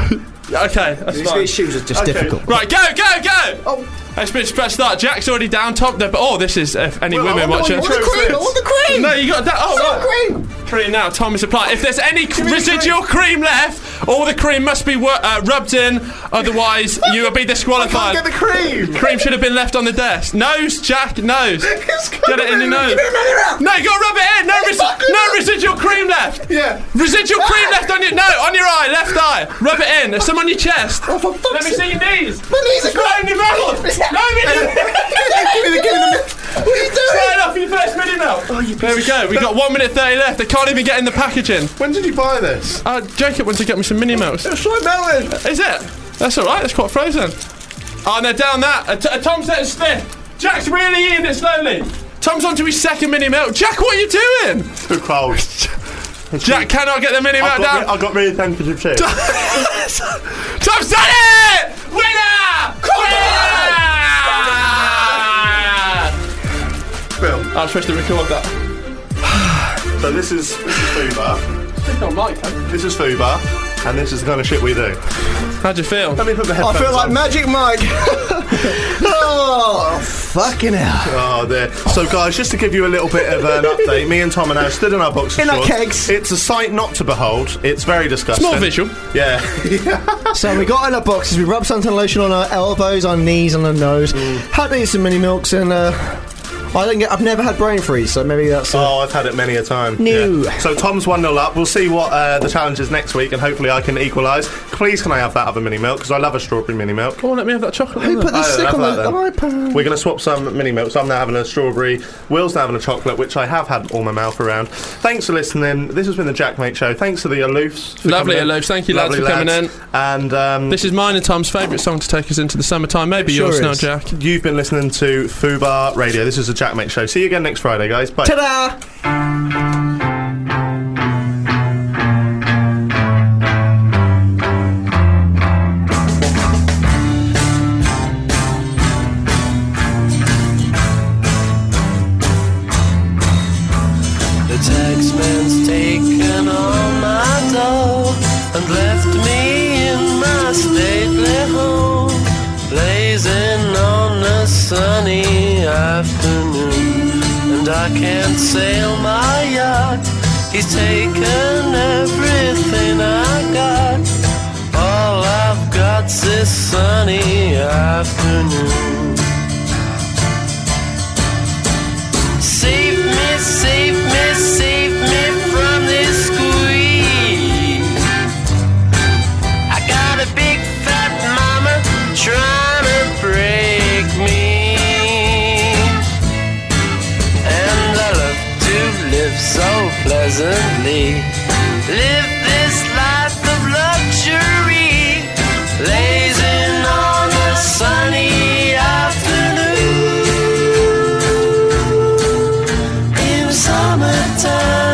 Okay, that's These fine. shoes are just Okay. difficult. Right, go, go, go! Oh. Let's press press start. Jack's already down top there, but oh, this is if any Well, I women want watching. the cream, I want the cream! No, you got that. Oh, I want right. Cream now. Time is applied. If there's any me the residual cream. left, all the cream must be wor- uh, rubbed in. Otherwise, you will be disqualified. I can't get the cream. Cream should have been left on the desk. Nose, Jack. Nose. Get it in your nose. No, you got to rub it in. No, resi- no residual cream left. Yeah. Residual cream left on your no on your eye, left eye. Rub it in. There's some on your chest. Oh, for fuck's Let me see your knees. My knees are Right in your mouth. No, in your Give me the, give me the. What are you doing? Sign off your first mini milk. Oh, you there we go. We got one minute thirty left. They can't even get in the packaging. When did you buy this? Uh, Jacob went to get me some mini milks. It's so melted. Is it? That's all right. It's quite frozen. Oh, and they're down that. Uh, t- uh, Tom's letting stiff. Jack's really eating it slowly. Tom's on to his second mini milk. Jack, what are you doing? Too cold. Jack cannot get the mini milk I've got down. Re- I've got really sensitive shit. Tom's done it! Winner! Winner! Bill. I'm supposed to record that. So this is this is Fubar. It's not Mike. This is Fubar, and this is the kind of shit we do. How'd you feel? Let me put the I headphones feel like on. Magic Mike. Oh, fucking hell. Oh, dear. So, guys, just to give you a little bit of an update, me and Tom are now stood in our boxer In our shorts. kegs. It's a sight not to behold. It's very disgusting. It's more visual. Yeah. So we got in our boxes, we rubbed suntan lotion on our elbows, our knees, and our nose. Had to eat some mini milks, and uh, I don't get. I've never had brain freeze, so maybe that's. Uh, Oh, I've had it many a time. No. Yeah. So Tom's one nil up. We'll see what uh, the challenge is next week, and hopefully I can equalise. Please, can I have that other mini milk? Because I love a strawberry mini milk. Come on, let me have that chocolate. Who put the Oh, stick have on that the then. iPad? We're going to swap some mini milks. I'm now having a strawberry. Will's now having a chocolate, which I have had all my mouth around. Thanks for listening. This has been the Jack Mate Show. Thanks to the Aloofs. for Lovely coming in. Aloofs. Thank you, lads, Lovely for coming lads. in. And um, This is mine and Tom's favourite song to take us into the summertime. Maybe Sure yours now, is. Jack. you've been listening to Fubar Radio. This is the Jack Mate Show. See you again next Friday, guys. Bye. Ta-da! The taxman's taken all my dough and left me in my stately home, blazing on a sunny afternoon. And I can't sail my yacht, he's taken everything I got. All I've got's this sunny afternoon. Save me, save me, save me from this squeeze. I got a big fat mama trying to break me, and I love to live so pleasantly. Live this life of luxury, blazing on a sunny afternoon. In the summertime,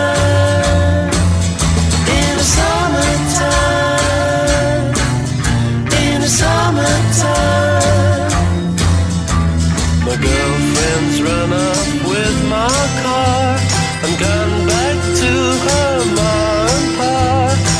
in the summertime, in the summertime. My girlfriend's run up with my car and gone back to her ma and pa.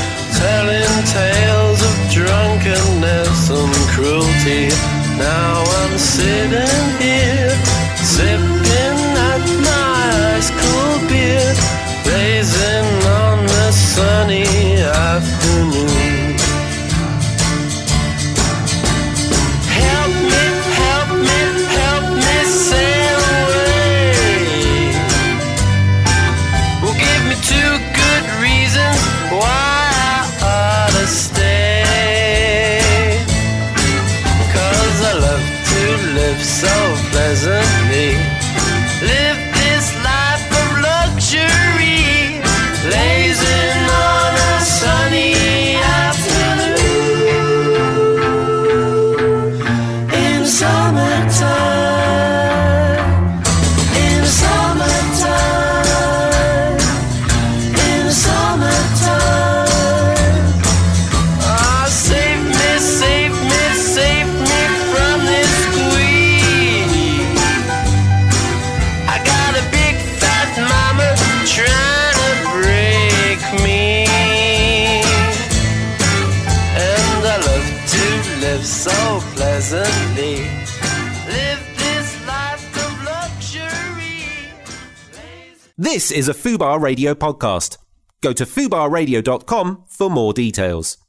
so pleasantly. Live this life of luxury. This is a Fubar Radio podcast. Go to fubar radio dot com for more details.